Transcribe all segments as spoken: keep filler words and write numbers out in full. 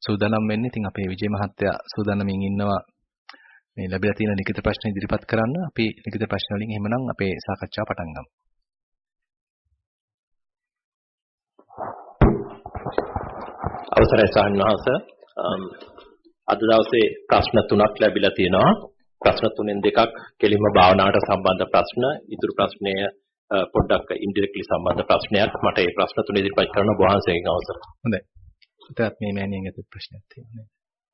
සූදානම් වෙන්නේ. ඉතින් අපේ විජේ මහත්තයා සූදානම්ින් ඉන්නවා මේ ලැබිලා තියෙන ලිඛිත ප්‍රශ්න ඉදිරිපත් කරන්න. අපි ලිඛිත ප්‍රශ්න වලින් එහෙමනම් අපේ සාකච්ඡාව පටන් ගමු. අවසරයි සාන්වහස. අද දවසේ ප්‍රශ්න තුනක් ලැබිලා තියෙනවා. ප්‍රශ්න තුනෙන් දෙකක් කෙලින්ම භාවනාවට සම්බන්ධ ප්‍රශ්න. ඉතුරු ප්‍රශ්නය පොඩ්ඩක් ඉන්ඩිරෙක්ට්ලි සම්බන්ධ ප්‍රශ්නයක්. මට මේ ප්‍රශ්න තුන ඉදිරිපත් කරන්න ඔබ වහන්සේගෙන් අවසරයි. හොඳයි. ඒත් මේ මෑණියන්ගේ අත ප්‍රශ්නයක් තියෙනවා.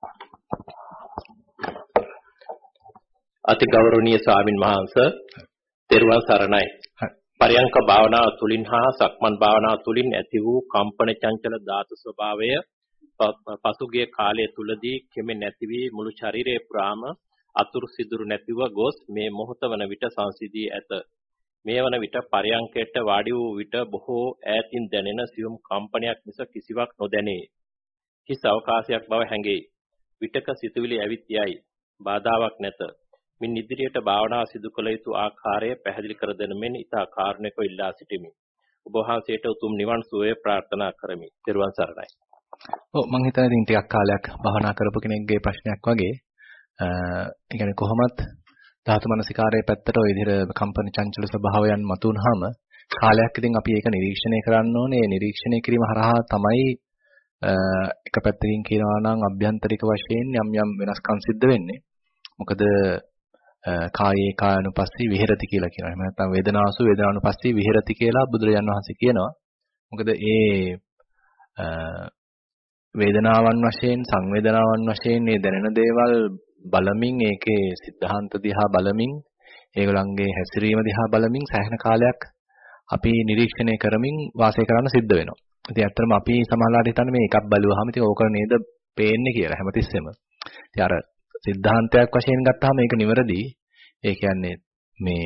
අති ගෞරවනීය ස්වාමින් වහන්සේ තෙරුවන් සරණයි. පරයන්ක භාවනාව තුලින් හා සක්මන් භාවනාව තුලින් ඇති වූ කම්පන චංචල ධාතු ස්වභාවය පසුගිය කාලය තුලදී කෙමෙ නැති වී මුළු ශරීරයේ පුරාම අතුරු සිදුරු නැතිව ගොස් මේ මොහොත වන විට සංසිඳී ඇත. මේ වන විට පරයන්කයට වාඩි වූ විට බොහෝ ඈතින් දැනෙන සියුම් කම්පනයක් මිස කිසිවක් නොදැනේ. හිස් අවකාශයක් බව හැඟේ. විටක සිතුවිලි ඇවිත් යයි. බාධාවක් නැත. මින් ඉදිරියට භාවනාව සිදු කළ යුතු ආකාරය පැහැදිලි කර දෙන මෙන් ඉතා කාරුණිකව ඉල්ලා සිටිමි. ඔබ වහන්සේට උතුම් නිවන් සුවය ප්‍රාර්ථනා කරමි. ත්වන් සරණයි. ඔව් මම හිතන්නේ ඉතින් ටිකක් කාලයක් භාවනා කරපු කෙනෙක්ගේ ප්‍රශ්නයක් වගේ. ඒ කියන්නේ කොහොමත් ධාතු මනසිකාරයේ පැත්තට ওই විදිහට කම්පන චංචල ස්වභාවයන් මතුනහම කාලයක් ඉතින් අපි ඒක නිරීක්ෂණය කරන්න ඕනේ. නිරීක්ෂණය කිරීම හරහා තමයි එක පැත්තකින් කියනවා නම් අභ්‍යන්තරික වශයෙන් යම් යම් වෙනස්කම් සිද්ධ වෙන්නේ. මොකද කායේ කායනුපස්සී විහෙරති කියලා කියනවා. එහෙම නැත්නම් වේදනාසු වේදනානුපස්සී විහෙරති කියලා බුදුරජාණන් වහන්සේ කියනවා. මොකද ඒ වේදනාවන් වශයෙන් සංවේදනාවන් වශයෙන් මේ දැනෙන දේවල් බලමින් ඒකේ සිද්ධාන්ත දිහා බලමින් ඒගොල්ලන්ගේ හැසිරීම දිහා බලමින් සෑහෙන කාලයක් අපි නිරීක්ෂණය කරමින් වාසය කරන්න සිද්ධ වෙනවා. ඉතින් ඇත්තටම අපි සමහරවිට හිතන්නේ මේ එකක් බලුවාම ඉතින් ඕක නේද පේන්නේ කියලා හැමතිස්සෙම. ඉතින් අර සිද්ධාන්තයක් වශයෙන් ගත්තාම මේක නිවැරදි. ඒ කියන්නේ මේ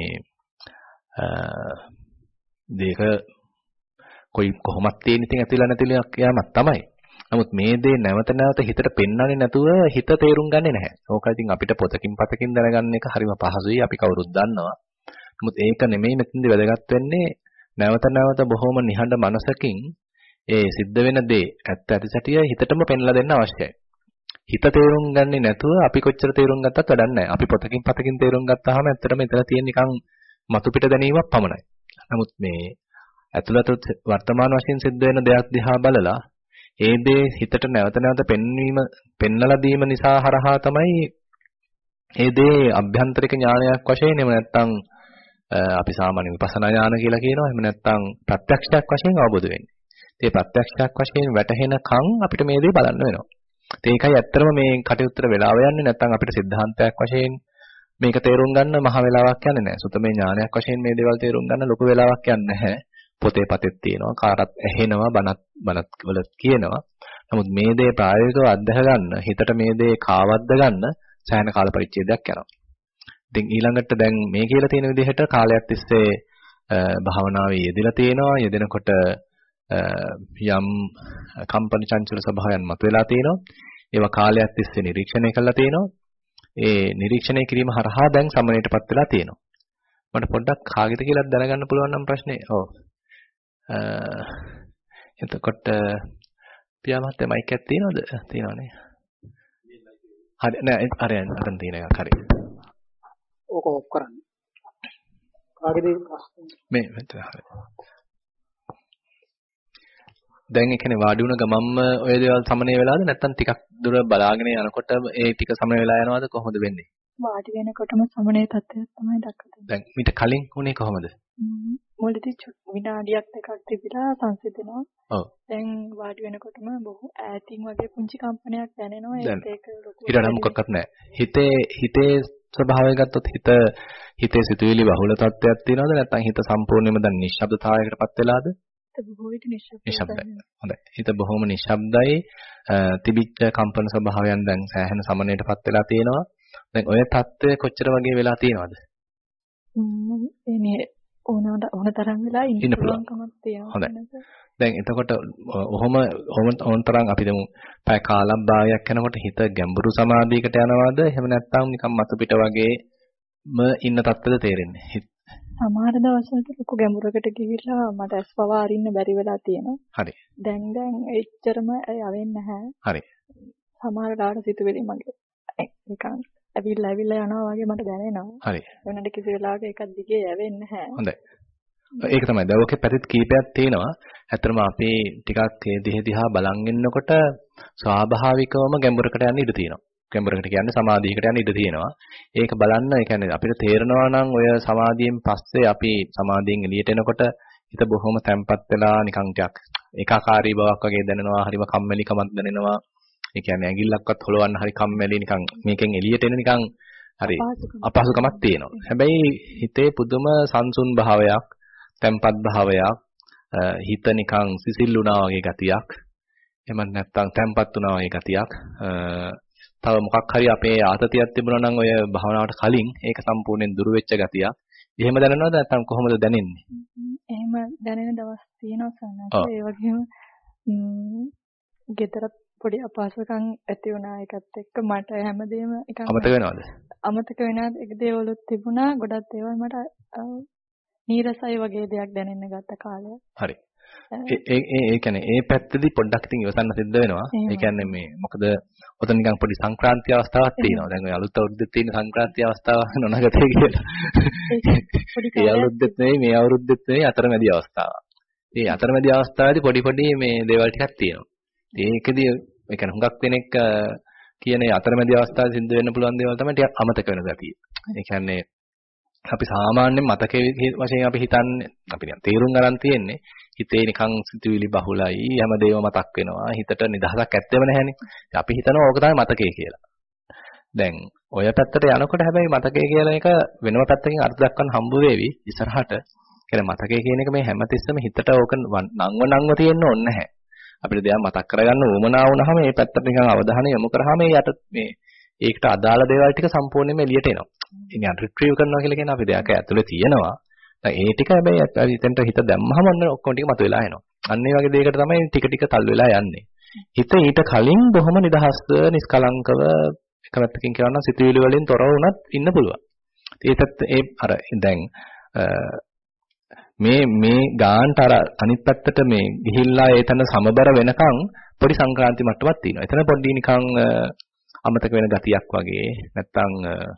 දෙක කොයි කොහොමද තියෙන ඉතින් ඇතිලා නැතිලා යamak තමයි. නමුත් මේ දේ නැවත නැවත හිතට පෙන්වන්නේ නැතුව හිත තේරුම් ගන්නේ නැහැ. ඕක ඉතින් අපිට පොතකින් පතකින් දැනගන්න එක හරිම පහසුයි. අපි කවුරුත් දන්නවා. නමුත් ඒක නෙමෙයි මෙතනදී වැදගත් වෙන්නේ නැවත නැවත බොහොම නිහඬ මනසකින් ඒ සිද්ධ වෙන දේ ඇත්ත ඇති සැටිය හිතටම පෙන්ලා දෙන්න අවශ්‍යයි. හිත තේරුම් ගන්නේ නැතුව අපි කොච්චර තේරුම් ගත්තත් වැඩක් නැහැ. අපි පොතකින් පතකින් තේරුම් ගත්තාම ඇත්තටම එතන තියෙන නිකන් මතු පිට දැනීමක් පමණයි. නමුත් මේ ඇතුළත වර්තමාන වශයෙන් සිද්ධ වෙන දෙයක් දිහා බලලා ඒ දේ හිතට නැවත නැවත පෙන්වීම පෙන්වලා දීම නිසා හරහා තමයි ඒ දේ අභ්‍යන්තරික ඥානයක් වශයෙන් එහෙම නැත්නම් අපි සාමාන්‍ය විපස්සනා ඥාන කියලා කියනවා. එහෙම නැත්නම් ප්‍රත්‍යක්ෂයක් වශයෙන් අවබෝධ වෙන්නේ. ඒ ප්‍රත්‍යක්ෂයක් වශයෙන් වැටහෙනකන් අපිට මේ දේ බලන්න වෙනවා. ඒකයි ඇත්තටම මේ කටයුත්තට වෙලාව යන්නේ. නැත්නම් අපිට සිද්ධාන්තයක් වශයෙන් මේක තේරුම් ගන්න මහ වෙලාවක් යන්නේ නැහැ. සුතමේ ඥානයක් වශයෙන් මේ දේවල් තේරුම් ගන්න ලොකු වෙලාවක් යන්නේ නැහැ. පොතේ පතෙත් තියෙනවා, කාටත් ඇහෙනවා, බණත් බණත් වල කියනවා. නමුත් මේ දේ ප්‍රායෝගිකව අත්දැක ගන්න, හිතට මේ දේ කාවද්ද ගන්න සෑහෙන කාල පරිච්ඡේදයක් යනවා. ඉතින් ඊළඟට දැන් මේ කියලා තියෙන විදිහට කාලයක් තිස්සේ භාවනාවේ යෙදලා තියෙනවා. යෙදෙනකොට යම් කම්පන චංචල ස්වභාවයන් මතුවලා තියෙනවා. ඒවා කාලයක් තිස්සේ නිරීක්ෂණය කරලා තියෙනවා. ඒ නිරීක්ෂණය කිරීම හරහා දැන් සමනයටපත් වෙලා තියෙනවා. මට පොඩ්ඩක් කාගෙද කියලා දැනගන්න පුළුවන් නම් ප්‍රශ්නේ. ඔව්. එතකොට පියාමත් මයික් එකක් තියෙනවද? තියෙනවනේ. හරි නෑ හරි අතන තියෙන එකක් හරි. ඕක ඔෆ් කරන්න. කාගෙද ප්‍රශ්නේ? මේ මෙතන හරි. දැන් ඒ කියන්නේ වාඩි වුණ ගමම්ම ඔය දේවල් සමනය වෙලාද නැත්නම් ටිකක් දුර බලාගෙන යනකොට ඒ ටික සමනය වෙලා යනවද කොහොමද වෙන්නේ? වාඩි වෙනකොටම සමනය තත්ත්වයක් තමයි දක්වන්නේ. දැන් මීට කලින් උනේ කොහොමද? මුලදී විනාඩියක් දෙකක් තිබිලා සංසිඳනවා. ඔව්. දැන් වාඩි වෙනකොටම බොහෝ ඈතින් වගේ පුංචි කම්පනයක් දැනෙනවා. ඒත් ඒක ලොකු ඊට නම් මොකක්වත් නැහැ. හිතේ හිතේ ස්වභාවය ගත්තොත් හිත හිතේ සිතුවිලි බහුල තත්ත්වයක් තියෙනවද නැත්නම් හිත සම්පූර්ණයෙන්ම දැන් නිශ්ශබ්දතාවයකටපත් වෙලාද? බොහෝ විට නිශ්ශබ්දයි. හොඳයි. හිත බොහොම නිශ්ශබ්දයි. තිබිච්ච කම්පන ස්වභාවයන් දැන් සෑහෙන සමනයටපත් වෙලා තියෙනවා. දැන් ඔය தත්ත්වය කොච්චර වගේ වෙලා තියෙනවද? ම්ම් එනේ ඕනකට ඕන තරම් වෙලා ඉන්න පුළුවන්කමක් තියෙනවා. හොඳයි. දැන් එතකොට ඔහොම ඕන තරම් අපි දෙමු පැය කාලක් භාගයක් යනකොට හිත ගැඹුරු සමාධියකට යනවද? එහෙම නැත්නම් නිකන් මතු පිට වගේම ඉන්න தත්ත්වද තේරෙන්නේ? සමහර දවස්වලට ලොකු ගැඹුරකට ගිහිල්ලා මට ඇස් පවා අරින්න බැරි වෙලා තියෙනවා. හරි. දැන් දැන් එච්චරම යවෙන්නේ නැහැ. හරි. සමහර ලාට සිතුවිලි මගේ නිකන් ඇවිල්ලා ඇවිල්ලා යනවා වගේ මට දැනෙනවා. හරි. වෙනද කිසි වෙලාවක එකක් දිගේ යවෙන්නේ නැහැ. හොඳයි. ඒක තමයි. දැන් ඔකේ පැතිත් කීපයක් තියෙනවා. ඇත්තටම අපි ටිකක් ඒ දිහ දිහා බලන් ඉන්නකොට ස්වාභාවිකවම ගැඹුරකට යන්න ඉඩ තියෙනවා. ගැඹුරකට කියන්නේ සමාධියකට යන්න ඉඩ තියෙනවා. ඒක බලන්න, ඒ කියන්නේ අපිට තේරෙනවා නම් ඔය සමාධියෙන් පස්සේ අපි සමාධියෙන් එළියට එනකොට හිත බොහොම තැම්පත් වෙලා නිකන් ටිකක් ඒකාකාරී බවක් වගේ දැනෙනවා. හරිම කම්මැලිකමක් දැනෙනවා. ඒ කියන්නේ ඇඟිල්ලක්වත් හොලවන්න හරි කම්මැලි නිකන් මේකෙන් එළියට එන නිකන් හරි අපහසුකමක් තියෙනවා. හැබැයි හිතේ පුදුම සංසුන් භාවයක්, තැම්පත් භාවයක්, හිත නිකන් සිසිල් වුණා වගේ ගතියක්, එහෙම නැත්නම් තැම්පත් වුණා වගේ ගතියක්, තව මොකක් හරි අපේ ආතතියක් තිබුණා නම් ඔය භාවනාවට කලින් ඒක සම්පූර්ණයෙන් දුරු වෙච්ච ගතියක්. එහෙම දැනෙනවද නැත්නම් කොහොමද දැනෙන්නේ? එහෙම දැනෙන දවස් තියෙනවා සන්නත්. ඒ වගේම ගෙදර පොඩි අපහසුකම් ඇති වුණා ඒකත් එක්ක මට හැමදේම එක අමතක වෙනවද? අමතක වෙනාද එක දේවලුත් තිබුණා. ගොඩක් දේවල් මට නීරසයි වගේ දෙයක් දැනෙන්න ගත්ත කාලයක්. හරි. ඒ ඒ ඒ කියන්නේ ඒ පැත්තදී පොඩ්ඩක් ඉතින් ඉවසන්න සිද්ධ වෙනවා. ඒ කියන්නේ මේ මොකද ඔතන නිකන් පොඩි සංක්‍රාන්ති අවස්ථාවක් තියෙනවා. දැන් ඔය අලුත් අවුරුද්දේ තියෙන සංක්‍රාන්ති අවස්ථාවක් නොනගතේ කියලා. ඒ අවුරුද්දෙත් නෙවෙයි මේ අවුරුද්දෙත් නෙවෙයි අතරමැදි අවස්ථාවක්. මේ අතරමැදි අවස්ථාවේදී පොඩි පොඩි මේ දේවල් ටිකක් තියෙනවා. ඒකදී ඒ කියන්නේ හුඟක් දෙනෙක් කියන අතරමැදි අවස්ථාවේ සිද්ධ වෙන්න පුළුවන් දේවල් තමයි ටිකක් අමතක වෙන ගතිය. ඒ කියන්නේ අපි සාමාන්‍යයෙන් මතකයේ වශයෙන් අපි හිතන්නේ අපි නිකන් තේරුම් ගන්න තියෙන්නේ හිතේ නිකන් සිතුවිලි බහුලයි හැමදේම මතක් වෙනවා හිතට නිදහසක් ඇත්තෙම නැහැනේ. අපි හිතනවා ඕක තමයි මතකය කියලා. දැන් ඔය පැත්තට යනකොට හැබැයි මතකය කියලා එක වෙනම පැත්තකින් අර්ථ දක්වන්න හම්බ වෙවි ඉස්සරහට. කියන්නේ මතකය කියන එක මේ හැමතිස්සෙම හිතට ඕක නංව නංව තියෙන්න ඕනේ නැහැ. අපිට දෙයක් මතක් කරගන්න උවමනා වුණාම මේ පැත්තට නිකන් අවධානය යොමු කරාම මේ යට මේ ඒකට අදාළ දේවල් ටික සම්පූර්ණයෙන්ම එළියට එනවා. ඉතින් රිට්‍රීව් කරනවා කියලා කියන අපි දෙයක් ඇතුලේ තියෙනවා. දැන් ඒ ටික හැබැයි එතනට හිත දැම්මහම ඔන්න ඔක්කොම ටික මතුවලා එනවා. අන්න ඒ වගේ දෙයකට තමයි ටික ටික තල් වෙලා යන්නේ. හිත ඊට කලින් බොහොම නිදහස්ව, නිස්කලංකව එක පැත්තකින් කියනවා නම් සිතුවිලි වලින් තොරව වුණත් ඉන්න පුළුවන්. ඒකත් ඒ අර දැන් මේ මේ ගාන්ට අර අනිත් පැත්තට මේ ගිහිල්ලා ඒතන සමබර වෙනකන් පොඩි සංක්‍රාන්ති මට්ටමක් තියෙනවා. එතන පොඩි නිකන් අමතක වෙන ගතියක් වගේ නැත්තම්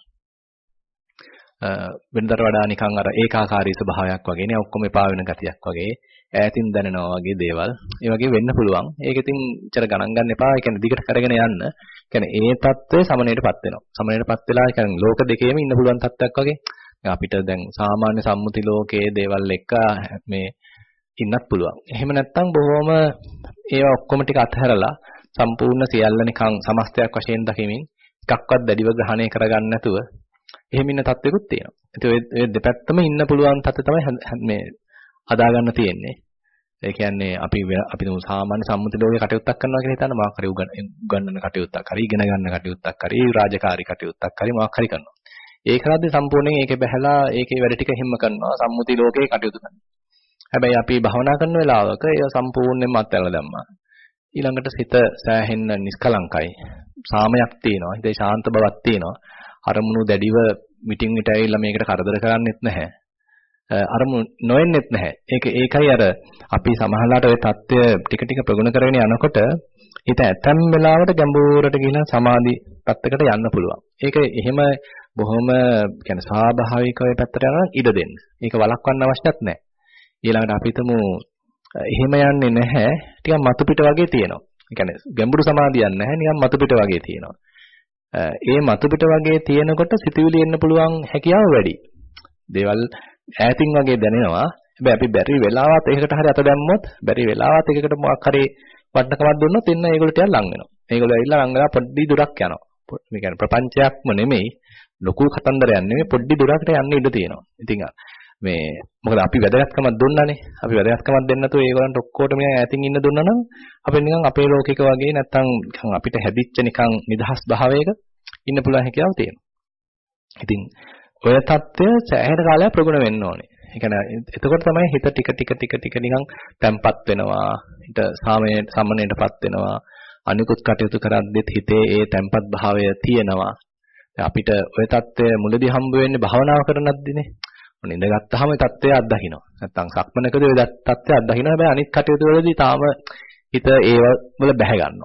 වෙනදට වඩා නිකන් අර ඒකාකාරී ස්වභාවයක් වගේ නේ ඔක්කොම එපා වෙන ගතියක් වගේ ඈතින් දැනෙනවා වගේ දේවල් ඒ වගේ වෙන්න පුළුවන්. ඒක ඉතින් ඉතර ගණන් ගන්න එපා. ඒ කියන්නේ දිගට කරගෙන යන්න. ඒ කියන්නේ ඒ தත්ත්වය සමනයටපත් වෙනවා. සමනයටපත් වෙලා ඒ කියන්නේ ලෝක දෙකේම ඉන්න පුළුවන් තත්ත්වයක් වගේ. අපිට දැන් සාමාන්‍ය සම්මුති ලෝකයේ දේවල් එක්ක මේ ඉන්නත් පුළුවන්. එහෙම නැත්නම් බොහොම ඒවා ඔක්කොම ටික අත්හැරලා සම්පූර්ණ සියල්ල නිකන් සමස්තයක් වශයෙන් දකිමින් එකක්වත් දැඩිව ග්‍රහණය කරගන්න නැතුව එහෙම ඉන්න තත්ත්වෙකුත් තියෙනවා. ඉතින් ඔය දෙපැත්තම ඉන්න පුළුවන් තත්ත්වය තමයි මේ හදාගන්න තියෙන්නේ. ඒ කියන්නේ අපි අපි තුමු සාමාන්‍ය සම්මුති ලෝකේ කටයුත්තක් කරනවා කියලා හිතන්න මොකක් හරි උගන්නන කටයුත්තක් හරි ඉගෙන ගන්න කටයුත්තක් හරි රාජකාරී කටයුත්තක් හරි මොකක් හරි කරනවා. ඒ කරද්දී සම්පූර්ණයෙන් ඒකේ බහැලා ඒකේ වැඩ ටික හිම්ම කරනවා සම්මුති ලෝකේ කටයුතු කරනවා. හැබැයි අපි භවනා කරන වෙලාවක ඒක සම්පූර්ණයෙන්ම අත්හැරලා දැම්මා. ඊළඟට සිත සෑහෙන්න නිස්කලංකයි. සාමයක් තියෙනවා. හිතේ ශාන්ත බවක් තියෙනවා. අරමුණු දැඩිව මිටින් මිට ඇවිල්ලා මේකට කරදර කරන්නෙත් නැහැ. අරමුණු නොවෙන්නෙත් නැහැ. ඒක ඒකයි අර අපි සමහරලාට ওই தත්ත්වය ටික ටික ප්‍රගුණ කරගෙන යනකොට හිත ඇතැම් වෙලාවට ගැඹුරට ගිහිලා සමාධි පැත්තකට යන්න පුළුවන්. ඒක එහෙම බොහොම කියන්නේ ස්වාභාවික ඔය පැත්තට යනවා ඉඩ දෙන්න. ඒක වළක්වන්න අවශ්‍යත් නැහැ. ඊළඟට අපි හිතමු එහෙම යන්නේ නැහැ. ටිකක් මතු පිට වගේ තියෙනවා. ඒ කියන්නේ ගැඹුරු සමාධියක් නැහැ. නිකන් මතු පිට වගේ තියෙනවා. ඒ මතු පිට වගේ තියෙනකොට සිතුවිලි එන්න පුළුවන් හැකියාව වැඩි. දේවල් ඈතින් වගේ දැනෙනවා. හැබැයි අපි බැරි වෙලාවත් ඒකට හරි අත දැම්මොත් බැරි වෙලාවත් එකකට මොකක් හරි වටනකමක් දුන්නොත් එන්න ඒගොල්ලෝ ටිකක් ලං වෙනවා. ඒගොල්ලෝ ඇවිල්ලා ලං වෙලා පොඩි දුරක් යනවා. මේ කියන්නේ ප්‍රපංචයක්ම නෙමෙයි ලොකු කතන්දරයක් නෙමෙයි පොඩි දුරකට යන්න ඉඩ තියෙනවා. ඉතින් මේ මොකද අපි වැදගත්කමක් දුන්නානේ. අපි වැදගත්කමක් දෙන්න නැතුව ඒගොල්ලන්ට ඔක්කොටම නිකන් ඈතින් ඉන්න දුන්නා නම් අපි නිකන් අපේ ලෝකික වගේ නැත්තම් නිකන් අපිට හැදිච්ච නිකන් නිදහස් භාවයක ඉන්න පුළුවන් හැකියාව තියෙනවා. ඉතින් ඔය தත්ත්වය සෑහෙන කාලයක් ප්‍රගුණ වෙන්න ඕනේ. ඒ කියන්නේ එතකොට තමයි හිත ටික ටික ටික ටික නිකන් තැම්පත් වෙනවා. හිත සාමයේ සම්මනයටපත් වෙනවා. අනිකුත් කටයුතු කරද්දිත් හිතේ ඒ තැම්පත් භාවය තියෙනවා. අපිට ඔය தත්ත්වය මුලදී හම්බ වෙන්නේ භාවනාව කරනද්දිනේ. මොන ඉඳගත්තාම ඒ தත්ත්වය අත්දකින්න. නැත්තම් සක්මනකදී ඔය தත්ත්වය අත්දකින්න. හැබැයි අනිත් කටයුතු වලදී තාම හිත ඒව වල බැහැ ගන්නවා.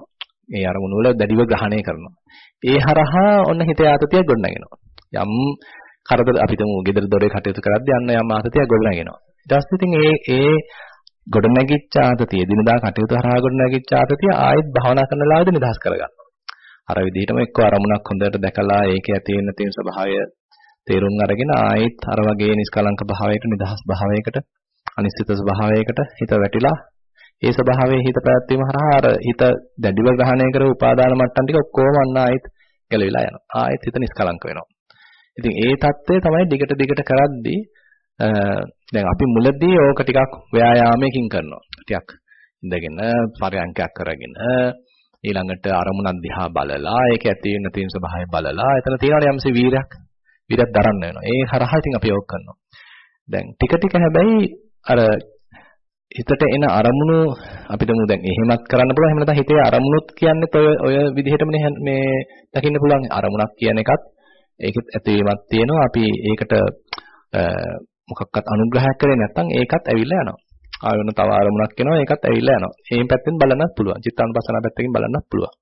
ඒ අරමුණු වල දැඩිව ග්‍රහණය කරනවා. ඒ හරහා ඔන්න හිතේ ආතතිය ගොඩනගෙනවා. යම් කරදර අපි තුමු ගෙදර දොරේ කටයුතු කරද්දී අන්න යම් ආතතියක් ගොඩනගෙනවා. ඊට පස්සේ ඉතින් ඒ ඒ ගොඩනැගිච්ච ආතතිය දිනදා කටයුතු හරහා ගොඩනැගිච්ච ආතතිය ආයෙත් භාවනා කරන ලාවේදී නිදහස් කරගන්නවා. අර විදිහටම එක්ක අරමුණක් හොඳට දැකලා ඒකේ ඇති වෙන තියෙන ස්වභාවය තේරුම් අරගෙන ආයෙත් අර වගේ නිස්කලංක භාවයකට නිදහස් භාවයකට අනිශ්චිත ස්වභාවයකට හිත වැටිලා ඒ ස්වභාවයේ හිත පැවැත්වීම හරහා අර හිත දැඩිව ග්‍රහණය කර උපාදාන මට්ටම් ටික ඔක්කොම අන්න ආයෙත් ගැලවිලා යනවා. ආයෙත් හිත නිස්කලංක වෙනවා. ඉතින් ඒ தත්ත්වය තමයි දිගට දිගට කරද්දී දැන් අපි මුලදී ඕක ටිකක් ව්‍යායාමයකින් කරනවා. ටිකක් ඉඳගෙන පරයන්කයක් කරගෙන ඊළඟට අරමුණක් දිහා බලලා ඒක ඇති වෙන තියෙන ස්වභාවය බලලා එතන තියෙනවා යම්සි වීරයක් වීරයක් දරන්න වෙනවා. ඒ හරහා ඉතින් අපි ඕක කරනවා. දැන් ටික ටික හැබැයි අර හිතට එන අරමුණු අපිට මු දැන් එහෙමත් කරන්න පුළුවන්. එහෙම නැත්නම් හිතේ අරමුණුත් කියන්නේත් ඔය ඔය විදිහටමනේ මේ දකින්න පුළුවන්. අරමුණක් කියන එකත් ඒකෙත් ඇතිවීමක් තියෙනවා. අපි ඒකට මොකක්වත් අනුග්‍රහයක් කරේ නැත්නම් ඒකත් ඇවිල්ලා යනවා. ආයෙත් තව අරමුණක් එනවා ඒකත් ඇවිල්ලා යනවා. මේ පැත්තෙන් බලන්නත් පුළුවන්. චිත්තානුපස්සන පැත්තකින් බලන්නත් පුළුවන්.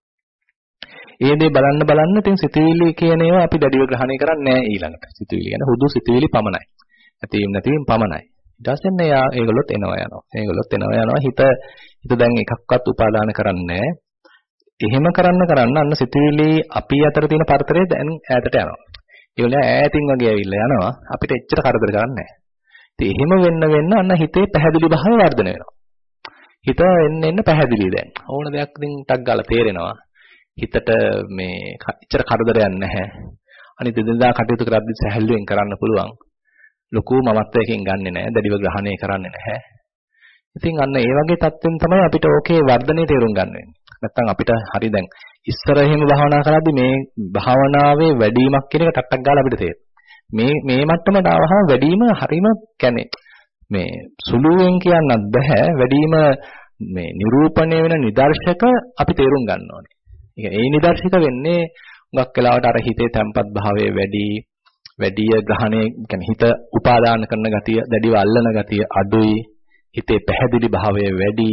ඒ දේ බලන්න බලන්න ඉතින් සිතුවිලි කියන ඒවා අපි දැඩිව ග්‍රහණය කරන්නේ නැහැ ඊළඟට. සිතුවිලි කියන්නේ හුදු සිතුවිලි පමණයි. ඇතිවීම නැතිවීම පමණයි. ඊට පස්සේ මේ ඒගොල්ලොත් එනවා යනවා. ඒගොල්ලොත් එනවා යනවා. හිත හිත දැන් එකක්වත් උපාදාන කරන්නේ නැහැ. එහෙම කරන්න කරන්න අන්න සිතුවිලි අපි අතර තියෙන පරතරය දැන් ඈතට යනවා. ඒගොල්ලෝ ඈතින් වගේ ඇවිල්ලා යනවා. අපිට එච්චර කරදර කරන්නේ නැහැ. ඉතින් එහෙම වෙන්න වෙන්න අන්න හිතේ පැහැදිලි භාවය වර්ධනය වෙනවා. හිත එන්න එන්න පැහැදිලි දැන්. ඕන දෙයක් ඉතින් ටක් ගාලා තේරෙනවා. හිතට මේ එච්චර කරදරයක් නැහැ. අනිත් දෙදා කටයුතු කරද්දි සැහැල්ලුවෙන් කරන්න පුළුවන්. ලොකු මමත්වයකින් ගන්නෙ නැහැ. දැඩිව ග්‍රහණය කරන්නේ නැහැ. ඉතින් අන්න ඒ වගේ තත්ත්වෙන් තමයි අපිට ඕකේ වර්ධනය තේරුම් ගන්න වෙන්නේ. නැත්තම් අපිට හරි දැන් ඉස්සර එහෙම භාවනා කරද්දි මේ භාවනාවේ වැඩිවීමක් කියන එක ටක් ටක් ගාලා අපිට තේරෙනවා. මේ මේ මට්ටමට ආවහම වැඩිම හරීම කියන්නේ මේ සුළුවෙන් කියන්නත් බෑ. වැඩිම මේ නිරූපණය වෙන නිදර්ශක අපි තේරුම් ගන්න ඕනේ. ඒ නිදර්ශක වෙන්නේ හුඟක් වෙලාවට අර හිතේ තැම්පත් භාවය වැඩි වැඩිය ග්‍රහණය කියන්නේ හිත උපාදාන කරන ගතිය දැඩිව අල්ලන ගතිය අඩුයි. හිතේ පැහැදිලි භාවය වැඩි.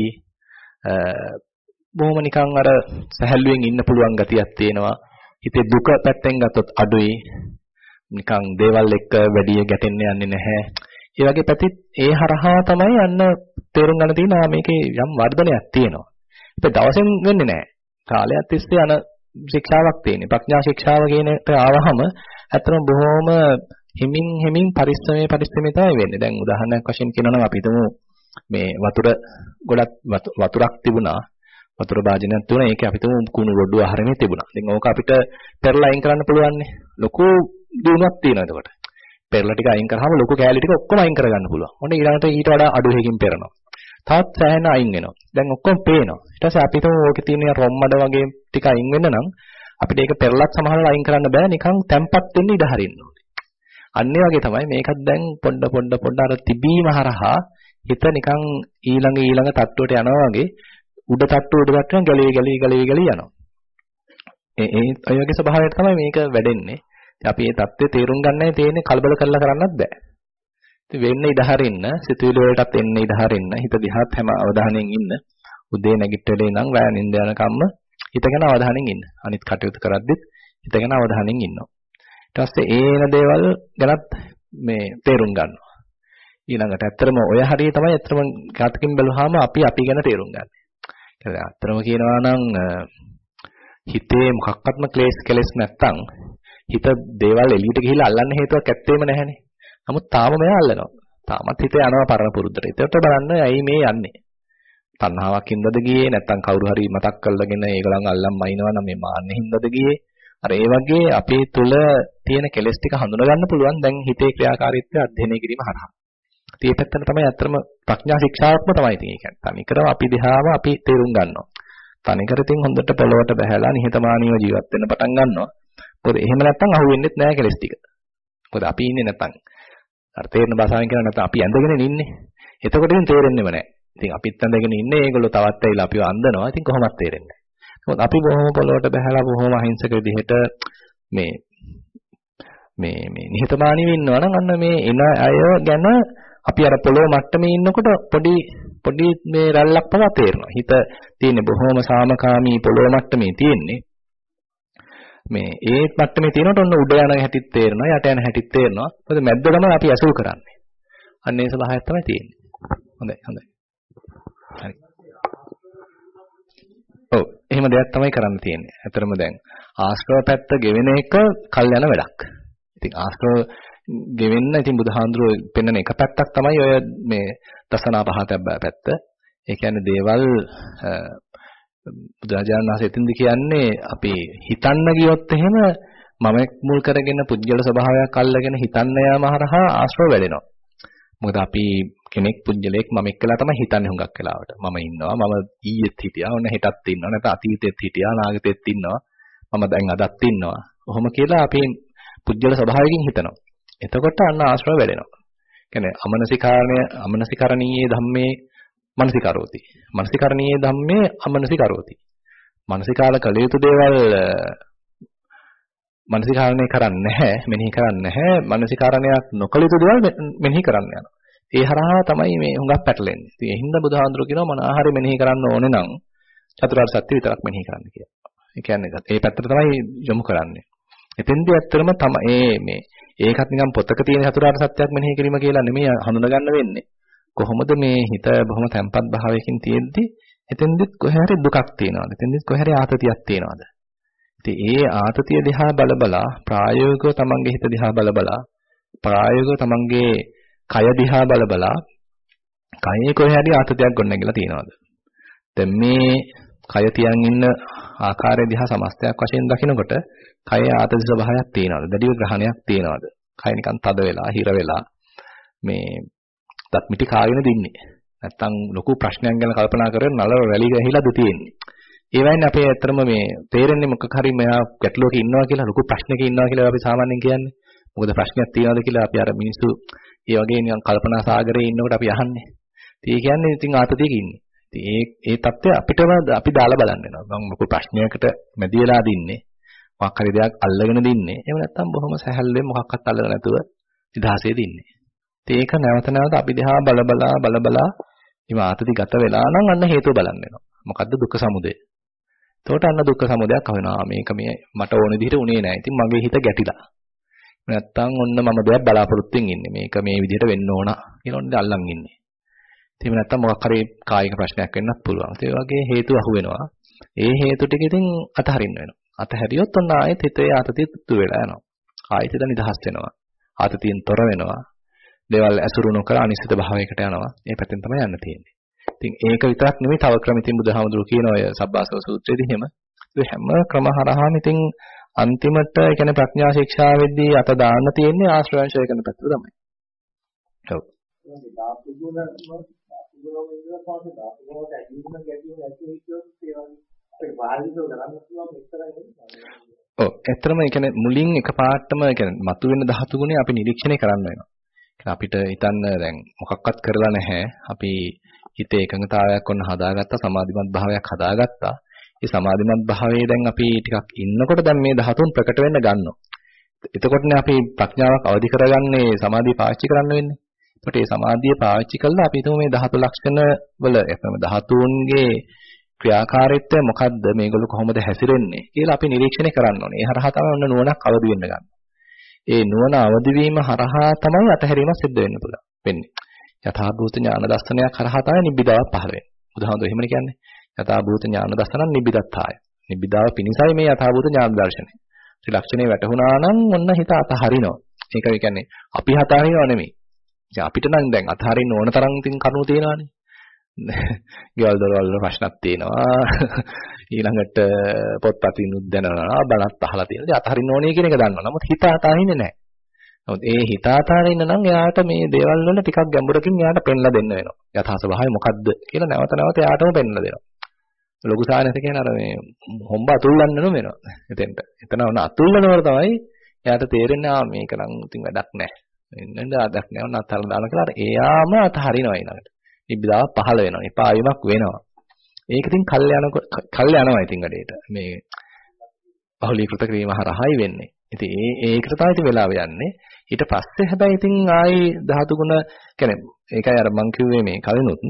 බොහොම නිකන් අර සැහැල්ලුවෙන් ඉන්න පුළුවන් ගතියක් තියෙනවා. හිතේ දුක පැත්තෙන් ගත්තොත් අඩුයි. නිකන් දේවල් එක්ක වැඩි ගැටෙන්න යන්නේ නැහැ. ඒ වගේ පැතිත් ඒ හරහා තමයි අන්න තේරුම් ගන්න තියෙනවා මේකේ යම් වර්ධනයක් තියෙනවා. ඒක දවසෙන් වෙන්නේ නැහැ. කාලයක් තිස්සේ යන ශික්ෂාවක් තියෙනවා. ප්‍රඥා ශික්ෂාව කියන එකට ආවහම ඇත්තටම බොහොම හිමින් හිමින් පරිස්සමේ පරිස්සමේ තමයි වෙන්නේ. දැන් උදාහරණයක් වශයෙන් කියනවා නම් අපි හිතමු මේ වතුර ගොඩක් වතුරක් තිබුණා. වතුර භාජනයක් තිබුණා. ඒකේ අපි හිතමු කුණු රොඩු ආහාරෙන්නේ තිබුණා. ඉතින් ඕක අපිට පෙරලා අයින් කරන්න පුළුවන් නේ. ලොකු දිනුවක් තියෙනවා එතකොට. පෙරලා ටික අයින් කරාම ලොකු කෑලි ටික ඔක්කොම අයින් කරගන්න පුළුවන්. ඔන්න ඊළඟට ඊට වඩා අඩු එකකින් පෙරනවා. තවත් සෑහෙන අයින් වෙනවා. දැන් ඔක්කොම පේනවා. ඊට පස්සේ අපි හිතමු ඕකේ තියෙන රොම්මඩ වගේ ටික අයින් වෙන්න නම් අපිට ඒක පෙරලත් සමහරවල් අයින් කරන්න බෑ. නිකන් තැම්පත් වෙන්න ඉඩ හරින්න ඕනේ. අන්න ඒ වගේ තමයි මේකත් දැන් පොඩ පොඩ පොඩ අර තිබීම හරහා හිත නිකන් ඊළඟ ඊළඟ තට්ටුවට යනවා වගේ උඩ තට්ටු උඩ තට්ටුවෙන් ගැලී ගැලී ගැලී ගැලී යනවා. ඒ ඒ ඔය වගේ ස්වභාවයක් තමයි මේක වැඩෙන්නේ. ඉතින් අපි මේ தත්ත්වය තේරුම් ගන්නයි තියෙන්නේ කලබල කරලා කරන්නත් බෑ. ඉතින් වෙන්න ඉඩ හරින්න, සිතුවිලි වලටත් එන්න ඉඩ හරින්න, හිත දිහාත් හැම අවධානයෙන් ඉන්න. උදේ නැගිටලා ඉඳන් රැ නිින්ද යනකම්ම හිත ගැන අවධානයෙන් ඉන්න. අනිත් කටයුතු කරද්දිත් හිත ගැන අවධානයෙන් ඉන්නවා. ඊට පස්සේ ඒන දේවල් ගැනත් මේ තේරුම් ගන්නවා. ඊළඟට ඇත්තටම ඔය හරිය තමයි ඇත්තටම ඝාතකින් බැලුවාම අපි අපි ගැන තේරුම් ගන්න. ඒ ඇත්තටම කියනවා නම් හිතේ මොකක්වත්ම ක්ලේශ කෙලස් නැත්තම් හිත දේවල් එළියට ගිහිල්ලා අල්ලන්න හේතුවක් ඇත්තේම නැහැනේ. නමුත් තාම මෙයා අල්ලනවා. තාමත් හිත යනවා පරණ පුරුද්දට. ඒකට බලන්න ඇයි මේ යන්නේ? තණ්හාවක් හින්දාද ගියේ නැත්තම් කවුරු හරි මතක් කරලාගෙන ඒගොල්ලන් අල්ලන් මයින්නවා නම් මේ මාන්නේ හින්දාද ගියේ? අර ඒ වගේ අපේ තුල තියෙන කෙලස් ටික හඳුනා ගන්න පුළුවන් දැන් හිතේ ක්‍රියාකාරීත්වය අධ්‍යයනය කිරීම හරහා. ඉතින් මේ පැත්තට තමයි අත්‍තරම ප්‍රඥා ශික්ෂාවක්ම තමයි ඉතින් ඒ කියන්නේ. තනිකරම අපි දිහාම අපි තේරුම් ගන්නවා. තනිකර ඉතින් හොඳට පොළොවට බහැලා නිහතමානීව ජීවත් වෙන්න පටන් ගන්නවා. මොකද එහෙම නැත්තම් අහුවෙන්නෙත් නැහැ කෙලස් ටික. මොකද අපි ඉන්නේ නැත්තම් අර තේරෙන භාෂාවෙන් කියනවා නැත්තම් අපි ඇඳගෙන ඉන්නේ. එතකොට ඉතින් තේරෙන්නේම නැහැ. ඉතින් අපිත් ඇඳගෙන ඉන්නේ ඒගොල්ලෝ තවත් ඇවිල්ලා අපිව අඳනවා. ඉතින් කොහොමද තේරෙන්නේ? මොකද අපි බොහොම පොළොවට බහැලා බොහොම අහිංසක විදිහට මේ මේ මේ නිහතමානීව ඉන්නවා නම් අන්න මේ එන අය ගැන අපි අර පොළොව මට්ටමේ ඉන්නකොට පොඩි පොඩි මේ රැල්ලක් පවා තේරෙනවා. හිත තියෙන්නේ බොහොම සාමකාමී පොළොව මට්ටමේ තියෙන්නේ. මේ ඒ මට්ටමේ තියෙනකොට ඔන්න උඩ යන හැටිත් තේරෙනවා, යට යන හැටිත් තේරෙනවා. මොකද මැද්ද තමයි අපි ඇසුරු කරන්නේ. අන්න ඒ ස්වභාවයක් තමයි තියෙන්නේ. හොඳයි හොඳයි. හරි. ඔව් එහෙම දෙයක් තමයි කරන්න තියෙන්නේ. ඇතරම දැන් ආශ්‍රව පැත්ත ගෙවෙන එක කල් යන වැඩක්. ඉතින් ආශ්‍රව ගෙවෙන්න ඉතින් බුදුහාඳුරෝ පෙන්වන එක පැත්තක් තමයි ඔය මේ දසනා පහතබ්බා පැත්ත. ඒ කියන්නේ දේවල් බුදුරජාණන් වහන්සේ එතින්ද කියන්නේ අපි හිතන්න ගියොත් එහෙම මම මුල් කරගෙන පුජ්‍යල ස්වභාවයක් අල්ලගෙන හිතන්න යාම හරහා ආශ්‍රව වැඩෙනවා. මොකද අපි කෙනෙක් පුජ්‍යලයක් මම එක්කලා තමයි හිතන්නේ හුඟක් වෙලාවට. මම ඉන්නවා මම ඊයේත් හිටියා ඔන්න හෙටත් ඉන්නවා නැත්නම් අතීතෙත් හිටියා අනාගතෙත් ඉන්නවා මම දැන් අදත් ඉන්නවා. ඔහොම කියලා අපි පුජ්‍යල ස්වභාවයකින් හිතනවා. එතකොට අන්න ආශ්‍රව වැඩෙනවා. කියන්නේ අමනසිකාරණය අමනසිකරණීයේ ධම්මේ මනසිකරෝති. මනසිකරණීයේ ධම්මේ අමනසිකරෝති. මනසිකාල කළ යුතු දේවල් මනසිකාරණය කරන්නේ නැහැ, මෙනෙහි කරන්නේ නැහැ. මනසිකාරණයක් නොකළ යුතු දේවල් මෙනෙහි කරන්න යනවා. ඒ හරහා තමයි මේ හුඟක් පැටලෙන්නේ. ඉතින් ඒ හින්දා බුදුහාඳුර කියනවා මොන ආහාරය මෙනෙහි කරන්න ඕනේ නම් චතුරාර්ය සත්‍ය විතරක් මෙනෙහි කරන්න කියලා. ඒ කියන්නේ ඒ පැත්තට තමයි යොමු කරන්නේ. එතෙන්දී ඇත්තටම තමයි මේ ඒකත් නිකන් පොතක තියෙන චතුරාර්ය සත්‍යයක් මෙනෙහි කිරීම කියලා නෙමෙයි හඳුනගන්න වෙන්නේ. කොහොමද මේ හිත බොහොම තැම්පත් භාවයකින් තියෙද්දි එතෙන්දිත් කොහේ හරි දුකක් තියෙනවද? එතෙන්දිත් කොහේ හරි ආතතියක් තියෙනවද? ඉතින් ඒ ආතතිය දිහා බල බලා ප්‍රායෝගිකව තමන්ගේ හිත දිහා බල බලා ප්‍රායෝගිකව තමන්ගේ කය දිහා බල බලා කයේ කොහේ හරි ආතතියක් ගොඩනැගිලා තියෙනවද? දැන් මේ කය තියන් ඉන්න ආකාරය දිහා සමස්තයක් වශයෙන් දකිනකොට කයේ ආතති ස්වභාවයක් තියෙනවද? දැඩි ග්‍රහණයක් තියෙනවද? කය නිකන් තද වෙලා හිර වෙලා මේ දත් මිටි කාගෙන දින්නේ. නැත්තම් ලොකු ප්‍රශ්නයක් ගැන කල්පනා කරගෙන නල රැලි ගහලාද තියෙන්නේ. ඒ වයින් අපේ ඇත්තම මේ තේරෙන්නේ මොකක් හරි මෙයා ගැටලුවක ඉන්නවා කියලා ලොකු ප්‍රශ්නයක ඉන්නවා කියලා අපි සාමාන්‍යයෙන් කියන්නේ. මොකද ප්‍රශ්නයක් තියෙනවද කියලා අපි අර මිනිස්සු ඒ වගේ නිකන් කල්පනා සාගරේ ඉන්නකොට අපි අහන්නේ. ඉතින් ඒ කියන්නේ ඉතින් ආතතියක ඉන්නේ. ඉතින් ඒ ඒ தත්ත්වය අපිටම අපි දාලා බලන්න වෙනවා. මම ලොකු ප්‍රශ්නයකට මැදි වෙලා දින්නේ. මොකක් හරි දෙයක් අල්ලගෙන දින්නේ. එහෙම නැත්තම් බොහොම සැහැල්ලුවෙන් මොකක්වත් අල්ලගෙන නැතුව නිදහසේ දින්නේ. ඒක නැවත නැවත අපි දිහා බල බලා බල බලා ඉම ආතති ගත වෙලා නම් අන්න හේතුව බලන්න වෙනවා. මොකද්ද දුක්ඛ සමුදය? එතකොට අන්න දුක්ඛ සමුදයක් අහනවා. මේක මේ මට ඕන විදිහට උනේ නැහැ. ඉතින් මගේ හිත ගැටිලා. නැත්තම් ඔන්න මම දෙයක් බලාපොරොත්තුෙන් ඉන්නේ. මේක මේ විදිහට වෙන්න ඕන කියලා ඔන්න අල්ලන් ඉන්නේ. ඉතින් නැත්තම් මොකක් හරි කායික ප්‍රශ්නයක් වෙන්නත් පුළුවන්. ඒ වගේ හේතු අහු වෙනවා. ඒ හේතු ටික ඉතින් අතහරින්න වෙනවා. අතහැරියොත් ඔන්න ආයෙත් හිතේ ආතතිය තුතු වෙලා යනවා. ආයෙත් ඉතින් නිදහස් වෙනවා. ආතතියෙන් තොර වෙනවා. දේවල් ඇසුරු නොකර අනිශ්චිත භාවයකට යනවා. මේ පැත්තෙන් තමයි යන්න තියෙන්නේ. ඉතින් ඒක විතරක් නෙමෙයි තව ක්‍රම ඉතින් බුදුහාමුදුරුවෝ කියන ඔය සබ්බාසව සූත්‍රයේදී එහෙම ඒ හැම ක්‍රම හරහාම ඉතින් අන්තිමට ඒ කියන්නේ ප්‍රඥා ශික්ෂාවෙදී අත දාන්න තියෙන්නේ ආශ්‍රවංශය කරන පැත්තට තමයි. ඔව්. ඔව් ඇත්තටම ඒ කියන්නේ මුලින් එකපාරටම ඒ කියන්නේ මතුවෙන ධාතු ගුණය අපි නිරීක්ෂණය කරන්න වෙනවා. අපිට හිතන්න දැන් මොකක්වත් කරලා නැහැ. අපි හිතේ එකඟතාවයක් ඔන්න හදාගත්තා, සමාධිමත් භාවයක් හදාගත්තා. මේ සමාධිමත් භාවයේ දැන් අපි ටිකක් ඉන්නකොට දැන් මේ ධාතුන් ප්‍රකට වෙන්න ගන්නවා. එතකොටනේ අපි ප්‍රඥාවක් අවදි කරගන්නේ සමාධිය පාවිච්චි කරන්න වෙන්නේ. එතකොට මේ සමාධිය පාවිච්චි කළා අපි හිතමු මේ ධාතු ලක්ෂණ වල එතන ධාතුන්ගේ ක්‍රියාකාරීත්වය මොකද්ද? මේගොල්ලෝ කොහොමද හැසිරෙන්නේ කියලා අපි නිරීක්ෂණය කරන්න ඕනේ. ඒ හරහා තමයි ඔන්න නුවණක් අවදි වෙන්න ගන්න. ඒ නුවණ අවදි වීම හරහා තමයි අතහැරීම සිද්ධ වෙන්න පුළුවන් වෙන්නේ. යථාභූත ඥාන දර්ශනයක් හරහා තමයි නිබ්බිදාව පහළ වෙන්නේ. බුදුහාමුදුරුවෝ එහෙමනේ කියන්නේ. යථාභූත ඥාන දර්ශනං නිබ්බිදත්තාය. නිබ්බිදාව පිණිසයි මේ යථාභූත ඥාන දර්ශනය. ත්‍රිලක්ෂණේ වැටහුණා නම් ඔන්න හිත අතහරිනවා. ඒක කියන්නේ අපි අතහරිනව නෙමෙයි. ඉතින් අපිට නම් දැන් අතහරින්න ඕන තරම් ඉතින් කරුණු තියෙනවානේ. ගෙවල් දොරවල් වල ප්‍රශ්නක් තියෙනවා. ඊළඟට පොත්පතිනුත් දැනනවා බණත් අහලා තියෙනවා. ඉතින් අතහරින්න ඕනේ කියන එක දන්නවා. නමුත් හිත අතහරින්නේ නැහැ. නමුත් ඒ හිත අතහරින්න නම් එයාට මේ දේවල් වල ටිකක් ගැඹුරකින් එයාට පෙන්ලා දෙන්න වෙනවා. යථා ස්වභාවය මොකද්ද කියලා නැවත නැවත එයාටම පෙන්ලා දෙනවා. ලොකු සානස කියන අර මේ හොම්බ අතුල්ලන්න නෙමෙයි වෙනවා. එතෙන්ට. එතන වුණ අතුල්ලනවර තමයි එයාට තේරෙන්නේ ආ මේක නම් ඉතින් වැඩක් නැහැ. එන්න වැඩක් නැහැ. ඔන්න අතහරලා දාන කියලා අර එයාම අතහරිනවා ඊළඟට. නිබ්බිදාව පහළ වෙනවා. එපා වීමක් වෙනවා. ඒක ඉතින් කල් යනකොට කල් යනවා ඉතින් වැඩේට. මේ බහුලීකృత ක්‍රීම හරහායි වෙන්නේ. ඉතින් ඒ ඒකට තමයි ඉතින් වෙලාව යන්නේ. ඊට පස්සේ හැබැයි ඉතින් ආයි ධාතු ගුණ කියන්නේ ඒකයි අර මං කිව්වේ මේ කලිනුත්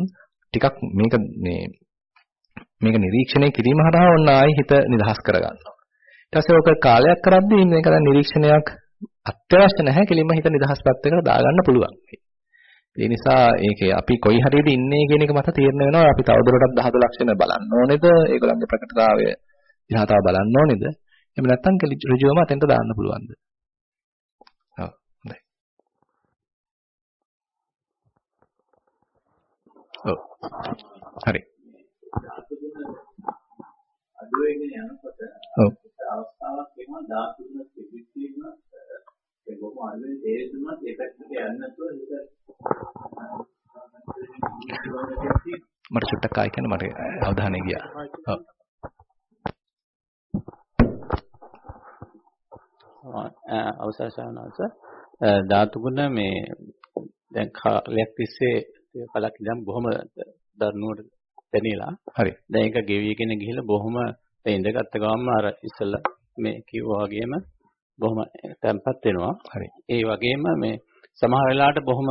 ටිකක් මේක මේ මේක නිරීක්ෂණය කිරීම හරහා ඔන්න ආයි හිත නිදහස් කරගන්නවා. ඊට පස්සේ ඔක කාලයක් කරද්දී මේක දැන් නිරීක්ෂණයක් අත්‍යවශ්‍ය නැහැ. කෙලින්ම හිත නිදහස් පැත්තකට දාගන්න පුළුවන්. ඒ නිසා ඒකේ අපි කොයි හරියද ඉන්නේ කියන එක මත තීරණය වෙනවා. අපි තවදුරටත් ධාතු ලක්ෂණ බලන්න ඕනේද? ඒගොල්ලන්ගේ ප්‍රකටතාවය දිහා තව බලන්න ඕනේද? එහෙම නැත්නම් ඍජුවම අතෙන්ට දාන්න පුළුවන්ද? ඔව් හොඳයි. ඔව් හරි. අඩුවෙන්නේ යනකොට ඔව් අවස්ථාවක් වෙනවා ධාතුන පිළිසින ඒ බොහොම අඩුවෙන් තේරුණත් ඒ පැත්තට යන්නේ නැතුව හිත මට චුට්ටක් ආයි කියන මට අවධානය ගියා. ඔව්. අවසර සානස ධාතු ගුණ මේ දැන් කාලයක් තිස්සේ කලක් ඉඳන් බොහොම දරුණුවට දැනিলা. හරි. දැන් ඒක ගෙවිගෙන ගිහිල්ලා බොහොම දැන් ඉඳගත්ත ගමන්ම අර ඉස්සෙල්ලා මේ කිව්වා වගේම බොහොම තැම්පත් වෙනවා. හරි. ඒ වගේම මේ සමහර වෙලාවට බොහොම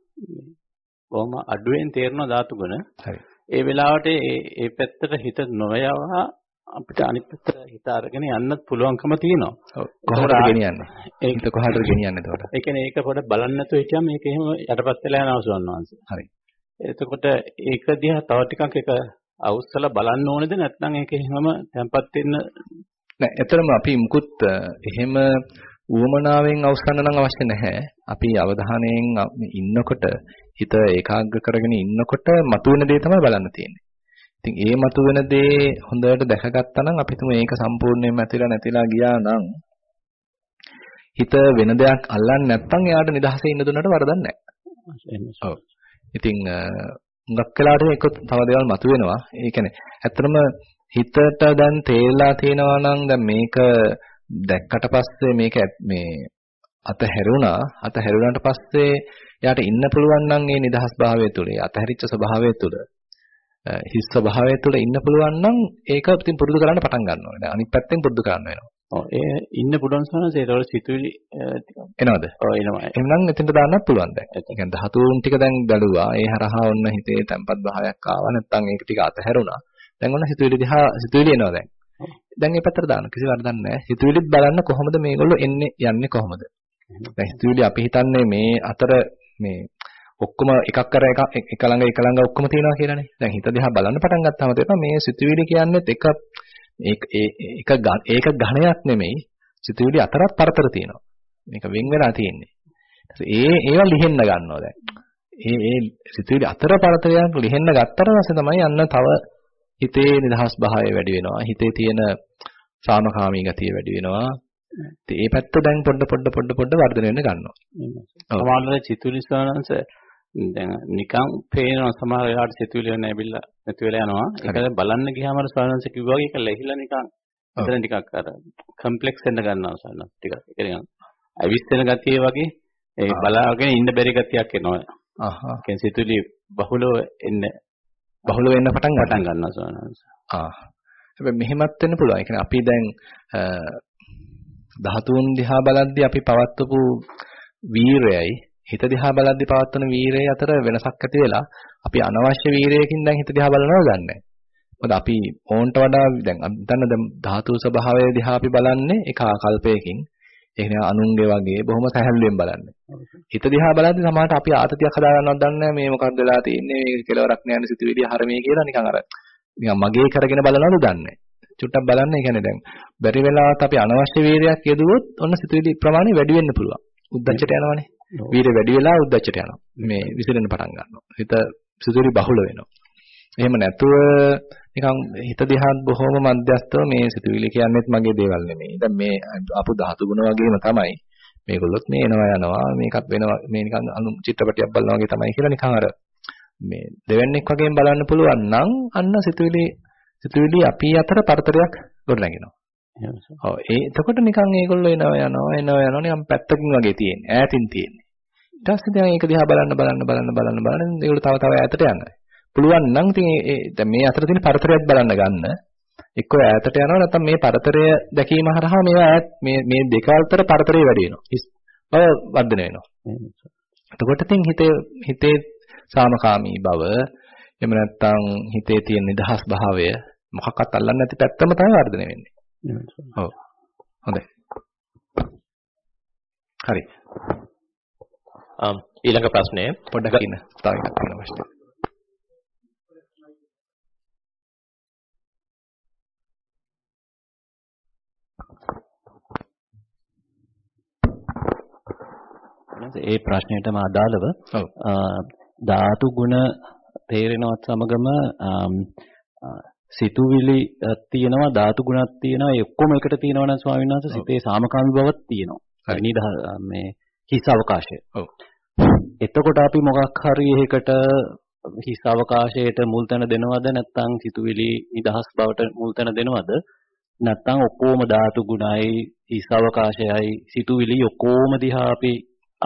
බොහොම අඩුවෙන් තේරෙන ධාතු ගුණ. හරි. ඒ වෙලාවට ඒ ඒ පැත්තට හිත නොයවා අපිට අනිත් පැත්තට හිත අරගෙන යන්නත් පුළුවන්කම තියෙනවා. ඔව්. කොහොමද ගෙනියන්නේ? ඒක කොහාටද ගෙනියන්නේ එතකොට? ඒ කියන්නේ ඒක පොඩ්ඩක් බලන්න නැතුව හිටියම මේක එහෙම යටපත් වෙලා යනවා ස්වාමීන් හරි. එතකොට ඒක දිහා තව ටිකක් ඒක අවුස්සලා බලන්න ඕනේද නැත්නම් ඒක එහෙමම තැම්පත් වෙන්න නෑ. එතරම් අපි මුකුත් එහෙම උවමනාවෙන් අවසන් නම් අවශ්‍ය නැහැ. අපි අවධානයෙන් ඉන්නකොට හිත ඒකාග්‍ර කරගෙන ඉන්නකොට මතුවෙන දේ තමයි බලන්න තියෙන්නේ. ඉතින් ඒ මතුවෙන දේ හොඳට දැකගත්තා නම් අපි තුමු ඒක සම්පූර්ණයෙන්ම ඇතිලා නැතිලා ගියා නම් හිත වෙන දෙයක් අල්ලන්නේ නැත්නම් එයාට නිදහසේ ඉන්න දුන්නට වරදක් නැහැ. ඔව්. ඉතින් හුඟක් වෙලාවට මේක තව දේවල් මතුවෙනවා. ඒ කියන්නේ ඇත්තටම හිතට දැන් තේරලා තියෙනවා නම් දැන් මේක දැක්කට පස්සේ මේක මේ අතහැරුණා. අතහැරුණාට පස්සේ එයාට ඉන්න පුළුවන් නම් ඒ නිදහස් භාවය තුළ, ඒ අතහැරිච්ච ස්වභාවය තුළ, හිස් ස්වභාවය තුළ ඉන්න පුළුවන් නම් ඒක ඉතින් පුරුදු කරන්න පටන් ගන්න ඕනේ. අනිත් පැත්තෙන් පුරුදු කරන්න වෙනවා. ඔව් ඒ ඉන්න පුළුවන් සනස ඒතකොට සිතුවිලි එනවද? ඔව් එනවා. එහෙනම් එතෙන්ට දාන්නත් පුළුවන් දැන්. ඒ කියන්නේ ධාතුන් ටික දැන් බැලුවා. ඒ හරහා ඔන්න හිතේ තැම්පත් භාවයක් ආවා. නැත්නම් ඒක ටික අතහැරුණා. දැන් ඔන්න සිතුවිලි දිහා සිතුවිලි එනවා දැන්. දැන් මේ පැත්තට දාන්න කිසි වරදක් නැහැ. සිතුවිලිත් බලන්න කොහොමද මේගොල්ලෝ එන්නේ යන්නේ කොහොමද? දැන් සිතුවිලි අපි හිතන්නේ මේ අතර මේ ඔක්කොම එකක් කර එක එක ළඟ එක ළඟ ඔක්කොම තියෙනවා කියලානේ. දැන් හිත දිහා බලන්න පටන් ගත්තාම තේරෙනවා මේ සිතුවිලි කියන්නේත් එක ඒක ඒක ඒක ඝණයක් නෙමෙයි. සිතුවිලි අතරත් පරතර තියෙනවා. මේක වෙන් වෙලා තියෙන්නේ. ඒ ඒවා ලිහෙන්න ගන්නවා දැන්. ඒ ඒ සිතුවිලි අතර පරතරයක් ලිහෙන්න ගත්තට පස්සේ තමයි යන්න තව හිතේ නිදහස් භාවය වැඩි වෙනවා. හිතේ තියෙන සාමකාමී ගතිය වැඩි වෙනවා. ඉතින් මේ පැත්ත දැන් පොඩ පොඩ පොඩ පොඩ වර්ධනය වෙන්න ගන්නවා. සමහරවල් සිතුවිලි ස්වරංශ දැන් නිකන් පේනවා සමහර වෙලාවට සිතුවිලි නැබිලා නැති වෙලා යනවා. ඒක බලන්න ගියාම අර ස්වරංශ කිව්වා වගේ ඒක ලැහිලා නිකන් එතන ටිකක් අර කම්ප්ලෙක්ස් වෙන්න ගන්නවා ස්වරංශ ටිකක්. ඒ කියන්නේ අවිස්සෙන ගතිය වගේ ඒ බලාගෙන ඉන්න බැරි ගතියක් එනවා. අහහ. කියන්නේ සිතුවිලි බහුලව එන්න බහුල වෙන්න පටන් පටන් ගන්නවා ස්වරංශ. ආ. හැබැයි මෙහෙමත් වෙන්න පුළුවන්. ඒ කියන්නේ අපි දැන් ධාතුන් දිහා බලද්දී අපි පවත්වපු වීරයයි හිත දිහා බලද්දී පවත්වන වීරයයි අතර වෙනසක් ඇති වෙලා අපි අනවශ්‍ය වීරයකින් දැන් හිත දිහා බලනවා ගන්නෑ. මොකද අපි ඕන්ට වඩා දැන් හිතන්න දැන් ධාතු ස්වභාවය දිහා අපි බලන්නේ එක ආකල්පයකින්. ඒ කියන්නේ අනුන්ගේ වගේ බොහොම සැහැල්ලුවෙන් බලන්නේ. හිත දිහා බලද්දී සමහරට අපි ආතතියක් හදා ගන්නවත් දන්නේ නැහැ. මේ මොකක්ද වෙලා තියෙන්නේ? මේක කෙලවරක් නෑ නේ සිතුවිලි හරමේ කියලා නිකන් අර නිකන් මගේ කරගෙන බලනවද දන්නේ නැහැ. චුට්ටක් බලන්න. ඒ කියන්නේ දැන් බැරි වෙලාවත් අපි අනවශ්‍ය වීරයක් යෙදුවොත් ඔන්න සිතුවිලි ප්‍රමාණය වැඩි වෙන්න පුළුවන්. උද්දච්චයට යනවනේ. වීරය වැඩි වෙලා උද්දච්චයට යනවා. මේ විසිරෙන්න පටන් ගන්නවා. හිත සිතුවිලි බහුල වෙනවා. එහෙම නැතුව නිකන් හිත දිහා බොහොම මධ්‍යස්තව මේ සිතුවිලි කියන්නේත් මගේ දේවල් නෙමෙයි. දැන් මේ අපු ධාතු ගුණ වගේම තමයි. මේගොල්ලොත් මේ එනවා යනවා මේකත් වෙනවා මේ නිකන් අනු චිත්‍රපටයක් බලනවා වගේ තමයි කියලා නිකන් අර මේ දෙවන්නේක් වගේම බලන්න පුළුවන් නම් අන්න සිතුවිලි සිතුවිලි අපි අතර පරතරයක් ගොඩනගෙනවා. ඔව් ඒ එතකොට නිකන් ඒගොල්ලෝ එනවා යනවා එනවා යනවා නිකන් පැත්තකින් වගේ තියෙන්නේ ඈතින් තියෙන්නේ. ඊට පස්සේ දැන් ඒක දිහා බලන්න බලන්න බලන්න බලන්න බලන්න ඒගොල්ලෝ තව තව ඈතට යනවා. පුළුවන් නම් ඉතින් ඒ දැන් මේ අතර තියෙන පරතරයක් බලන්න ගන්න. එක්ක ඈතට යනවා නැත්නම් මේ පරතරය දැකීම හරහා මේවා ඈත් මේ මේ දෙක අතර පරතරය වැඩි වෙනවා. බව වර්ධනය වෙනවා. එතකොට ඉතින් හිතේ හිතේ සාමකාමී බව එහෙම නැත්නම් හිතේ තියෙන නිදහස් භාවය මොකක්වත් අල්ලන්නේ නැති පැත්තම තමයි වර්ධනය වෙන්නේ. ඔව්. හොඳයි. හරි. um ඊළඟ ප්‍රශ්නය පොඩ්ඩක් ඉන්න. තව එකක් තියෙනවා ප්‍රශ්නේ. ඒ ප්‍රශ්නයටම අදාළව ධාතු ගුණ තේරෙනවත් සමගම සිතුවිලි තියෙනවා ධාතු ගුණක් තියෙනවා ඒ ඔක්කොම එකට තියෙනවා නම් ස්වාමීන් වහන්සේ සිතේ සාමකාමී බවක් තියෙනවා. නිදහ මේ හිස් අවකාශය. ඔව්. එතකොට අපි මොකක් හරි එකකට හිස් අවකාශයට මුල් තැන දෙනවද නැත්නම් සිතුවිලි නිදහස් බවට මුල් තැන දෙනවද? නැත්නම් ඔක්කොම ධාතු ගුණයි හිස් අවකාශයයි සිතුවිලි ඔක්කොම දිහා අපි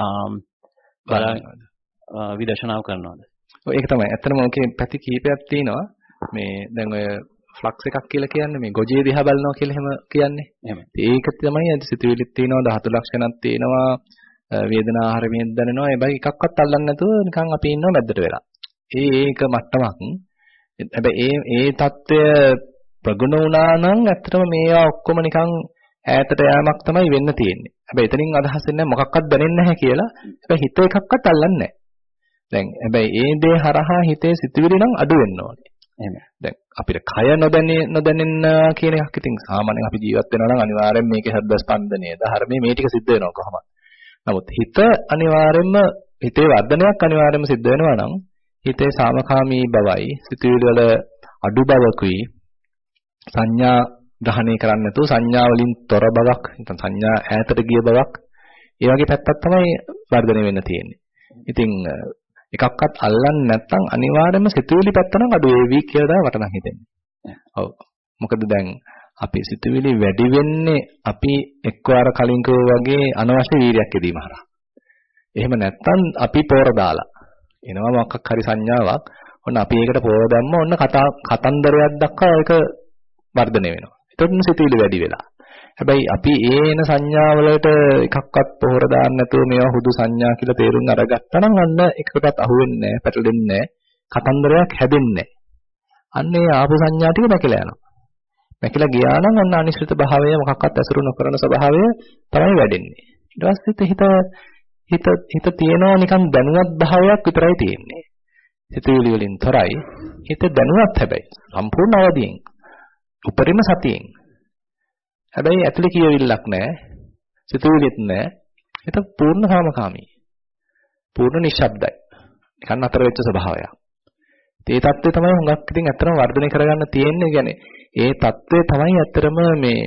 බලන්න විදර්ශනාව කරනවාද? ඔව් ඒක තමයි. ඇත්තටම ඔකේ පැති කීපයක් තියෙනවා. මේ දැන් ඔය ෆ්ලක්ස් එකක් කියලා කියන්නේ මේ ගොජේ දිහා බලනවා කියලා එහෙම කියන්නේ. එහෙම. ඒක තමයි අද සිතුවිලිත් තියෙනවා, ධාතු ලක්ෂණත් තියෙනවා, වේදනා ආහාරමෙන් දැනෙනවා. ඒ බයි එකක්වත් අල්ලන්නේ නැතුව නිකන් අපි ඉන්නවා මැද්දට වෙලා. ඒ ඒක මට්ටමක්. හැබැයි ඒ ඒ தত্ত্বය ප්‍රගුණ වුණා නම් ඇත්තටම මේවා ඔක්කොම නිකන් ඈතට යෑමක් තමයි වෙන්න තියෙන්නේ. හැබැයි එතනින් අදහස් වෙන්නේ මොකක්වත් දැනෙන්නේ නැහැ කියලා. හැබැයි හිත එකක්වත් අල්ලන්නේ නැහැ. දැන් හැබැයි ඒ දේ හරහා හිතේ සිතුවිලි නම් අඩු වෙන්න ඕනේ. එහෙම. දැන් අපිට කය නොදැනෙ නොදැනෙන්න කියන එකක් ඉතින් සාමාන්‍යයෙන් අපි ජීවත් වෙනවා නම් අනිවාර්යෙන් මේකේ හෘද ස්පන්දනය, ධර්මයේ මේ ටික සිද්ධ වෙනවා කොහොමද? නමුත් හිත අනිවාර්යෙන්ම හිතේ වර්ධනයක් අනිවාර්යෙන්ම සිද්ධ වෙනවා නම් හිතේ සාමකාමී බවයි, සිතුවිලි වල අඩු බවකුයි, සංඥා ග්‍රහණය කරන්නේ නැතුව සංඥා වලින් තොර බවක්, නැත්නම් සංඥා ඈතට ගිය බවක්, ඒ වගේ පැත්තක් තමයි වර්ධනය වෙන්න තියෙන්නේ. ඉතින් එකක්වත් අල්ලන්නේ නැත්නම් අනිවාර්යයෙන්ම සිතුවිලි පැත්ත නම් අඩු වේවි කියලා තමයි මට නම් හිතෙන්නේ. ඔව්. මොකද දැන් අපි සිතුවිලි වැඩි වෙන්නේ අපි එක්වර කලින් වගේ අනවශ්‍ය වීර්යයක් යෙදීම හරහා. එහෙම නැත්නම් අපි පෝර දාලා එනවා මොකක් හරි සංඥාවක්. ඔන්න අපි ඒකට පෝර දැම්ම ඔන්න කතා කතන්දරයක් දක්වා ඒක වර්ධනය වෙනවා. එතකොට සිතුවිලි වැඩි වෙලා. හැබැයි අපි ඒ එන සංඥාවලට එකක්වත් පොහොර දාන්න නැතුව මේවා හුදු සංඥා කියලා තේරුම් අරගත්තා නම් අන්න එකකටත් අහු වෙන්නේ නැහැ, පැටලෙන්නේ නැහැ, කතන්දරයක් හැදෙන්නේ නැහැ. අන්න ඒ ආපු සංඥා ටික නැකලා යනවා. නැකලා ගියා නම් අන්න අනිශ්චිත භාවය මොකක්වත් ඇසුරු නොකරන ස්වභාවය තමයි වැඩෙන්නේ. ඊට පස්සේ හිත හිත හිත තියෙනවා නිකන් දැනුවත් භාවයක් විතරයි තියෙන්නේ. සිතුවිලි වලින් තොරයි. හිත දැනුවත් හැබැයි සම්පූර්ණ අවදියෙන්. උපරිම සතියෙන්. හැබැයි ඇතුලේ කියවිල්ලක් නැහැ. සිතුවිලිත් නැහැ. ඒක පූර්ණ සාමකාමී. පූර්ණ නිශ්ශබ්දයි. නිකන් අතර වෙච්ච ස්වභාවයක්. ඒ தත්ත්වය තමයි හුඟක් ඉතින් ඇත්තටම වර්ධනය කරගන්න තියෙන්නේ. يعني ඒ தත්ත්වය තමයි ඇත්තටම මේ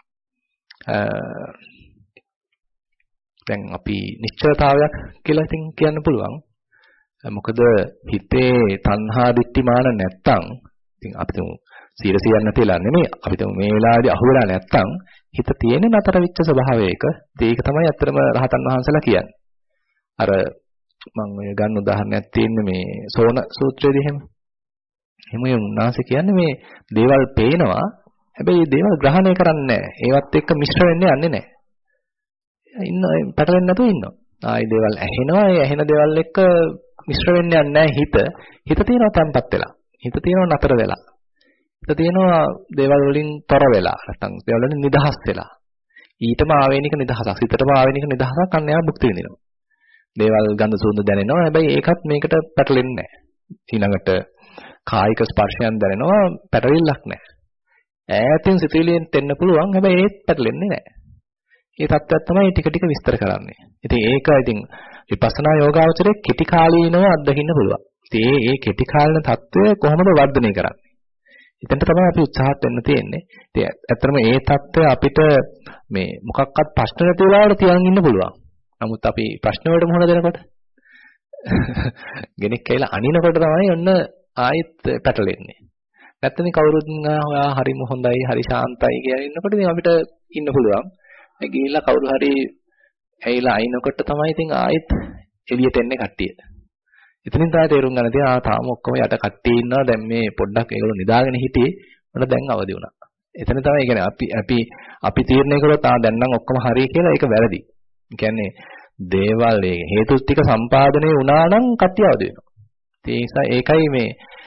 දැන් අපි නිශ්චලතාවයක් කියලා ඉතින් කියන්න පුළුවන්. මොකද හිතේ තණ්හා දිට්ඨිමාන නැත්තම් ඉතින් අපි තුමු සීරසියක් නැතිලා නෙමෙයි අපි තුමු මේ වෙලාවේදී අහුවෙලා නැත්තම් හිත තියෙන්නේ නතර වෙච්ච ස්වභාවයක. ඒක තමයි ඇත්තටම රහතන් වහන්සේලා කියන්නේ. අර මම ඔය ගන්න උදාහරණයක් තියෙන්නේ මේ සෝන සූත්‍රයේදී එහෙම. එහෙම උන්වහන්සේ කියන්නේ මේ දේවල් පේනවා හැබැයි මේ දේවල් ග්‍රහණය කරන්නේ නැහැ. ඒවත් එක්ක මිශ්‍ර වෙන්නේ යන්නේ නැහැ. ඉන්න පැටලෙන්නේ නැතුව ඉන්නවා. ආයි දේවල් ඇහෙනවා. ඒ ඇහෙන දේවල් එක්ක මිශ්‍ර වෙන්නේ නැහැ හිත. හිත තියෙනවා තැම්පත් වෙලා. හිත තියෙනවා නතර වෙලා. හිත තියෙනවා දේවල් වලින් තොර වෙලා. නැත්නම් දේවල් වලින් නිදහස් වෙලා. ඊටම ආවේනික නිදහසක්. හිතටම ආවේනික නිදහසක් අන්න එයා භුක්ති විඳිනවා. දේවල් ගඳ සුවඳ දැනෙනවා. හැබැයි ඒකත් මේකට පැටලෙන්නේ නැහැ. ඊළඟට කායික ස්පර්ශයන් දැනෙනවා. පැටලිල්ලක් නැහැ. ඈතින් සිතුවිලියෙන් දෙන්න පුළුවන්. හැබැයි ඒත් පැටලෙන්නේ නැහැ. මේ தත්ත්වයක් තමයි ටික ටික විස්තර කරන්නේ. ඉතින් ඒක ඉතින් විපස්සනා යෝගාවචරයේ කෙටි කාලීනව අත්දකින්න පුළුවන්. ඉතින් මේ මේ කෙටි කාලීන தත්ත්වය කොහොමද වර්ධනය කරන්නේ? එතනට තමයි අපි උත්සාහත් වෙන්න තියෙන්නේ. ඉතින් ඇත්තටම මේ தත්ත්වය අපිට මේ මොකක්වත් ප්‍රශ්න නැති වෙලාවට තියන් ඉන්න පුළුවන්. නමුත් අපි ප්‍රශ්න වලට මුහුණ දෙනකොට ගෙනෙක් කියලා අනිනකොට තමයි ඔන්න ආයෙත් පැටලෙන්නේ. නැත්නම් කවුරුත් ඔයා හරිම හොඳයි, හරි ශාන්තයි කියලා ඉන්නකොට ඉතින් අපිට ඉන්න පුළුවන්. ඒ ගිහිල්ලා කවුරු හරි ඇවිල්ලා අයින්කොට තමයි ඉතින් ආයෙත් එළියට එන්නේ කට්ටිය. එතනින් තමයි තේරුම් ගන්න තියෙන්නේ ආ තාම ඔක්කොම යට කට්ටිය ඉන්නවා. දැන් මේ පොඩ්ඩක් ඒගොල්ලෝ නිදාගෙන හිටියේ. මොන දැන් අවදි වුණා. එතන තමයි කියන්නේ අපි අපි අපි තීරණය කරොත් ආ දැන් නම් ඔක්කොම හරි කියලා ඒක වැරදි. ඒ කියන්නේ දේවල් හේතු ටික සම්පාදනය වුණා නම් කට්ටිය අවදි වෙනවා. ඒ නිසා ඒකයි මේ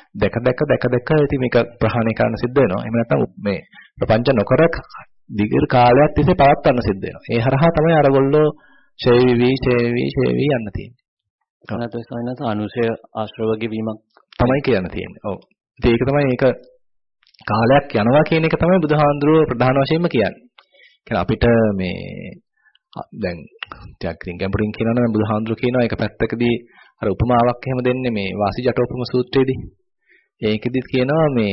දැක දැක දැක දැක ඉතින් මේක ප්‍රහාණය කරන්න සිද්ධ වෙනවා. එහෙම නැත්නම් මේ ප්‍රපංච නොකර දීර්ඝ කාලයක් තිස්සේ පවත්වන්න සිද්ධ වෙනවා. ඒ හරහා තමයි අරගොල්ලෝ ඡේ වී ඡේ වී ඡේ වී යන්න තියෙන්නේ. නැත්නම් සයින්ස් අනුශය ආශ්‍රවගේ වීමක් තමයි කියන්න තියෙන්නේ. ඔව්. ඉතින් ඒක තමයි ඒක කාලයක් යනවා කියන එක තමයි බුදුහාඳුරුව ප්‍රධාන වශයෙන්ම කියන්නේ. කියන්නේ අපිට මේ දැන් ටිකක් ගැඹුරින් කියනවා නම් බුදුහාඳුරුව කියනවා ඒක පැත්තකදී අර උපමාවක් එහෙම දෙන්නේ මේ වාසිජටෝපම සූත්‍රයේදී. ඒකෙදිත් කියනවා මේ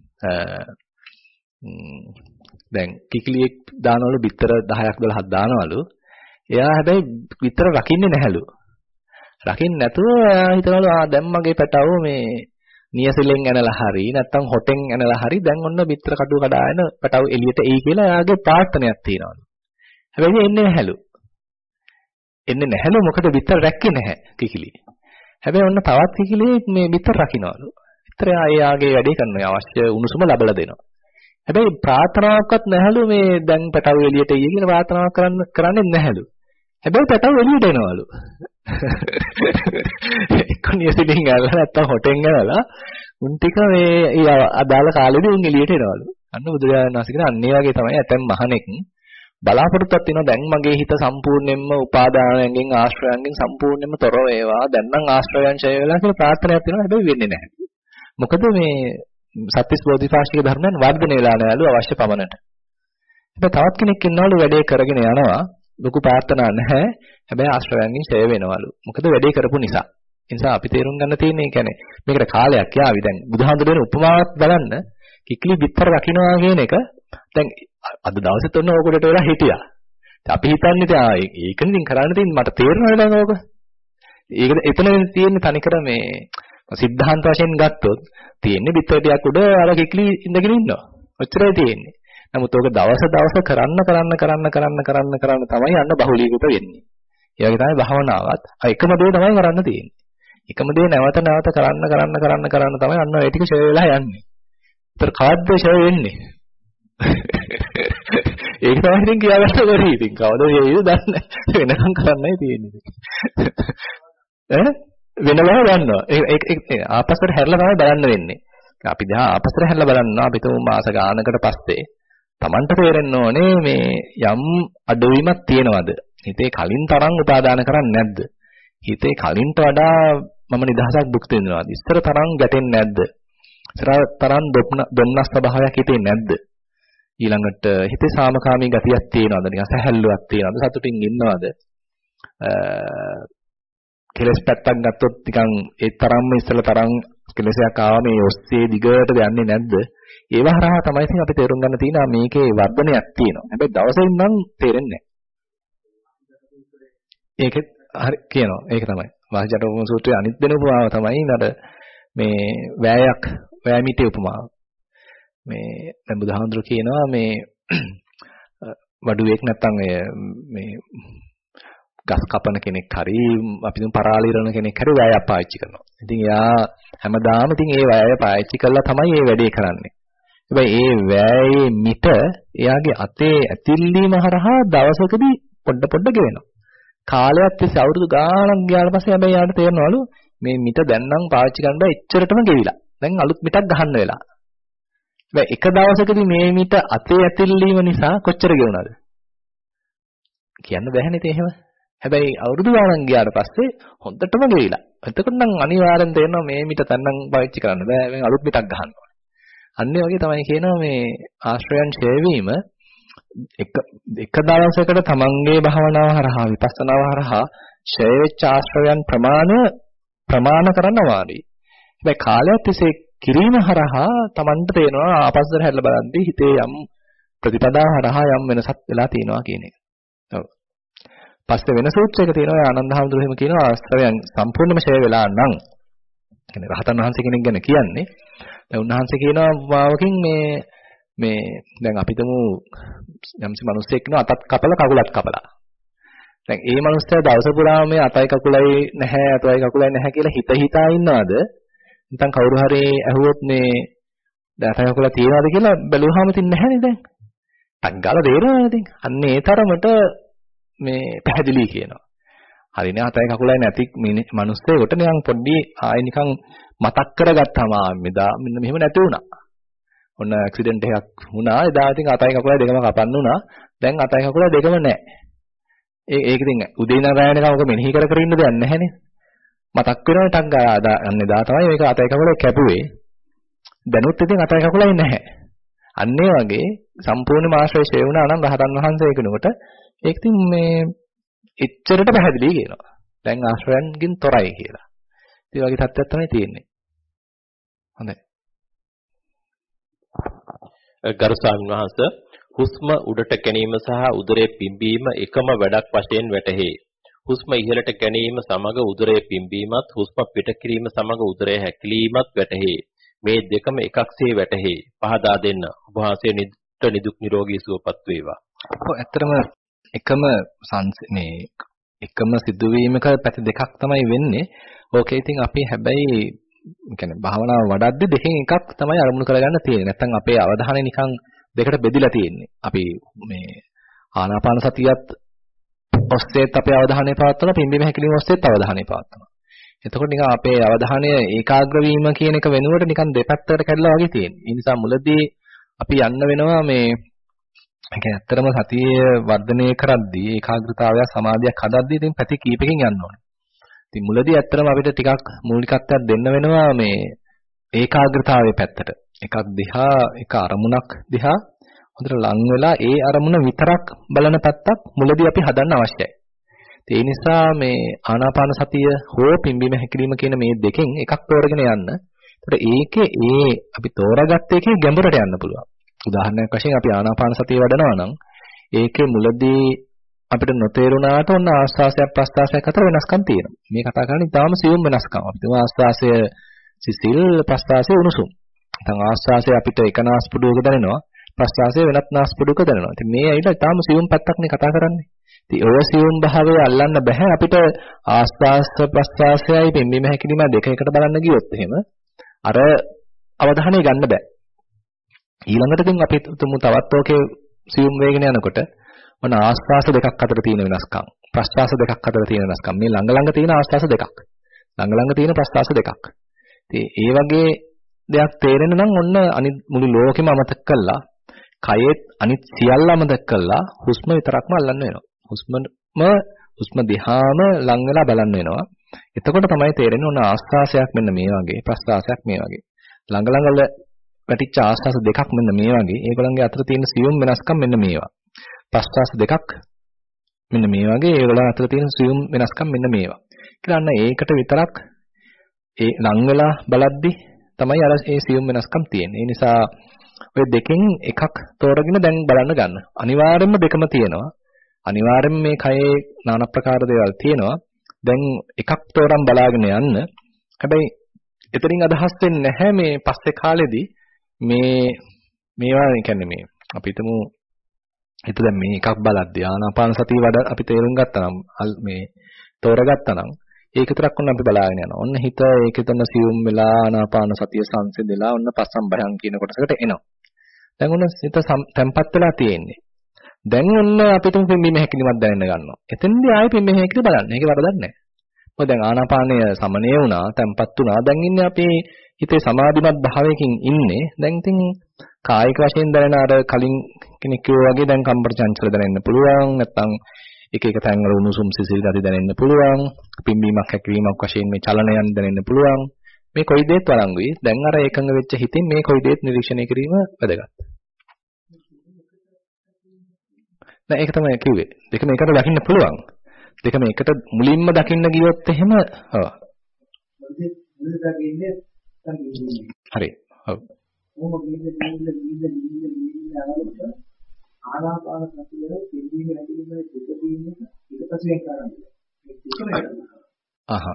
දැන් කිකිලියෙක් දානවලු බිත්තර දහයක් දොළහක් දානවලු. එයා හැබැයි බිත්තර රකින්නේ නැහැලු. රකින්න නැතුව හිතනවලු ආ දැන් මගේ පැටව මේ නියසලෙන් ඇනලා හරි නැත්නම් හොටෙන් ඇනලා හරි දැන් ඔන්න බිත්තර කඩුව කඩාගෙන පැටව එළියට එයි කියලා එයාගේ ප්‍රාර්ථනාවක් තියෙනවලු. හැබැයි එන්නේ නැහැලු. එන්නේ නැහැලු මොකද බිත්තර රැක්කේ නැහැ කිකිලි. හැබැයි ඔන්න තවත් කිකිලියෙක් මේ බිත්තර රකින්නවලු. බිත්තර එයාගේ වැඩේ කරනවා අවශ්‍ය උණුසුම ලබලා දෙනවා. හැබැයි ප්‍රාර්ථනාවක්වත් නැහැලු මේ දැන් පැටව එළියට එයි කියලා ප්‍රාර්ථනාවක් කරන්න කරන්නේ නැහැලු. හැබැයි පැටව එළියට එනවලු. එක්කනියසින් ගාලා නැත්තම් හොටෙන් ගාලා උන් ටික මේ අදාළ කාලෙදී උන් එළියට එනවලු. අන්න බුදුරජාණන් වහන්සේ කියන අන්න ඒ වගේ තමයි ඇතැම් මහණෙක් බලාපොරොත්තුවක් වෙනවා දැන් මගේ හිත සම්පූර්ණයෙන්ම උපාදානයෙන් ආශ්‍රයයන්ගෙන් සම්පූර්ණයෙන්ම තොර වේවා. දැන් නම් ආශ්‍රයයන් ඡය වෙලා කියලා ප්‍රාර්ථනාවක් තියෙනවා හැබැයි වෙන්නේ නැහැ. මොකද මේ සත්‍තිස් බෝධිපාශික ධර්මයන් වර්ධනය වෙලා නැලු අවශ්‍ය පමණට. හැබැයි තවත් කෙනෙක් ඉන්නවලු වැඩේ කරගෙන යනවා. ලොකු ප්‍රාර්ථනා නැහැ. හැබැයි ආශ්‍රයයන්ගෙන් ඡය වෙනවලු. මොකද වැඩේ කරපු නිසා. ඒ නිසා අපි තේරුම් ගන්න තියෙන්නේ කියන්නේ මේකට කාලයක් යාවි. දැන් බුදුහාමුදුරනේ උපමාවක් බලන්න කිකිලි බිත්තර රකින්නවා කියන එක දැන් අද දවසෙත් ඔන්න ඕකඩට වෙලා හිටියා. අපි හිතන්නේ දැන් ඒකනේ ඉතින් කරන්න තියෙන්නේ මට තේරෙනවද දැන් ඕක? ඒක එතන තියෙන්නේ තනිකර මේ සිද්ධාන්ත වශයෙන් ගත්තොත් තියෙන්නේ බිත්තර ටිකක් උඩ අර කිකිලි ඉඳගෙන ඉන්නවා. ඔච්චරයි තියෙන්නේ. නමුත් ඕක දවස දවස කරන්න කරන්න කරන්න කරන්න කරන්න කරන්න තමයි යන්න බහුලීකృత වෙන්නේ. ඒ වගේ තමයි භාවනාවත්. එකම දේ තමයි කරන්න තියෙන්නේ. එකම දේ නැවත නැවත කරන්න කරන්න කරන්න කරන්න තමයි අන්න ඒ ටික ෂය වෙලා යන්නේ. ඒතර කාද්ද ෂය වෙන්නේ. ඒක තමයි ඉතින් කියාගන්න බැරි. ඉතින් කවද වේවිද දන්නේ නැහැ. වෙනකම් කරන්නයි තියෙන්නේ. ඈ වෙනවා ගන්නවා. ඒක ඒක ආපස්සට හැරලා තමයි බලන්න වෙන්නේ. අපි දැන් ආපස්සට හැරලා බලනවා අපි තුන් මාස ගානකට පස්සේ Tamanට තේරෙන්න ඕනේ මේ යම් අඩුවීමක් තියෙනවද? හිතේ කලින් තරම් උපාදාන කරන්නේ නැද්ද? හිතේ කලින්ට වඩා මම නිදහසක් භුක්ති විඳිනවාද? ඉස්සර තරම් ගැටෙන්නේ නැද්ද? ඉස්සර තරම් දුම්නස් ස්වභාවයක් හිතේ නැද්ද? ඊළඟට හිතේ සාමකාමී ගතියක් තියෙනවද? නිකන් සැහැල්ලුවක් තියෙනවද? සතුටින් ඉන්නවද? කෙලස් පැත්තක් ගත්තොත් නිකන් ඒ තරම්ම ඉස්සර තරම් කෙලසයක් ආව මේ ඔස්සේ දිගට යන්නේ නැද්ද? ඒව හරහා තමයි ඉතින් අපි තේරුම් ගන්න තියෙනවා මේකේ වර්ධනයක් තියෙනවා. හැබැයි දවසින් නම් තේරෙන්නේ නැහැ. ඒකෙත් හරි කියනවා. ඒක තමයි. වාසිජටෝපම සූත්‍රයේ අනිත් දෙන උපමාව තමයි නඩ මේ වෑයක් වෑමිටේ උපමාව. මේ දැන් බුදුහාමුදුරු කියනවා මේ වඩුවෙක් නැත්තම් මේ ගස් කපන කෙනෙක් හරි අපි තුන් පරාලිරන කෙනෙක් හරි වෑයක් පාවිච්චි කරනවා. ඉතින් එයා හැමදාම ඉතින් ඒ වෑය පාවිච්චි කළා තමයි මේ වැඩේ කරන්නේ. හැබැයි ඒ වෑයේ මිට එයාගේ අතේ ඇතිල්ලීම හරහා දවසකදී පොඩ පොඩ ගෙවෙනවා. කාලයක් තිස්සේ අවුරුදු ගාණක් ගියාට පස්සේ හැබැයි යාට තේරෙනවලු මේ මිට දැන් නම් පාවිච්චි කරන්න බෑ එච්චරටම ගෙවිලා. දැන් අලුත් මිටක් ගහන්න වෙලා. හැබැයි එක දවසකදී මේ මිට අතේ ඇතිල්ලීම නිසා කොච්චර ගෙවුනද? කියන්න බැහැනේ ඉතින් එහෙම. හැබැයි අවුරුදු ගාණක් ගියාට පස්සේ හොඳටම ගෙවිලා. එතකොට නම් අනිවාර්යෙන් තේරෙනවා මේ මිට දැන් නම් පාවිච්චි කරන්න බෑ. මේ අලුත් මිටක් ගහන්න ඕනේ. අන්න ඒ වගේ තමයි කියනවා මේ ආශ්‍රයයන් ඡය වීම එක එක දවසකට තමන්ගේ භාවනාව හරහා විපස්සනාව හරහා ඡය වෙච්ච ආශ්‍රයයන් ප්‍රමාණය ප්‍රමාණ කරන්න වාරි. හැබැයි කාලයක් තිස්සේ කිරීම හරහා තමන්ට තේනවා ආපස්සට හැරිලා බලද්දී හිතේ යම් ප්‍රතිපදාව හරහා යම් වෙනසක් වෙලා තියෙනවා කියන එක. ඔව්. පස්සේ වෙන සූත්‍රයක තියෙනවා ආනන්ද හැමතුරු එහෙම කියනවා ආශ්‍රයයන් සම්පූර්ණයෙන්ම ඡය වෙලා නම් කියන්නේ රහතන් වහන්සේ කෙනෙක් ගැන කියන්නේ. දැන් උන්වහන්සේ කියනවා උපමාවකින් මේ මේ දැන් අපි තුමු යම්සි මිනිස්සෙක් ඉන්නවා අතත් කපලා කකුලත් කපලා. දැන් ඒ මිනිස්සයා දවස පුරාම මේ අතයි කකුලයි නැහැ අතයි කකුලයි නැහැ කියලා හිත හිතා ඉන්නවද? නැත්නම් කවුරු හරි ඇහුවොත් මේ දැන් අතයි කකුල තියනවද කියලා බැලුවාම තින් නැහැනේ දැන්. ටක් ගාලා තේරෙනවා ඉතින්. අන්න ඒ තරමට මේ පැහැදිලි කියනවා. හරිනේ අතයි කකුලයි නැති මිනිස්සෙකුට නිකන් පොඩ්ඩි ආයි නිකන් මතක් කරගත්තාම මෙදා මෙන්න මෙහෙම නැති වුණා. ඔන්න ඇක්සිඩන්ට් එකක් වුණා. එදා ඉතින් අතයි කකුලයි දෙකම කපන්න වුණා. දැන් අතයි කකුලයි දෙකම නැහැ. ඒ ඒක ඉතින් උදේ ඉඳන් රැ වෙනකම් ඔක මෙනෙහි කර කර ඉන්න දෙයක් නැහැනේ. මතක් වෙනවා ටක් ගාලා අන්න එදා තමයි මේක අතයි කකුලයි කැපුවේ. දැනුත් ඉතින් අතයි කකුලයි නැහැ. අන්න ඒ වගේ සම්පූර්ණ ආශ්‍රය ෂේ වුණා නම් රහතන් වහන්සේ කෙනෙකුට ඒක ඉතින් මේ එච්චරට පැහැදිලි කියනවා. දැන් ආශ්‍රයන්ගෙන් තොරයි කියලා. ඒ වගේ තත්ත්වයක් තමයි තියෙන්නේ. හොඳයි. ගරු ස්වාමීන් වහන්සේ හුස්ම උඩට ගැනීම සහ උදරයේ පිම්බීම එකම වැඩක් වශයෙන් වැටහේ. හුස්ම ඉහළට ගැනීම සමග උදරයේ පිම්බීමත් හුස්ම පිට කිරීම සමග උදරයේ හැකිලීමත් වැටහේ. මේ දෙකම එකක්සේ වැටහේ. පහදා දෙන්න. ඔබ වහන්සේ නිදුක් නිරෝගී සුවපත් වේවා. ඔව් ඇත්තටම එකම මේ එකම සිදුවීමක පැති දෙකක් තමයි වෙන්නේ. ඕකේ ඉතින් අපි හැබැයි කියන්නේ භාවනාව වඩද්දි දෙකෙන් එකක් තමයි අරමුණු කරගන්න තියෙන්නේ. නැත්තම් අපේ අවධානය නිකන් දෙකට බෙදිලා තියෙන්නේ. අපි මේ ආනාපාන සතියත් ඔස්සේත් අපේ අවධානය පවත්වනවා, පිම්බීම හැකිලිම ඔස්සේත් අවධානය පවත්වනවා. එතකොට නිකන් අපේ අවධානය ඒකාග්‍ර වීම කියන එක වෙනුවට නිකන් දෙපැත්තකට කැඩලා වගේ තියෙනවා. ඒ නිසා මුලදී අපි යන්න වෙනවා මේ ඒ කියන්නේ ඇත්තටම සතිය වර්ධනය කරද්දී ඒකාග්‍රතාවය සමාධියක් හදද්දී ඉතින් පැති කීපකින් යන්න ඕනේ. ඉතින් මුලදී ඇත්තටම අපිට ටිකක් මූලිකත්වයක් දෙන්න වෙනවා මේ ඒකාග්‍රතාවයේ පැත්තට. එකක් දිහා එක අරමුණක් දිහා හොඳට ලං වෙලා ඒ අරමුණ විතරක් බලන පැත්තක් මුලදී අපි හදන්න අවශ්‍යයි. ඒ නිසා මේ ආනාපාන සතිය හෝ පිම්බීම හැකිලිම කියන මේ දෙකෙන් එකක් තෝරගෙන යන්න. ඒකට ඒකේ ඒ අපි තෝරාගත්ත එකේ ගැඹුරට යන්න පුළුවන්. උදාහරණයක් වශයෙන් අපි ආනාපාන සතිය වඩනවා නම් ඒකේ මුලදී අපිට නොතේරුණාට ඔන්න ආස්වාසයක් ප්‍රස්වාසයක් අතර වෙනස්කම් තියෙනවා. මේ කතා කරන්නේ ඊටාම සියුම් වෙනස්කම්. අපිට ආස්වාසය සිසිල් ප්‍රස්වාසය උණුසුම්. නැත්නම් ආස්වාසය අපිට එක නාස්පුඩුවක දැනෙනවා. ප්‍රස්වාසය වෙනත් නාස්පුඩුවක දැනෙනවා. ඉතින් මේ ඇයිලා ඊටාම සියුම් පැත්තක් නේ කතා කරන්නේ. ඉතින් ඔය සියුම් භාවය අල්ලන්න බෑ අපිට ආස්වාස ප්‍රස්වාසයයි පිම්බීම හැකිලිම දෙක එකට බලන්න ගියොත් එහෙම අර අවධානය ගන්න බෑ. ඊළඟට ඉතින් අපි තුමු තවත් ඕකේ සියුම් වේගන යනකොට මොන ආස්වාස දෙකක් අතර තියෙන වෙනස්කම් ප්‍රස්වාස දෙකක් අතර තියෙන වෙනස්කම් මේ ළඟ ළඟ තියෙන ආස්වාස දෙකක් ළඟ ළඟ තියෙන ප්‍රස්වාස දෙකක්. ඉතින් ඒ වගේ දෙයක් තේරෙන්න නම් ඔන්න අනිත් මුළු ලෝකෙම අමතක කළා කයෙත් අනිත් සියල්ල අමතක කළා හුස්ම විතරක්ම අල්ලන්න වෙනවා. හුස්මම හුස්ම දිහාම ලං වෙලා බලන්න වෙනවා. එතකොට තමයි තේරෙන්නේ ඔන්න ආස්වාසයක් මෙන්න මේ වගේ ප්‍රස්වාසයක් මේ වගේ. ළඟ ළඟ වල පැටිච්ච ආස්වාස දෙකක් මෙන්න මේ වගේ. ඒගොල්ලන්ගේ අතර තියෙන සියුම් වෙනස්කම් මෙන්න මේවා. ප්‍රස්වාස දෙකක් මෙන්න මේ වගේ. ඒගොල්ලන් අතර තියෙන සියුම් වෙනස්කම් මෙන්න මේවා. කියලා අන්න ඒකට විතරක් ඒ ලං වෙලා බලද්දි තමයි අර ඒ සියුම් වෙනස්කම් තියෙන්නේ. ඒ නිසා ඔය දෙකෙන් එකක් තෝරගෙන දැන් බලන්න ගන්න. අනිවාර්යයෙන්ම දෙකම තියෙනවා. අනිවාර්යයෙන්ම මේ කයේ নানা ප්‍රකාර දේවල් තියෙනවා. දැන් එකක් තෝරන් බලාගෙන යන්න. හැබැයි එතනින් අදහස් වෙන්නේ නැහැ මේ පස්සේ කාලෙදී මේ මේවා කියන්නේ මේ අපි හිතමු හිත දැන් මේ එකක් බලද්දී ආනාපාන සතිය වඩ අපි තේරුම් ගත්තා නම් මේ තෝරගත්තා නම් ඒක විතරක් ඔන්න අපි බලාගෙන යනවා. ඔන්න හිත ඒකෙතන සියුම් වෙලා ආනාපාන සතිය සංසිඳලා ඔන්න පස්සම් බයං කියන කොටසකට එනවා. දැන් ඔන්න හිත තැම්පත් වෙලා තියෙන්නේ. දැන් ඔන්න අපිට පිම්බීම හැකිලිමත් දැනෙන්න ගන්නවා. එතෙන්දී ආයෙ පිම්බීම හැකිලි බලන්න. ඒක වරදක් නැහැ. මොකද දැන් ආනාපානය සමනය වුණා, තැම්පත් වුණා. දැන් ඉන්නේ අපි හිතේ සමාධිමත් භාවයකින් ඉන්නේ. දැන් ඉතින් කායික වශයෙන් දැනෙන අර කලින් කෙනෙක් කිව්වා වගේ දැන් කම්පන චංචල දැනෙන්න පුළුවන්. නැත්තම් එක එක තැන්වල උණුසුම් සිසිල් ගති දැනෙන්න පුළුවන්. පිම්බීමක් හැකිලීමක් වශයෙන් මේ චලනයන් දැනෙන්න පුළුවන්. මේ කොයි දෙයක් වළංගුයි. දැන් අර එකඟ වෙච්ච හිතින් මේ කොයි දෙයක් නිරීක්ෂණය කිරීම වැදගත්. නෑ ඒක තමයි කිව්වේ. දෙකම එකට දකින්න පුළුවන්. දෙකම එකට මුලින්ම දකින්න ගියොත් එහෙම ඔව්. හරි. ඔව්. ආනාපාන සතියේ පිළිවිල ඇතුළේ දෙක තියෙන එක පස්සේ කරන්නේ. අහහ.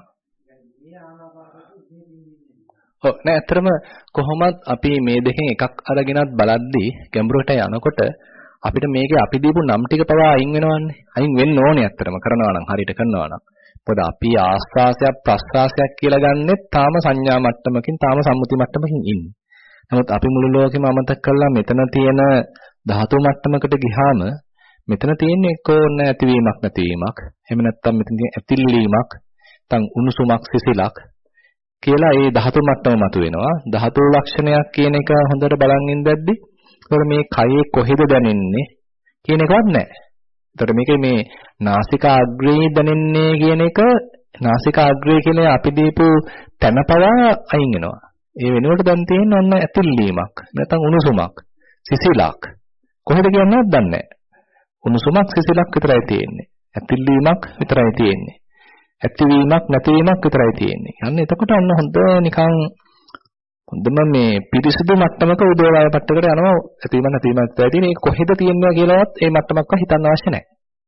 ඔව් නෑ අතරම කොහොමත් අපි මේ දෙකෙන් එකක් අරගෙනත් බලද්දී ගැඹුරට යනකොට අපිට මේකේ අපි දීපු නම් ටික පවා අයින් වෙනවන්නේ. අයින් වෙන්න ඕනේ අත්‍තරම කරනවා නම් හරියට කරනවා නම්. මොකද අපි ආස්වාසයක් ප්‍රස්වාසයක් කියලා ගන්නෙත් තාම සංඥා මට්ටමකින් තාම සම්මුති මට්ටමකින් ඉන්නේ. නමුත් අපි මුළු ලෝකෙම අමතක කළා මෙතන තියෙන ධාතු මට්ටමකට ගියාම මෙතන තියෙන්නේ එක්කෝ නැතිවීමක් නැතිවීමක්. එහෙම නැත්නම් මෙතන තියෙන ඇතිල්ලීමක්, නැත්නම් උණුසුමක් සිසිලක්. කියලා ඒ ධාතු මට්ටම මතුවෙනවා. ධාතු ලක්ෂණයක් කියන එක හොඳට බලන් ඉඳද්දි ඒතර මේ කයේ කොහෙද දැනෙන්නේ කියන එකවත් නැහැ. ඒතර මේකේ මේ නාසිකාග්‍රේ දැනෙන්නේ කියන එක නාසිකාග්‍රේ කියන අපි දීපු තැන පවා අයින් වෙනවා. ඒ වෙනුවට දැන් තියෙන ඔන්න ඇතිල්ලීමක් නැත්නම් උණුසුමක් සිසිලක් කොහෙද කියන්නවත් දන්නේ නැහැ. උණුසුමක් සිසිලක් විතරයි තියෙන්නේ. ඇතිල්ලීමක් විතරයි තියෙන්නේ. ඇතිවීමක් නැතිවීමක් විතරයි තියෙන්නේ. අන්න එතකොට අන්න හොඳ නිකන් හොඳම මේ පිරිසිදු මට්ටමක උදේවය පැත්තකට යනවා ඇතිවීම නැතිවීම විතරයි තියෙන්නේ. ඒක කොහෙද තියෙන්නේ කියලාවත් ඒ මට්ටමක්ව හිතන්න අවශ්‍ය නැහැ.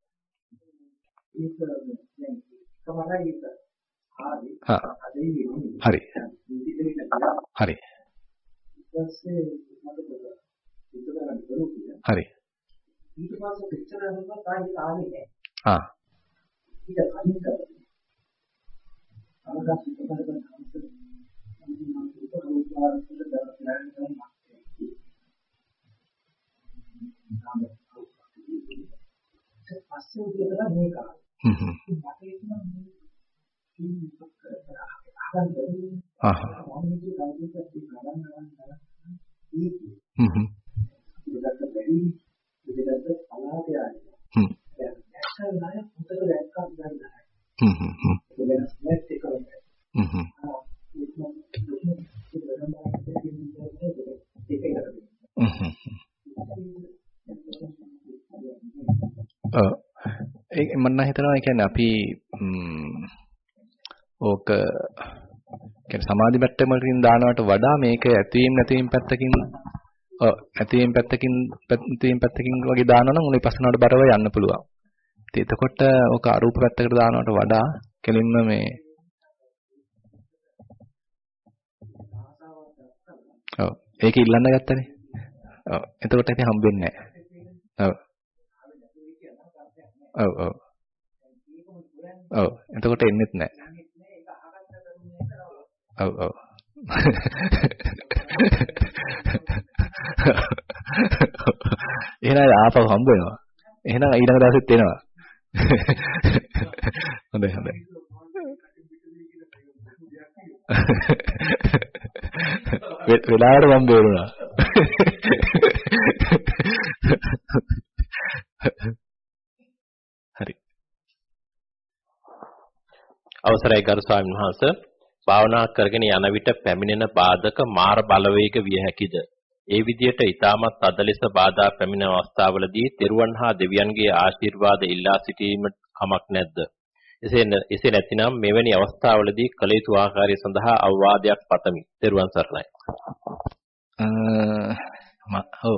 හරි. හරි. හරි. ඊට පස්සේ පිටර යනවා තායි තාලේ නෑ. ආ. ඊට කලින් කරා. අමගා පිටර කරන හම්ස අන්තිම පිටර උපාරකට දාලා කරනවා. ඒක පස්සේ උදේට මේක. හ්ම් හ්ම්. ආහ්. හ්ම් හ්ම්. ඒක මම හිතනවා ඒ කියන්නේ අපි ඕක කියන්නේ සමාධි මට්ටම වලින් දානවට වඩා මේක ඇතවීම නැතිවීම පැත්තකින් ඔව් ඇතවීම පැත්තකින් නැතිවීම පැත්තකින් වගේ දානවා නම් උනේ පස්සනවට බරව යන්න පුළුවන්. ඉතින් එතකොට ඕක අරූප පැත්තකට දානවට වඩා කෙලින්ම මේ ඔව් ඒක ඉල්ලන්න ගත්තනේ. ඔව් එතකොට ඉතින් හම්බෙන්නේ නැහැ. ඔව් ඔව් ඔව් ඔව් එතකොට එන්නෙත් නැහැ. ඔව් ඔව් එහෙනම් ආපහු හම්බ වෙනවා. එහෙනම් ඊළඟ දවසෙත් එනවා. හොඳයි හොඳයි. වෙලාවට මම බේරුණා. හරි. අවසරයි ගරු ස්වාමීන් වහන්සේ භාවනා කරගෙන යන විට පැමිණෙන බාධක මාර බලවේග විය හැකිද? ඒ විදියට ඊටමත් අද ලෙස බාධා පැමිණෙන අවස්ථාවලදී තෙරුවන් හා දෙවියන්ගේ ආශිර්වාද ඉල්ලා සිටීමට කමක් නැද්ද? එසේ එසේ නැතිනම් මෙවැනි අවස්ථාවලදී කළ යුතු ආකාරය සඳහා අවවාදයක් පතමි. තෙරුවන් සරණයි. අ මම ඔව්.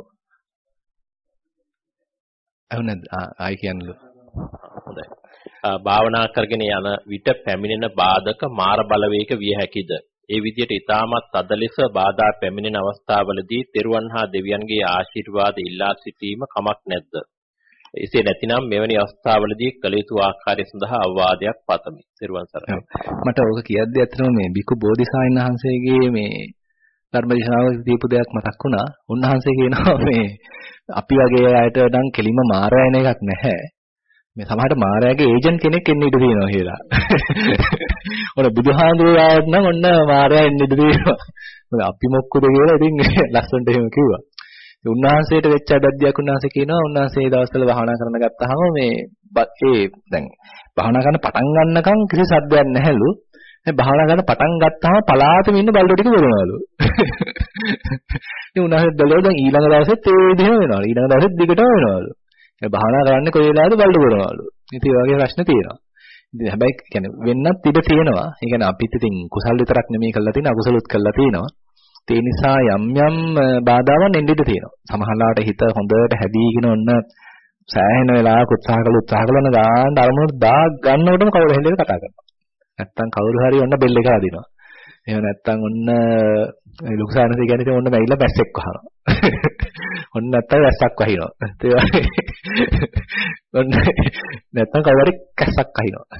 අවුනද ආයි කියන්නලු. හොඳයි. භාවනා කරගෙන යන විට පැමිණෙන බාධක මාර බලවේග විය හැකිද? ඒ විදියට ඊටමත් අද ලෙස බාධා පැමිණෙන අවස්ථාවලදී තෙරුවන් හා දෙවියන්ගේ ආශිර්වාද ඉල්ලා සිටීම කමක් නැද්ද? එසේ නැතිනම් මෙවැනි අවස්ථාවලදී කළ යුතු ආකාරය සඳහා අවවාදයක් පතමි. තෙරුවන් සරණයි. මට ඕක කියද්දි ඇත්තටම මේ බිකු බෝධිසායන වහන්සේගේ මේ ධර්මදේශනාවක දීපු දෙයක් මතක් වුණා. උන්වහන්සේ කියනවා මේ අපි වගේ අයට නම් කෙලිම මාරයන එකක් නැහැ. මේ සමහරට මාරයාගේ ඒජන්ට් කෙනෙක් එන්න ඉඩ තියෙනවා කියලා. ඔන්න බුදුහාඳුරාට නම් ඔන්න මාරයා එන්න ඉඩ තියෙනවා. මොකද අපි මොක්කද කියලා ඉතින් ලස්සනට එහෙම කිව්වා. ඒ උන්වහන්සේට වෙච්ච අඩද්දියක් උන්වහන්සේ කියනවා උන්වහන්සේ ඒ දවස්වල භාවනා කරන ගත්තාම මේ ඒ දැන් භාවනා කරන පටන් ගන්නකම් කිසි සද්දයක් නැහැලු. මේ භාවනා කරන පටන් ගත්තාම පලාතෙම ඉන්න බල්ලෝ ටික බොරනවලු. ඉතින් උන්වහන්සේ බැලුවා දැන් ඊළඟ දවසෙත් ඒ විදිහම වෙනවලු. ඊළඟ දවසෙත් දිගටම වෙනවලු. ඒ භාවනා කරන්නේ කොයි වෙලාවද බල්ලෝ බොරනවලු. ඉතින් ඒ වගේ ප්‍රශ්න තියෙනවා. ඉතින් හැබැයි කියන්නේ වෙන්නත් ඉඩ තියෙනවා. ඒ කියන්නේ අපිත් ඉතින් කුසල් විතරක් නෙමෙයි කරලා තියෙන අකුසලුත් කරලා තියෙනවා. ඒ නිසා යම් යම් බාධාවන් එන්න ඉඩ තියෙනවා. සමහරවිට හිත හොඳට හැදීගෙන ඔන්න සෑහෙන වෙලාවක උත්සාහ කළ උත්සාහ කරන ගාන අරමුණට දා ගන්නකොටම කවුරු හරි කතා කරනවා. නැත්තම් කවුරු හරි ඔන්න බෙල් එක අදිනවා. එහෙම නැත්තම් ඔන්න ලොකු සානසේ කියන්නේ ඉතින් ඔන්න මැවිලා බැස්සෙක් වහනවා. ඔන්න නැත්තම් වැස්සක් වහිනවා. ඒ වගේ ඔන්න නැත්තම් කවුරු හරි කැස්සක් අහිනවා.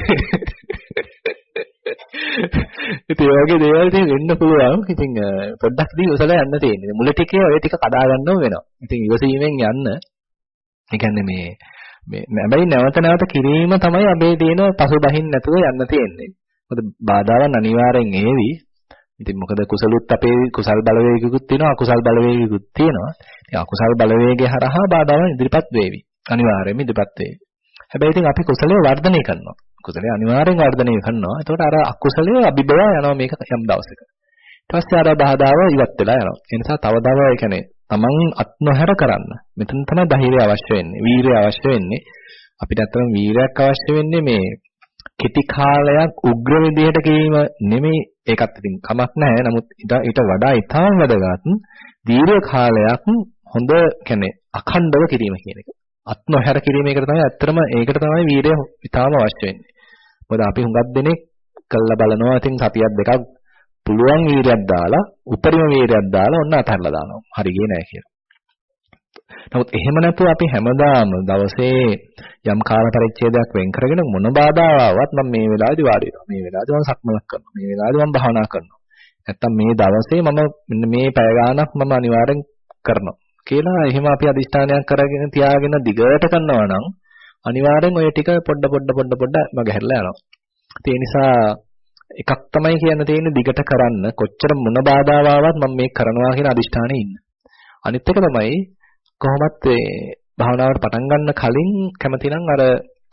ඉතින් ඒ වගේ දේවල් ඉතින් වෙන්න පුළුවන්. ඉතින් පොඩ්ඩක් දී උසලා යන්න තියෙන්නේ. මුල ටිකේ ඔය ටික කඩා ගන්නව වෙනවා. ඉතින් ඉවසීමෙන් යන්න. ඒ කියන්නේ මේ මේ හැබැයි නැවත නැවත කිරීම තමයි අපේ තියෙන පසුබහින් නැතුව යන්න තියෙන්නේ. මොකද බාධාවන් අනිවාර්යෙන් ඒවි. ඉතින් මොකද කුසලුත් අපේ කුසල් බලවේගිකුත් තියෙනවා අකුසල් බලවේගිකුත් තියෙනවා. ඉතින් අකුසල් බලවේගය හරහා බාධාවන් ඉදිරිපත් වේවි. අනිවාර්යයෙන්ම ඉදිරිපත් වේවි. හැබැයි ඉතින් අපි කුසලයේ වර්ධනය කරනවා. කුසලයේ අනිවාර්යෙන් වර්ධනය කරනවා. එතකොට අර අකුසලයේ අභිබවා යනවා මේක යම් දවසක. ඊට පස්සේ අර බාධාව ඉවත් වෙලා යනවා. ඒ නිසා තව තව ඒ කියන්නේ තමන් අත් නොහැර කරන්න. මෙතන තමයි ධෛර්යය අවශ්‍ය වෙන්නේ. වීරිය අවශ්‍ය වෙන්නේ. අපිට අතන වීරයක් අවශ්‍ය වෙන්නේ මේ කෙටි කාලයක් උග්‍ර විදිහට කිරීම නෙමෙයි. ඒකත් ඉතින් කමක් නැහැ. නමුත් ඊට වඩා ඊටම වැදගත් දීර්ඝ කාලයක් හොඳ කියන්නේ අඛණ්ඩව කිරීම කියන එක. අත් නොහැර කිරීම එකට තමයි ඇත්තටම ඒකට තමයි වීරය ඊටම අවශ්‍ය වෙන්නේ. මොකද අපි හුඟක් දෙනෙක් කළා බලනවා. ඉතින් සතියක් දෙකක් පුළුවන් වීරයක් දාලා උපරිම වීරයක් දාලා ඔන්න අතහැරලා දානවා. හරි ගියේ නැහැ කියලා. නමුත් එහෙම නැතුව අපි හැමදාම දවසේ යම් කාල පරිච්ඡේදයක් වෙන් කරගෙන මොන බාධා ආවත් මම මේ වෙලාවේදී වාඩි වෙනවා. මේ වෙලාවේදී මම සක්මනක් කරනවා. මේ වෙලාවේදී මම භාවනා කරනවා. නැත්තම් මේ දවසේ මම මෙන්න මේ පැය ගාණක් මම අනිවාර්යෙන් කරනවා කියලා එහෙම අපි අදිෂ්ඨානයක් කරගෙන තියාගෙන දිගට කරනවා නම් අනිවාර්යෙන් ඔය ටික පොඩ පොඩ පොඩ පොඩ මගහැරලා යනවා. ඒ නිසා එකක් තමයි කියන්න තියෙන්නේ දිගට කරන්න කොච්චර මොන බාධා ආවත් මම මේක කරනවා කියන අදිෂ්ඨානේ ඉන්න. අනිත් එක තමයි කොහොමත් මේ භාවනාවට පටන් ගන්න කලින් කැමතිනම් අර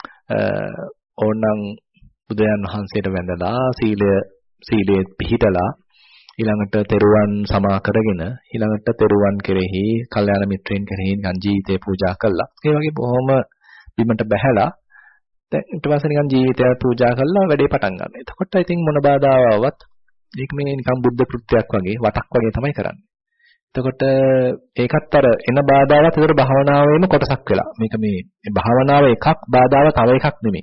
ඕනනම් බුදුන් වහන්සේට වැඳලා සීලය සීලයේ පිහිටලා ඊළඟට තෙරුවන් සමා කරගෙන ඊළඟට තෙරුවන් කෙරෙහි කල්යාණ මිත්‍රයන් කෙරෙහි නිකන් ජීවිතේ පූජා කළා. ඒ වගේ බොහොම බිමට බැහැලා දැන් ඊට පස්සේ නිකන් ජීවිතය පූජා කළා වැඩේ පටන් ගන්න. එතකොට ඉතින් මොන බාධා ආවවත් ඒක මේ නිකන් බුද්ධ කෘත්‍යයක් වගේ වටක් වගේ තමයි කරන්නේ. එතකොට ඒකත් අර එන බාධාවත් ඒතර භාවනාවේම කොටසක් වෙලා. මේක මේ භාවනාව එකක් බාධාව තව එකක් නෙමෙයි.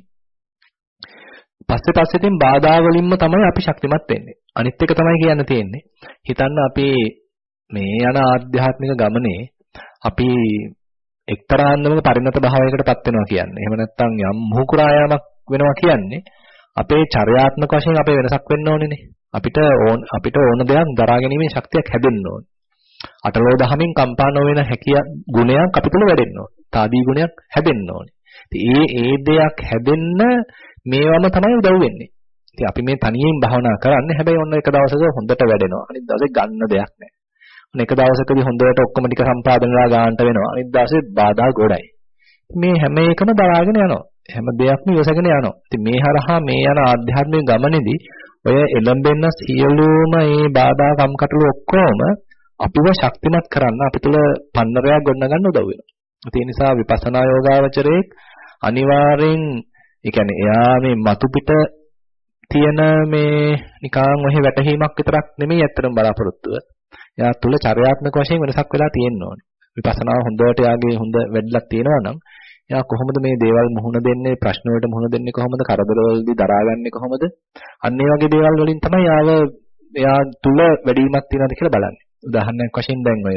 පස්සේ පස්සේ තින් බාධා වලින්ම තමයි අපි ශක්තිමත් වෙන්නේ. අනිත් එක තමයි කියන්න තියෙන්නේ. හිතන්න අපි මේ යන ආධ්‍යාත්මික ගමනේ අපි එක්තරා අන්දමක පරිණත භාවයකටපත් වෙනවා කියන්නේ. එහෙම නැත්නම් යම් මුහුකුරායාමක් වෙනවා කියන්නේ අපේ චර්යාත්මක වශයෙන් අපේ වෙනසක් වෙන්න ඕනේනේ. අපිට ඕන අපිට ඕන දෙයක් දරා ගැනීමේ ශක්තියක් හැදෙන්න ඕනේ. අටලෝ දහමින් කම්පා නොවන හැකිය ගුණයක් අපි තුළ වැඩෙන්න ඕනේ. තාදී ගුණයක් හැදෙන්න ඕනේ. ඉතින් ඒ ඒ දෙයක් හැදෙන්න මේවම තමයි උදව් වෙන්නේ. ඉතින් අපි මේ තනියෙන් භාවනා කරන්නේ හැබැයි ඔන්න එක දවසක හොඳට වැඩෙනවා. අනිත් දවසේ ගන්න දෙයක් නැහැ. ඔන්න එක දවසකදී හොඳට ඔක්කොම ටික සම්පාදනලා ගන්නට වෙනවා. අනිත් දවසේ බාධා ගොඩයි. මේ හැම එකම දරාගෙන යනවා. හැම දෙයක්ම ඉවසගෙන යනවා. ඉතින් මේ හරහා මේ යන ආධ්‍යාත්මික ගමනේදී ඔය එළඹෙන සියලුම මේ බාධා කම්කටොළු ඔක්කොම අපිව ශක්තිමත් කරන්න අපි තුළ පන්නරයක් ගොඩනගන්න උදව් වෙනවා. ඒ නිසා විපස්සනා යෝගාවචරයේ අනිවාර්යෙන් ඒ කියන්නේ එයා මේ මතු පිට තියෙන මේ නිකන් ඔහි වැටහීමක් විතරක් නෙමෙයි ඇත්තටම බලාපොරොත්තුව. එයා තුළ චර්යාත්මක වශයෙන් වෙනසක් වෙලා තියෙන්න ඕනේ. විපස්සනා හොඳට එයාගේ හොඳ වැඩිලා තියෙනවා නම් එයා කොහොමද මේ දේවල් මුහුණ දෙන්නේ, ප්‍රශ්න වලට මුහුණ දෙන්නේ කොහොමද, කරදරවලදී දරාගන්නේ කොහොමද? අන්න ඒ වගේ දේවල් වලින් තමයි යාව එයා තුළ වැඩිවීමක් තියෙනවද කියලා බලන්නේ. උදාහරණයක් වශයෙන් දැන් ඔය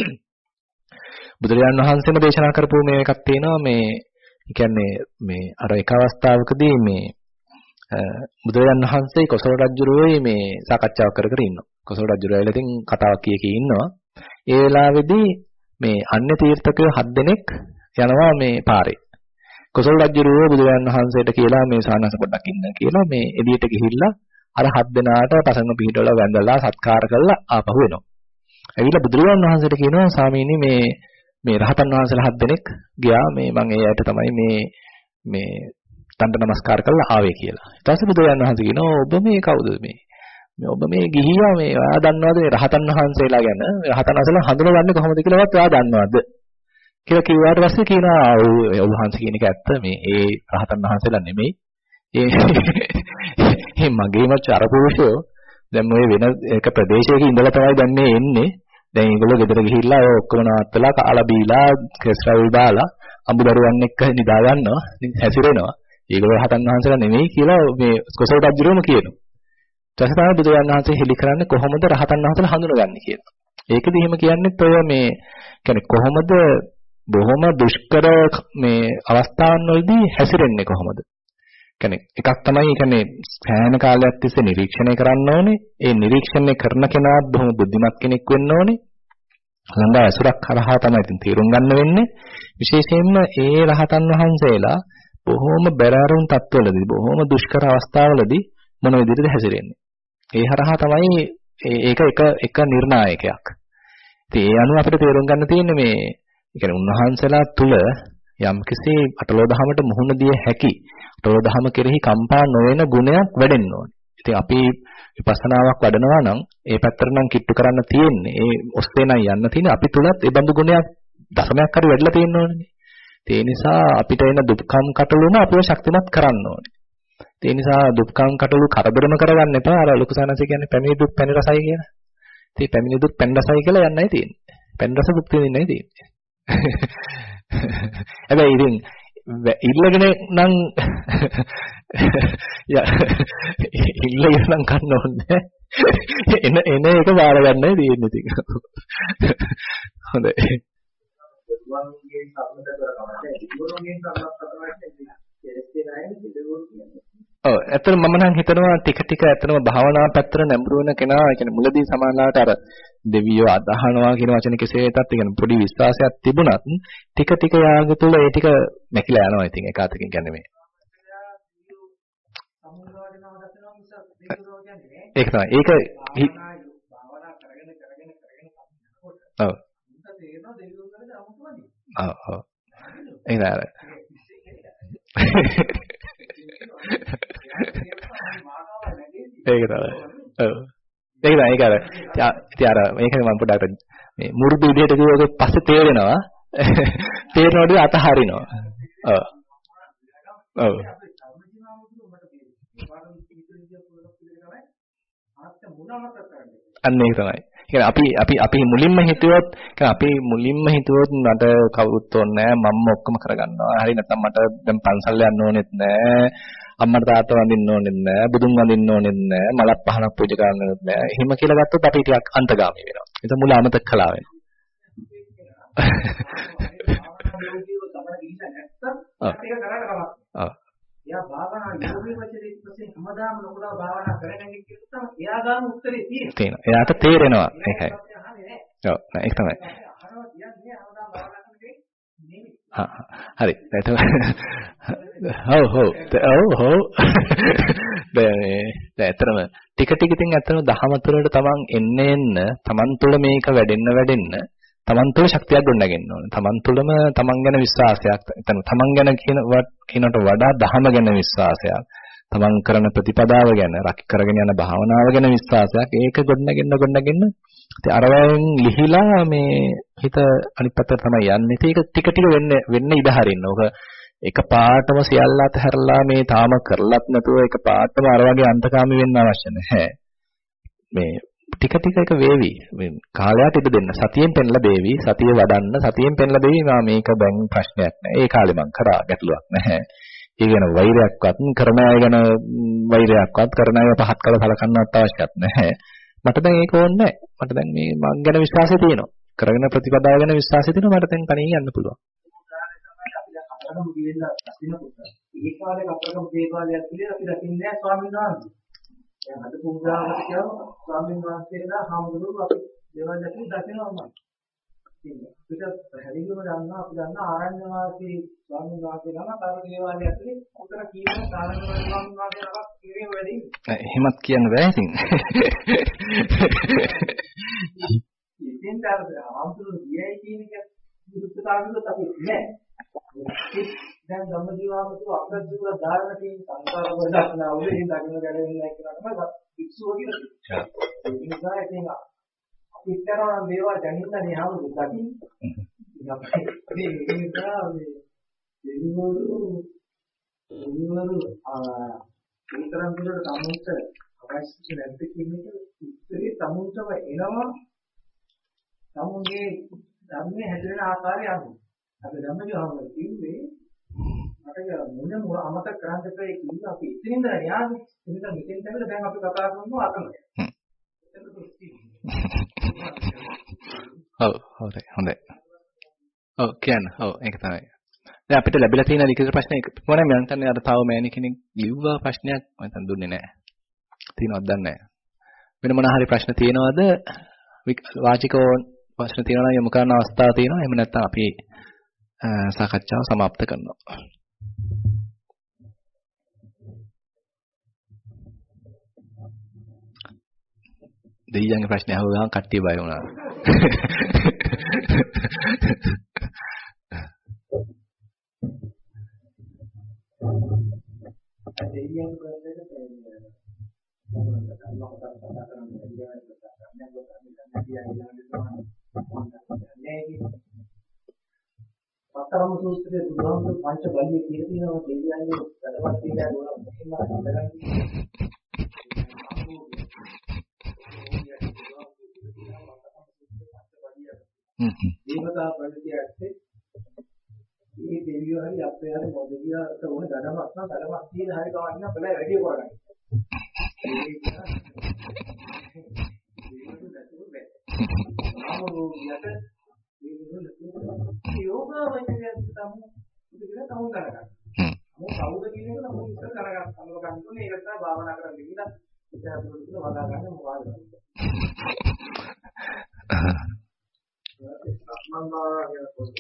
බුදුරජාණන් වහන්සේම දේශනා කරපු මේ එකක් තියෙනවා මේ කියන්නේ මේ අර එක අවස්ථාවකදී මේ බුදුරජාණන් වහන්සේ කොසල් රජුරුවෝයි මේ සාකච්ඡාවක් කර කර ඉන්නවා. කොසල් රජුරුවෝ ඇවිල්ලා ඉතින් කතාවක් කිය කී ඉන්නවා. ඒ වෙලාවේදී මේ අන්‍ය තීර්ථකයෝ හත් දෙනෙක් යනවා මේ පාරේ. කොසල් රජුරුවෝ බුදුරජාණන් වහන්සේට කියලා මේ සානස පොඩ්ඩක් ඉන්න කියලා මේ එළියට ගිහිල්ලා අර හත් දෙනාට පසඟ පිහිටවල වැඳලා සත්කාර කරලා ආපහු එනවා. ඇවිල්ලා බුදුරජාණන් වහන්සේට කියනවා ස්වාමීනි මේ මේ රහතන් වහන්සේලා හත් දෙනෙක් ගියා මේ මම ඒ අයට තමයි මේ මේ තන්ට නමස්කාර කරලා ආවේ කියලා. ඊට පස්සේ බුදුරජාණන් වහන්සේ කියනවා ඔබ මේ කවුද මේ මේ ඔබ මේ ගිහියා මේ ඔයා දන්නවද මේ රහතන් වහන්සේලා ගැන රහතන් වහන්සේලා හඳුනගන්නේ කොහොමද කියලාවත් ඔයා දන්නවද කියලා කිව්වාට පස්සේ කියනවා ඔව් වහන්සේ කියන එක ඇත්ත මේ ඒ රහතන් වහන්සේලා නෙමෙයි ඒ මේ මගේම චරපුරුෂයෝ දැන් ඔය වෙන එක ප්‍රදේශයක ඉඳලා තමයි දැන් මේ එන්නේ. දැන් ඒගොල්ලෝ ගෙදර ගිහිල්ලා ඔය ඔක්කොම නවත්තලා කාලා බීලා කෙස්රවුල් දාලා අඹදරුවන් එක්ක නිදා ගන්නවා. ඉතින් හැසිරෙනවා. ඒගොල්ලෝ රහතන් වහන්සේලා නෙමෙයි කියලා මේ කොසල් රජුරෝම කියනවා. ඊට පස්සේ තමයි බුදුරජාණන් වහන්සේ හෙළි කරන්නේ කොහොමද රහතන් වහන්සේලා හඳුනගන්නේ කියලා. ඒකෙදි එහෙම කියන්නේත් ඔය මේ කියන්නේ කොහොමද බොහොම දුෂ්කර මේ අවස්ථාවන් වලදී හැසිරෙන්නේ කොහොමද? කියන්නේ එකක් තමයි කියන්නේ සෑහෙන කාලයක් තිස්සේ නිරීක්ෂණය කරන්න ඕනේ. ඒ නිරීක්ෂණය කරන කෙනා බොහොම බුද්ධිමත් කෙනෙක් වෙන්න ඕනේ. ළඟ ඇසුරක් කරහා තමයි ඉතින් තීරුම් ගන්න වෙන්නේ. විශේෂයෙන්ම ඒ රහතන් වහන්සේලා බොහොම බැරෑරුම් තත්ත්වවලදී බොහොම දුෂ්කර අවස්ථාවලදී මොන විදිහටද හැසිරෙන්නේ. ඒ හරහා තමයි ඒක එක එක නිර්ණායකයක්. ඉතින් ඒ අනුව අපිට තේරුම් ගන්න තියෙන්නේ මේ ඒ කියන්නේ උන්වහන්සේලා තුල යම්කිසි අටලෝ දහමට මුහුණ දිය හැකි අටලෝ දහම කෙරෙහි කම්පා නොවන ගුණයක් වැඩෙන්න ඕනේ. ඉතින් අපි විපස්සනාවක් වඩනවා නම් ඒ පැත්තට නම් කිට්ටු කරන්න තියෙන්නේ. ඒ ඔස්සේ නම් යන්න තියෙන්නේ අපි තුලත් ඒ බඳු ගුණයක් දශමයක් හරි වැඩිලා තියෙන්න ඕනේ. ඒ නිසා අපිට එන දුක්ඛම් කටලුම අපිව ශක්තිමත් කරන්න ඕනේ. ඒ නිසා දුක්ඛම් කටලු කරදරම කරගන්න එපා. අර ලොකු සානසේ කියන්නේ පැමිණි දුක් පැණි රසයි කියලා. ඉතින් පැමිණි දුක් පැණි රසයි කියලා යන්නයි තියෙන්නේ. පැණි රස දුක් විඳින්නයි තියෙන්නේ. හැබැයි ඉතින් ඉල්ලගෙන නම් ඉල්ලගෙන නම් ගන්න ඕනේ. එන එන එක බාර ගන්නයි තියෙන්නේ ඉතින්. හොඳයි. දෙවියන්ගේ සම්මත කරනවා. දෙවියන්ගේ සම්මත කරනවා ඔව් ඇත්තටම මම නම් හිතනවා ටික ටික ඇත්තටම භාවනා පැත්තට නැඹුරු වෙන කෙනා ඒ කියන්නේ මුලදී සමානලාට අර දෙවියෝ අදහනවා කියන වචන කෙසේතත් ඒ කියන්නේ පොඩි විශ්වාසයක් තිබුණත් ටික ටික යාග තුළ ඒ ටික මැකිලා යනවා ඉතින් ඒක අතකින් කියන්නේ මේ ඒක තමයි ඒක භාවනා කරගෙන කරගෙන කරගෙන යනකොට ඔව් තේරෙනවා දෙවියෝ කරන්නේ අමුතුමනේ ඔව් ඔව් ඒක නේද ඒක තමයි. ඔව්. ඒක තමයි ඒක අර ඉතින් අර මේකනේ මම පොඩ්ඩක් මේ මුරුදු විදිහට කිව්වොත් පස්සේ තේරෙනවා. තේරෙනකොට අතහරිනවා. ඔව්. ඔව්. අන්න ඒක තමයි. ඒ අපි අපි අපි මුලින්ම හිතුවොත් අපි මුලින්ම හිතුවොත් මට කවුරුත් ඕනේ නැහැ මම ඔක්කොම කරගන්නවා. හරි නැත්නම් මට දැන් පන්සල් යන්න ඕනෙත් නැහැ. අම්මට තාත්තා වඳින්න ඕනෙත් නැහැ. බුදුන් වඳින්න ඕනෙත් නැහැ. මලක් පහනක් පූජා කරන්න ඕනෙත් නැහැ. එහෙම කියලා ගත්තොත් අපි ටිකක් අන්තගාමී වෙනවා. ඒක මුල අමතක කළා වෙනවා. ඔව්. එයා භාවනා යෝගී වචනේ ඉස්සෙන් හැමදාම නොකඩ භාවනා කරගෙන ඉන්න එයා ගන්න උත්තරේ තියෙනවා. තියෙනවා. එයාට තේරෙනවා ඒකයි. ඔව් ඒක තමයි. හා හරි. ඔව් ඔව් ඔව් ඔව්. දැන් ඇත්තටම ටික ටික ඉතින් ඇත්තටම දහම තුළට තමන් එන්න එන්න තමන් තුළ මේක වැඩෙන්න වැඩෙන්න තමන් තුළ ශක්තියක් ගොඩනගෙන්න ඕනේ. තමන් තුළම තමන් ගැන විශ්වාසයක්, එතන තමන් ගැන කියන කියනට වඩා දහම ගැන විශ්වාසයක්, තමන් කරන ප්‍රතිපදාව ගැන, රැක කරගෙන යන භාවනාව ගැන විශ්වාසයක් ඒක ගොඩනගෙන්න ගොඩනගෙන්න ඉතින් අර වයින් ලිහිලා මේ හිත අනිත් පැත්තට තමයි යන්නේ. ඒක ටික ටික වෙන්න වෙන්න ඉඩ හරින්න. ඔක එක පාටම සියල්ල අතහැරලා මේ තාම කරලත් නැතුව එක පාටම අර වගේ අන්තකාමී වෙන්න අවශ්‍ය නැහැ. මේ ටික ටික එක වේවි. මේ කාලයට ඉඩ දෙන්න. සතියෙන් පෙන්ලා බේවි. සතිය වඩන්න සතියෙන් පෙන්ලා බේවි. මා මේක දැන් ප්‍රශ්නයක් නැහැ. ඒ කාලේ මං කරා ගැටලුවක් නැහැ. ඒ ගැන වෛරයක්වත් කරන අය ගැන වෛරයක්වත් කරන අය පහත් කළ සලකන්නවත් අවශ්‍යත් නැහැ. මට දැන් ඒක ඕනේ නැහැ. මට දැන් මේ මං ගැන විශ්වාසය තියෙනවා. කරගෙන ප්‍රතිපදාව ගැන විශ්වාසය තියෙනවා. මට දැන් කණේ යන්න පුළුවන්. අපරම ගිහිල්ලා දකින්නකොට ඒ කාලේ අපරම දේවාලයක් කියලා අපි දකින්නේ නැහැ ස්වාමීන් වහන්සේ. දැන් අද පුංගාවට කියනවා ස්වාමීන් වහන්සේලා හාමුදුරුවෝ අපි දේවාලයක් දකිනවා. ඉතින් අපිට පැහැදිලිවම දන්නවා අපි දන්නා ආරණ්‍ය වාසී ස්වාමීන් වහන්සේලා තව දේවාලයක් ඇතුලේ උතර කියන ආරණ්‍ය වාසී ස්වාමීන් වහන්සේලාට කිරිය වැඩි. එහෙමත් කියන්න බෑ ඉතින්. ඉතින් තව හාමුදුරුවෝ ගියයි කියන එක විරුද්ධතාවයකට අපි නෑ. දැන් ධම්මජීවාමතු අප්‍රජ්ජුල ධාරණ තියෙන සංකාර වලදක්නා උදේ දකින්න ගැලවෙන්නේ නැහැ කියලා තමයි වික්ෂුව කියන්නේ. ඒ නිසා ඉතින් අපිට කරන දේවල් දැනෙන්නේ හාමුදුරු දකින්න. ඉතින් අපි මේ නිසා මේ දෙවිවරු දෙවිවරු ආ ඒතරම් දුරට සමුත් අවශ්‍ය නැද්ද කියන එක උත්තරේ සමුත්ව එනවා. සමුගේ ධර්මයේ හැදෙන ආකාරය අනුව අපි ධම්මජීවම කිව්වේ මට මොන අමතක කරන්න දෙපේ කිව්වා අපි ඉතින්ද යාන්නේ ඉතින් මෙතෙන් තමයි දැන් අපි කතා කරනවා අතන. ඔව් හොඳයි හොඳයි. ඔව් කියන්න. ඔව් ඒක තමයි. දැන් අපිට ලැබිලා තියෙන ලිඛිත ප්‍රශ්න එක මොනවාද මම හිතන්නේ අර තව මෑණි කෙනෙක් ලිව්වා ප්‍රශ්නයක් මම හිතන් දුන්නේ නැහැ. තියෙනවද දන්නේ නැහැ. වෙන මොන හරි ප්‍රශ්න තියෙනවද? වාචිකව ප්‍රශ්න තියෙනවා නම් යොමු කරන්න අවස්ථාව තියෙනවා. එහෙම නැත්නම් අපි සාකච්ඡාව સમાપ્ત කරනවා. දෙයියන්ගේ ප්‍රශ්නේ අහුවම කට්ටිය බය වුණා. දෙයියන් කරන්නේ පතරම සූත්‍රයේ බුදුහාමුදුරු පංච බලිය කියලා තියෙනවා දෙවියන්ගේ වැඩවත් කියලා දුන්නා මුලින්ම හඳගන්නේ. හ්ම් හ්ම්. දේවතා ප්‍රතිපත්තියේ මේ දෙවියෝ හරි අපේ හරි මොදවියට ඕන ධර්මයක් නම් ධර්මයක් තියෙන හරි කවන්න බෑ වැඩි කරගන්න. යෝගාවචරයෙන් තමයි ඉතින් කවුද කරගන්න. මොකද කවුද කියන එක නම් ඉස්සර කරගන්න. අනුව ගන්න ඕනේ ඒක තමයි භාවනා කරන්න ගිහින් ඉතින් අපිට වදා ගන්න මොකද. සම්මාන කියන පොත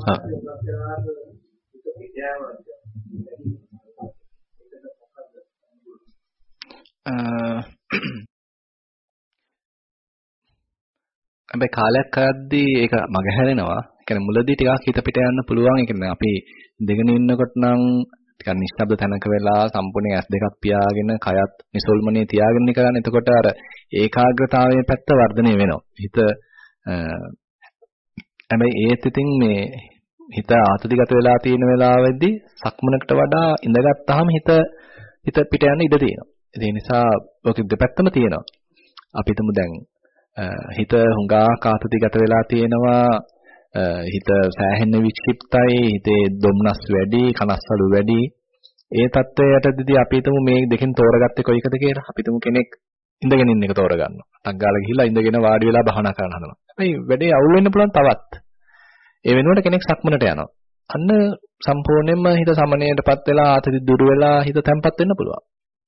හැබැයි කාලයක් කරද්දී ඒක මගහැරෙනවා. ඒ කියන්නේ මුලදී ටිකක් හිත පිට යන්න පුළුවන්. ඒ කියන්නේ අපි ඉඳගෙන ඉන්නකොට නම් ටිකක් නිශ්ශබ්ද තැනක වෙලා සම්පූර්ණ ඇස් දෙකක් පියාගෙන කයත් නිසල්මනේ තියාගෙන කරන්නේ. එතකොට අර ඒකාග්‍රතාවයේ පැත්ත වර්ධනය වෙනවා. හිත හැබැයි ඒත් ඉතින් මේ හිත ආතතිගත වෙලා තියෙන වෙලාවෙදී සක්මනකට වඩා ඉඳගත්තාම හිත හිත පිට යන්න ඉඩ තියෙනවා. ඒ නිසා ඔක දෙපැත්තම තියෙනවා. අපි හිතමු දැන් හිත හුඟා ආතතිගත වෙලා තියෙනවා. හිත සෑහෙන වික්ෂිප්තයි, හිතේ දුම්නස් වැඩි, කනස්සලු වැඩි. ඒ தත්වයටදී අපි හිතමු මේ දෙකෙන් තෝරගත්තේ කොයි එකද කියලා. අපි හිතමු කෙනෙක් ඉඳගෙන ඉන්න එක තෝරගන්නවා. ටක් ගාලා ගිහිල්ලා ඉඳගෙන වාඩි වෙලා භාවනා කරන්න හදනවා. හැබැයි වැඩේ අවුල් වෙන්න පුළුවන් තවත්. ඒ වෙනුවට කෙනෙක් සක්මනට යනවා. අන්න සම්පූර්ණයෙන්ම හිත සමනයටපත් වෙලා ආතති දුරු වෙලා හිත තැම්පත් වෙන්න පුළුවන්.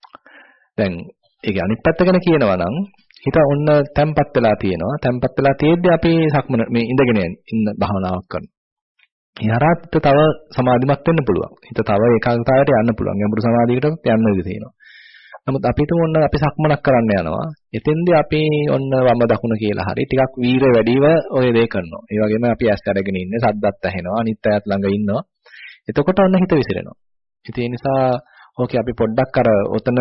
දැන් ඒක අනිත් පැත්ත ගැන කියනවා නම් හිත ඔන්න තැම්පත් වෙලා තියෙනවා. තැම්පත් වෙලා තියෙද්දි අපි සක්මන මේ ඉඳගෙන ඉන්න භාවනාවක් කරනවා. ඊහරත් තව සමාධිමත් වෙන්න පුළුවන්. හිත තව ඒකාග්‍රතාවයට යන්න පුළුවන්. ගැඹුරු සමාධියකට යන්න ඉඩ තියෙනවා. නමුත් අපි තුමු ඔන්න අපි සක්මනක් කරන්න යනවා. එතෙන්දී අපි ඔන්න වම දකුණ කියලා හරි ටිකක් වීරය වැඩිව ඔය දේ කරනවා. ඒ වගේම අපි ඇස් අරගෙන ඉන්නේ, සද්දත් ඇහෙනවා, අනිත් අයත් ළඟ ඉන්නවා. එතකොට ඔන්න හිත විසිරෙනවා. ඉතින් ඒ නිසා ඕකේ අපි පොඩ්ඩක් අර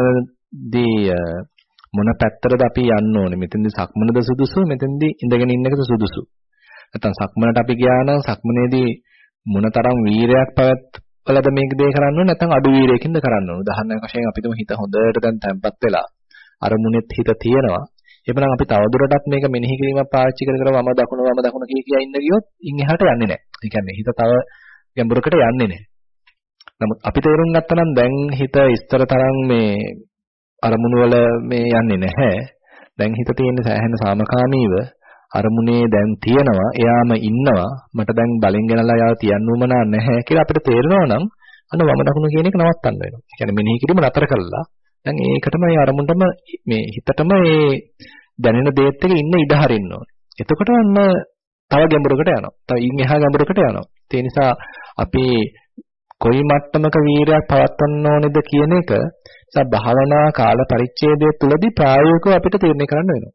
ඔතනදී මොන පැත්තටද අපි යන්න ඕනේ? මෙතෙන්දී සක්මනද සුදුසු? මෙතෙන්දී ඉඳගෙන ඉන්න එකද සුදුසු? නැත්නම් සක්මනට අපි ගියා නම් සක්මනේදී මොනතරම් වීරයක් පැවැත්වලද මේක දේ කරන්න ඕනේ? නැත්නම් අඩු වීරයකින්ද කරන්න ඕනේ? උදාහරණයක් වශයෙන් අපි තුමු හිත හොඳට දැන් තැම්පත් වෙලා අරමුණෙත් හිත තියෙනවා. එහෙනම් අපි තවදුරටත් මේක මෙනෙහි කිරීමක් පාවිච්චි කර කර වම දකුණ වම දකුණ කිය කිය ඉන්න ගියොත් ඉන් එහාට යන්නේ නැහැ. ඒ කියන්නේ හිත තව ගැඹුරකට යන්නේ නැහැ. නමුත් අපි තේරුම් ගත්තා නම් දැන් හිත ඉස්තර තරම් මේ අරමුණු වල මේ යන්නේ නැහැ. දැන් හිත තියෙන්නේ සෑහෙන සාමකාමීව අරමුණේ දැන් තියෙනවා. එයාම ඉන්නවා. මට දැන් බලෙන් ගෙනලා යාව තියන්න උවමනා නැහැ කියලා අපිට තේරෙනවා නම් අන්න වම දකුණ කියන එක නවත්තන්න වෙනවා. ඒ කියන්නේ මෙනෙහි කිරීම නතර කළා. දැන් ඒකටම ඒ අරමුණටම මේ හිතටම ඒ දැනෙන දේත් එක ඉන්න ඉඩ හරින්න ඕනේ. එතකොට අන්න තව ගැඹුරකට යනවා. තව ඉන් එහා ගැඹුරකට යනවා. ඒ නිසා අපි කොයි මට්ටමක වීරයක් පවත්වන්න ඕනේද කියන එක නිසා භාවනා කාල පරිච්ඡේදය තුලදී ප්‍රායෝගිකව අපිට තීරණය කරන්න වෙනවා.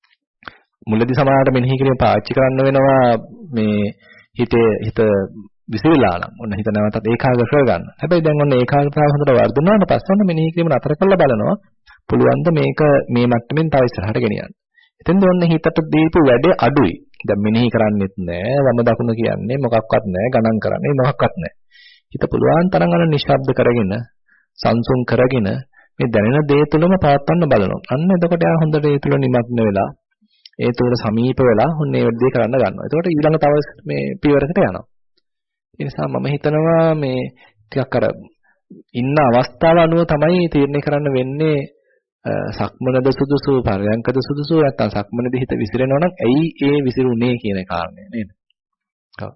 මුලදී සමාහට මෙනෙහි කිරීම පාවිච්චි කරන්න වෙනවා මේ හිතේ හිත විසිරලා නම් ඔන්න හිත නැවතත් ඒකාග්‍ර කරගන්න. හැබැයි දැන් ඔන්න ඒකාග්‍රතාව හොඳට වර්ධනවන පස්සේ ඔන්න මෙනෙහි කිරීම නතර කරලා බලනවා පුළුවන් ද මේක මේ මට්ටමින් තව ඉස්සරහට ගෙනියන්න. එතෙන්ද ඔන්න හිතට දීපු වැඩේ අඩුයි. දැන් මෙනෙහි කරන්නෙත් නෑ, වම දකුණ කියන්නේ මොකක්වත් නෑ, ගණන් කරන්නේ මොකක්වත් නෑ. හිත පුළුවන් තරම් අර නිශ්ශබ්ද කරගෙන සංසුන් කරගෙන මේ දැනෙන දේ තුළම පවත්වන්න බලනවා. අන්න එතකොට යා හොඳට ඒ තුළ නිමග්න වෙලා ඒ තුළට සමීප වෙලා ඔන්න ඒ වැඩේ කරන්න ගන්නවා. එතකොට ඊළඟ තව මේ පියවරකට යනවා. ඒ නිසා මම හිතනවා මේ ටිකක් අර ඉන්න අවස්ථාව අනුව තමයි තීරණය කරන්න වෙන්නේ සක්මනද සුදුසු පරයන්කද සුදුසු නැත්නම් සක්මනේදී හිත විසිරෙනවා නම් ඇයි ඒ විසිරුනේ කියන කාරණය නේද? ඔව්.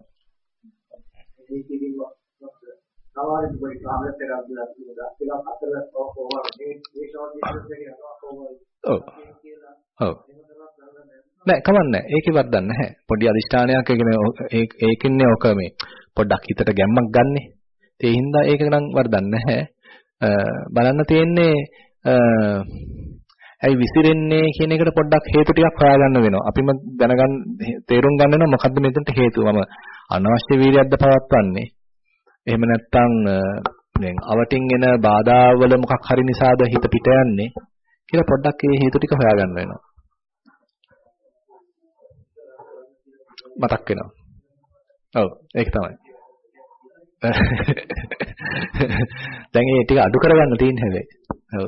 සමහරවිට පොඩි කාමරයක් එකක් දාලා තියෙනවා. ඒක අතර කොහොමද මේ මේ ෂෝට් විදිහට යනවා කොහොමද? ඔව්. ඔව්. නෑ කවන්නේ ඒකේ වරදක් නැහැ. පොඩි අදිෂ්ඨානයක් ඒ කියන්නේ ඒකින්නේ ඔක මේ පොඩ්ඩක් හිතට ගැම්මක් ගන්නෙ. ඒ හින්දා ඒක නම් වරදක් නැහැ. බලන්න තියෙන්නේ ඇයි විසිරෙන්නේ කියන එකට පොඩ්ඩක් හේතු ටිකක් හොයාගන්න වෙනවා. අපිම දැනගන්න තේරුම් ගන්න වෙනවා මොකද්ද මෙතනට හේතුව. මම අනවශ්‍ය වීර්යයක්ද පවත්වන්නේ. එහෙම නැත්නම් දැන් අවටින් එන බාධාවල මොකක් හරි නිසාද හිත පිට යන්නේ කියලා පොඩ්ඩක් ඒ හේතු ටික හොයාගන්න වෙනවා. මතක් වෙනවා. ඔව් ඒක තමයි. දැන් ඒ ටික අඩු කරගන්න තියෙන හැබැයි. ඔව්.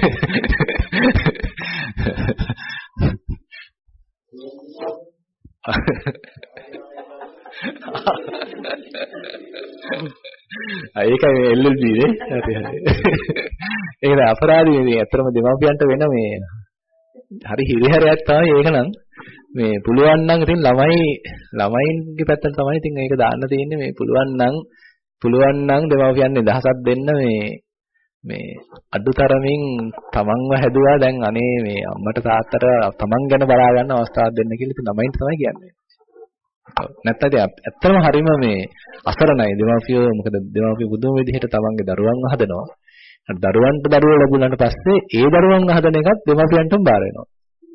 ඒකයි එල් එල් බී නේ. හරි හරි. ඒක අපරාධය මේ ඇත්තම දෙමාපියන්ට වෙන මේ හරි හිරිහැරයක් තමයි ඒක නම් මේ පුළුවන් නම් ඉතින් ළමයි ළමයින්ගේ පැත්තට තමයි ඉතින් ඒක දාන්න තියෙන්නේ මේ පුළුවන් නම් පුළුවන් නම් දෙමාපියන් නිදහසක් දෙන්න මේ මේ අඩුතරමින් තමන්ව හැදුවා දැන් අනේ මේ අම්මට තාත්තට තමන් ගැන බලා ගන්න අවස්ථාවක් දෙන්න කියලා ඉතින් ළමයින්ට තමයි කියන්නේ. ඔව් නැත්නම් ඇත්තටම හරීම මේ අසරණයි දෙමාපියෝ මොකද දෙමාපියෝ බුදුම විදිහට තමන්ගේ දරුවන්ව හදනවා. දරුවන්ට දරුවෝ ලැබුණාට පස්සේ ඒ දරුවන්ව හදන එකත් දෙමාපියන්ටම බාර වෙනවා.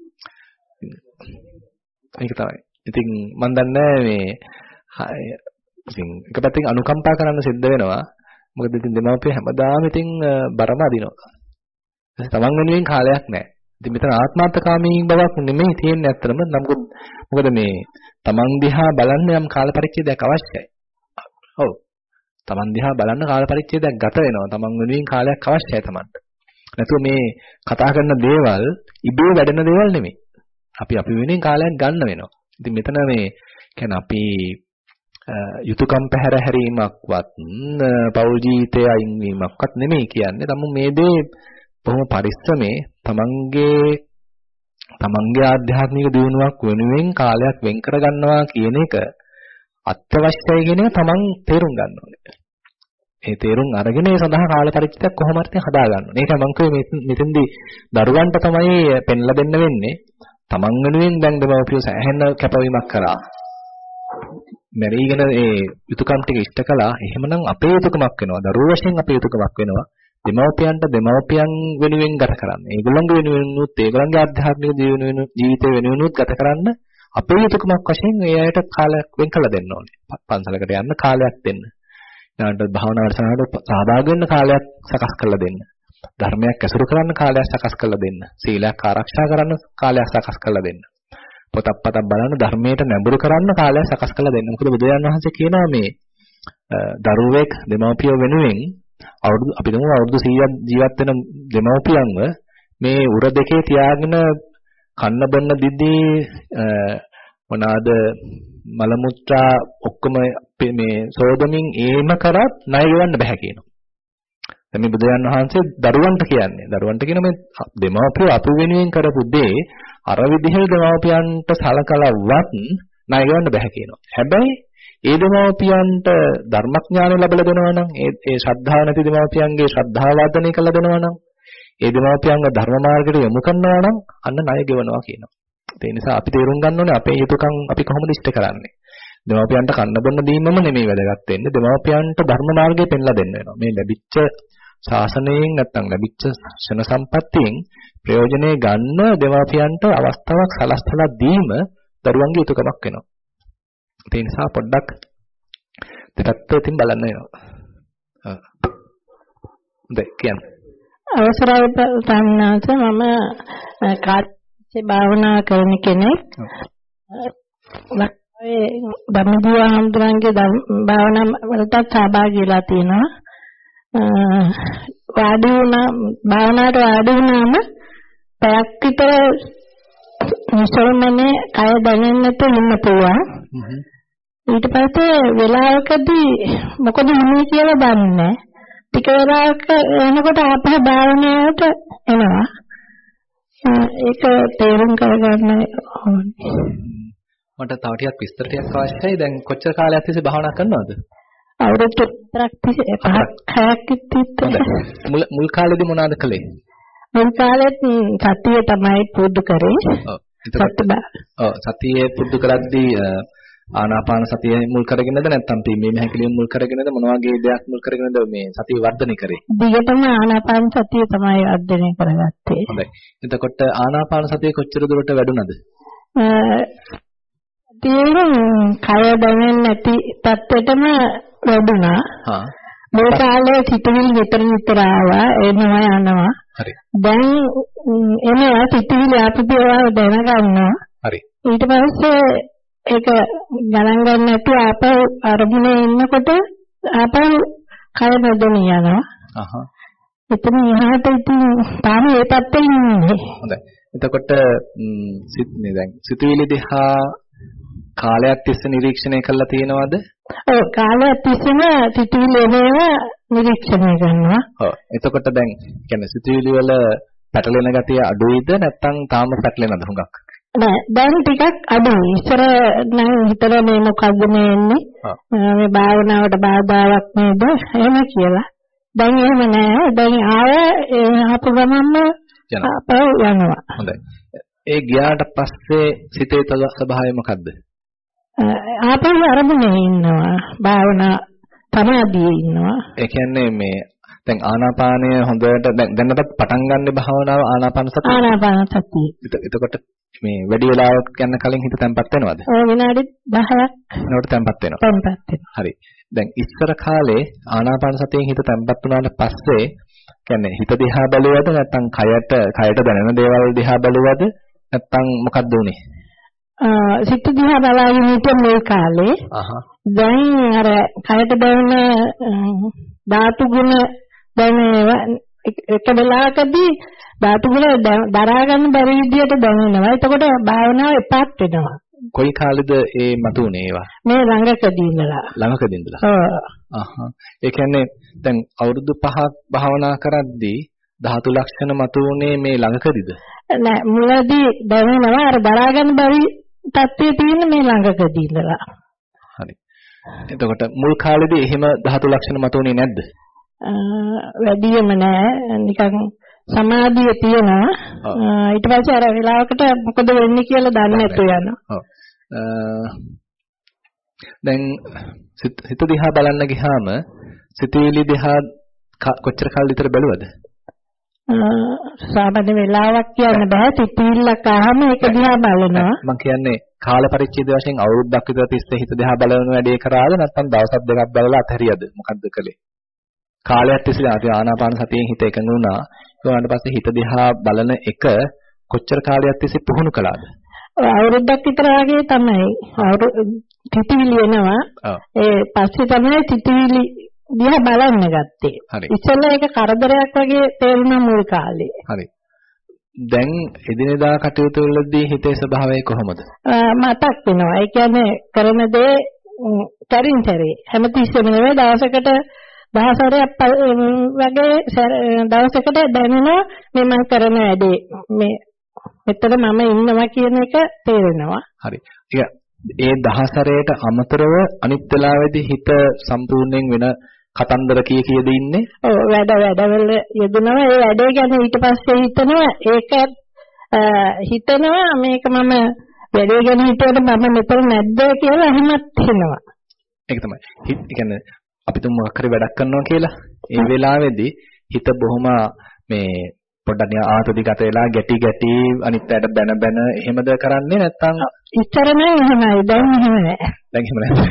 ඒක තමයි. ඉතින් මම දන්නේ මේ ඉතින් එක පැත්තකින් අනුකම්පා කරන්න සිද්ධ වෙනවා. මොකද ඉතින් දෙමාපිය හැමදාම ඉතින් බරම අදිනවා. ඒ තමන් වෙනුවෙන් කාලයක් නැහැ. ඉතින් මෙතන ආත්මාර්ථකාමී බවක් නෙමෙයි තියෙන්නේ ඇත්තටම. මොකද මේ තමන් දිහා බලන්න යම් කාල පරිච්ඡේදයක් අවශ්‍යයි. ඔව්. තමන් දිහා බලන්න කාල පරිච්ඡේදයක් ගත වෙනවා. තමන් වෙනුවෙන් කාලයක් අවශ්‍යයි තමන්ට. නැතුව මේ කතා කරන දේවල් ඉබේ වැඩෙන දේවල් නෙමෙයි. අපි අපි වෙනුවෙන් කාලයක් ගන්න වෙනවා. ඉතින් මෙතන මේ කියන්නේ අපි යුතුයකම් පැහැර හැරීමක්වත් පෞල් ජීවිතයේ අයින් වීමක්වත් නෙමෙයි කියන්නේ. තම මේ දේ බොහොම පරිස්සමේ තමන්ගේ තමන්ගේ ආධ්‍යාත්මික දියුණුවක් වෙනුවෙන් කාලයක් වෙන් කර ගන්නවා කියන එක අත්‍යවශ්‍යයි කියන එක තමන් තේරුම් ගන්න ඕනේ. ඒ තේරුම් අරගෙන ඒ සඳහා කාල පරිච්ඡේදයක් කොහොම හරි හදා ගන්න ඕනේ. ඒක මම කිව්වේ මෙතෙන්දී දරුවන්ට තමයි පෙන්ලා දෙන්න වෙන්නේ. තමන් වෙනුවෙන් දැන් දෙමව්පියෝ සෑහෙන කැපවීමක් කරා. මෙරීගෙන ඒ යුතුයකම් ටික ඉෂ්ට කළා. එහෙමනම් අපේ යුතුයකමක් වෙනවා. දරුවෝ වශයෙන් අපේ යුතුයකමක් වෙනවා. දෙමව්පියන්ට දෙමව්පියන් වෙනුවෙන් ගත කරන්න. ඒගොල්ලන්ගේ වෙනුවෙන්ුත් ඒගොල්ලන්ගේ ආධ්‍යාත්මික ජීවිතය වෙනුවෙන්ුත් ගත කරන්න අපේ යුතුයකමක් වශයෙන් ඒ අයට කාලයක් වෙන් කළ දෙන්න ඕනේ. පන්සලකට යන්න කාලයක් දෙන්න. ඊළඟට භාවනා වැඩසටහනකට සහභාගී වෙන්න කාලයක් සකස් කරලා දෙන්න. ධර්මයක් ඇසුරු කරන්න කාලයක් සකස් කරලා දෙන්න. සීලයක් ආරක්ෂා කරන්න කාලයක් සකස් කරලා දෙන්න. පොතක් පතක් බලන්න ධර්මයට නැඹුරු කරන්න කාලයක් සකස් කරලා දෙන්න. මොකද බුදුරජාණන් වහන්සේ කියනවා මේ දරුවෙක් දෙමව්පියෝ වෙනුවෙන් අවුරුදු අපි දමු අවුරුදු සීයක් ජීවත් වෙන දෙමව්පියන්ව මේ උර දෙකේ තියාගෙන කන්න බොන්න දිදී මොනවාද මල මුත්‍රා ඔක්කොම මේ සෝදමින් ඒම කරත් ණය ගෙවන්න බෑ කියනවා. දැන් මේ බුදුරජාණන් වහන්සේ දරුවන්ට කියන්නේ දරුවන්ට කියන මේ දෙමව්පියෝ අපු වෙනුවෙන් කරපු දේ අර විදිහේ දෙමව්පියන්ට සලකලවත් ණය ගෙවන්න බෑ කියනවා. හැබැයි ඒ දෙමව්පියන්ට ධර්මඥානය ලැබලා දෙනවා නම් ඒ ඒ ශ්‍රද්ධාව නැති දෙමව්පියන්ගේ ශ්‍රද්ධාව වර්ධනය කළා දෙනවා නම් ඒ දෙමව්පියන්ව ධර්ම මාර්ගයට යොමු කරනවා නම් අන්න ණය ගෙවනවා කියනවා. ඒ නිසා අපි තේරුම් ගන්න ඕනේ අපේ යුතුයකම් අපි කොහොමද ඉෂ්ට කරන්නේ. දෙමව්පියන්ට කන්න බොන්න දීමම නෙමෙයි වැදගත් වෙන්නේ. දෙමව්පියන්ට ධර්ම මාර්ගය පෙන්ලා දෙන්න වෙනවා. මේ ලැබිච්ච ශාසනයෙන් නැත්නම් ලැබිච්ච ශන සම්පත්තියෙන් ප්‍රයෝජනෙ ගන්න දෙමව්පියන්ට අවස්ථාවක් සලස්වලා දීම දරුවන්ගේ යුතුයකමක් වෙනවා. ඒ නිසා පොඩ්ඩක් දෙපැත්තකින් බලන්න වෙනවා. ඔව්. හොඳයි කියන්න. අවසරයි සම්මාස මම කාර්ය භාවනා කරන කෙනෙක්. වක්කේ ධම්මදිව හඳුරන්ගේ භාවනා වලට සහභාගී වෙලා තියෙනවා. වාඩි වුණා භාවනාවට වාඩි වුණාම පැයක් විතර නිසරමනේ කය දැනෙන්නේ නැතුව ඉන්න පුළුවන්. ඊට පස්සේ වෙලාවකදී මොකද වුනේ කියලා දන්නේ නැහැ. ටික වෙලාවක එනකොට ආපහු භාවනාවට එනවා. ඒක තේරුම් කරගන්න ඕනේ. මට තව ටිකක් විස්තර ටිකක් අවශ්‍යයි. දැන් කොච්චර කාලයක් තිස්සේ භාවනා කරනවද? අවුරුදු තුනක් තිස්සේ පහක් තිස්සේ. මුල් මුල් කාලේදී මොනවද කළේ? මුල් කාලෙත් සතිය තමයි පුරුදු කරේ. ඔව්. ඔව් සතියේ පුරුදු කරද්දී ආනාපාන සතිය මුල් කරගෙනද නැත්නම් පිම්බීම හැකිලිම මුල් කරගෙනද මොන වගේ දෙයක් මුල් කරගෙනද මේ සතිය වර්ධනය කරේ? දිගටම ආනාපාන සතිය තමයි වර්ධනය කරගත්තේ. හොඳයි. එතකොට ආනාපාන සතිය කොච්චර දුරට වැඩුණද? තේරුම් කය දැනෙන්නේ නැති තත්ත්වෙටම වැඩුණා. හා. මේ කාලේ සිතුවිලි විතර විතර ආවා එනවා යනවා. හරි. දැන් එනවා සිතුවිලි ආපුවා දැනගන්නවා. හරි. ඊට පස්සේ ඒක ගණන් ගන්න නැතුව ආපහු අරමුණේ ඉන්නකොට ආපහු කය නොදෙනිය යනවා. අහහ. එතන එහාට ඉතින් තාම ඒ පැත්තේ ඉන්නේ. හොඳයි. එතකොට සිත් මේ දැන් සිතුවිලි දිහා කාලයක් තිස්සේ නිරීක්ෂණය කරලා තියෙනවද? ඔව් කාලයක් තිස්සේම සිතුවිලි එනවා නිරීක්ෂණය කරනවා. ඔව්. එතකොට දැන් කියන්නේ සිතුවිලි වල පැටලෙන ගතිය අඩුයිද නැත්නම් තාම පැටලෙනද හුඟක්? නෑ දැන් ටිකක් අඩුයි. ඉස්සර නම් හිතලා මේ මොකද්ද මේ එන්නේ? මේ භාවනාවට බාධාවක් නේද? එහෙම කියලා. දැන් එහෙම නෑ. දැන් ආය ආපු ගමන්ම ආපහු යනවා. හොඳයි. ඒ ගියාට පස්සේ සිතේ ස්වභාවය මොකද්ද? ආපහු අරමුණේ ඉන්නවා. භාවනා සමාධියේ ඉන්නවා. ඒ කියන්නේ මේ දැන් ආනාපානය හොඳට දැන් දැනටත් පටන් ගන්න භාවනාව ආනාපාන සතිය. ආනාපාන සතිය. එතකොට මේ වැඩි වෙලාවක් යන කලින් හිත තැම්පත් වෙනවද? ඔව් විනාඩි දහයක් යනකොට තැම්පත් වෙනවා. තැම්පත් වෙනවා. හරි. දැන් ඉස්සර කාලේ ආනාපාන සතියෙන් හිත තැම්පත් වුණාට පස්සේ කියන්නේ හිත දිහා බලුවද නැත්නම් කයට කයට දැනෙන දේවල් දිහා බලුවද නැත්නම් මොකක්ද උනේ? සිත දිහා බලාගෙන හිටිය මේ කාලේ අහහ දැන් අර කයට දැනෙන ධාතු ගුණ දැනෙන එක වෙලාවකදී ධාතු ගුණ දරා ගන්න බැරි විදියට දැනෙනවා. එතකොට භාවනාව එපාත් වෙනවා. කොයි කාලෙද ඒ මතුනේ ඒවා? මේ ළඟකදී ඉඳලා. ළඟකදී ඉඳලා. ඔව්. අහහ. ඒ කියන්නේ දැන් අවුරුදු පහක් භාවනා කරද්දී ධාතු ලක්ෂණ මතුනේ මේ ළඟකදීද? නෑ මුලදී දැනෙනවා අර දරා ගන්න බැරි තත්ත්වයේ තියෙන මේ ළඟකදී ඉඳලා. හරි. එතකොට මුල් කාලෙදී එහෙම ධාතු ලක්ෂණ මතුනේ නැද්ද? වැඩියම නෑ නිකන් සමාධිය තියෙනවා. ඊට පස්සේ අර වෙලාවකට මොකද වෙන්නේ කියලා දන්නේ නැතුව යනවා. ඔව්. දැන් හිත දිහා බලන්න ගියාම සිතුවිලි දිහා කොච්චර කාල විතර බැලුවද? සාමාන්‍ය වෙලාවක් කියන්න බෑ. සිතුවිල්ලක් ආවම ඒක දිහා බලනවා. මම කියන්නේ කාල පරිච්ඡේද වශයෙන් අවුරුද්දක් විතර තිස්සේ හිත දිහා බලන වැඩේ කරාද නැත්නම් දවසක් දෙකක් බලලා අතහැරියද? මොකද්ද කළේ? කාලයක් තිස්සේ ආනාපාන සතියෙන් හිත එකඟ වුණා. ඊට පස්සේ හිත දිහා බලන එක කොච්චර කාලයක් තිස්සේ පුහුණු කළාද? අවුරුද්දක් විතර වගේ තමයි. සිතුවිලි එනවා. ඒ පස්සේ තමයි සිතුවිලි දිහා බලන්න ගත්තේ. ඉස්සෙල්ලා ඒක කරදරයක් වගේ තේරුණා මුල් කාලේ. හරි. දැන් එදිනෙදා කටයුතු වලදී හිතේ ස්වභාවය කොහොමද? මතක් වෙනවා. ඒ කියන්නේ කරන දේ තරින් තරේ හැමතිස්සෙම නෙවෙයි දවසකට දහසරයක් වගේ දවසකට දැනෙනවා මේ මම කරන වැඩේ මේ මෙතන මම ඉන්නවා කියන එක තේරෙනවා. හරි. ඒ දහසරයට අමතරව අනිත් වෙලාවෙදී හිත සම්පූර්ණයෙන් වෙන කතන්දර කිය කීයද ඉන්නේ? ඔව් වැඩ වැඩවල යෙදෙනවා. ඒ වැඩේ ගැන ඊට පස්සේ හිතනවා ඒක හිතනවා මේක මම වැඩේ ගැන හිතුවට මම මෙතන නැද්ද කියලා එහෙමත් හිතනවා. ඒක තමයි. හිත කියන්නේ අපි තුමු මොකක් හරි වැඩක් කරනවා කියලා. ඒ වෙලාවේදී හිත බොහොම මේ පොඩ්ඩක් ආතතිගත වෙලා ගැටි ගැටි අනිත් පැයට බැන බැන එහෙමද කරන්නේ නැත්නම් ඉස්සර නම් එහෙමයි. දැන් එහෙම නැහැ. දැන් එහෙම නැහැ.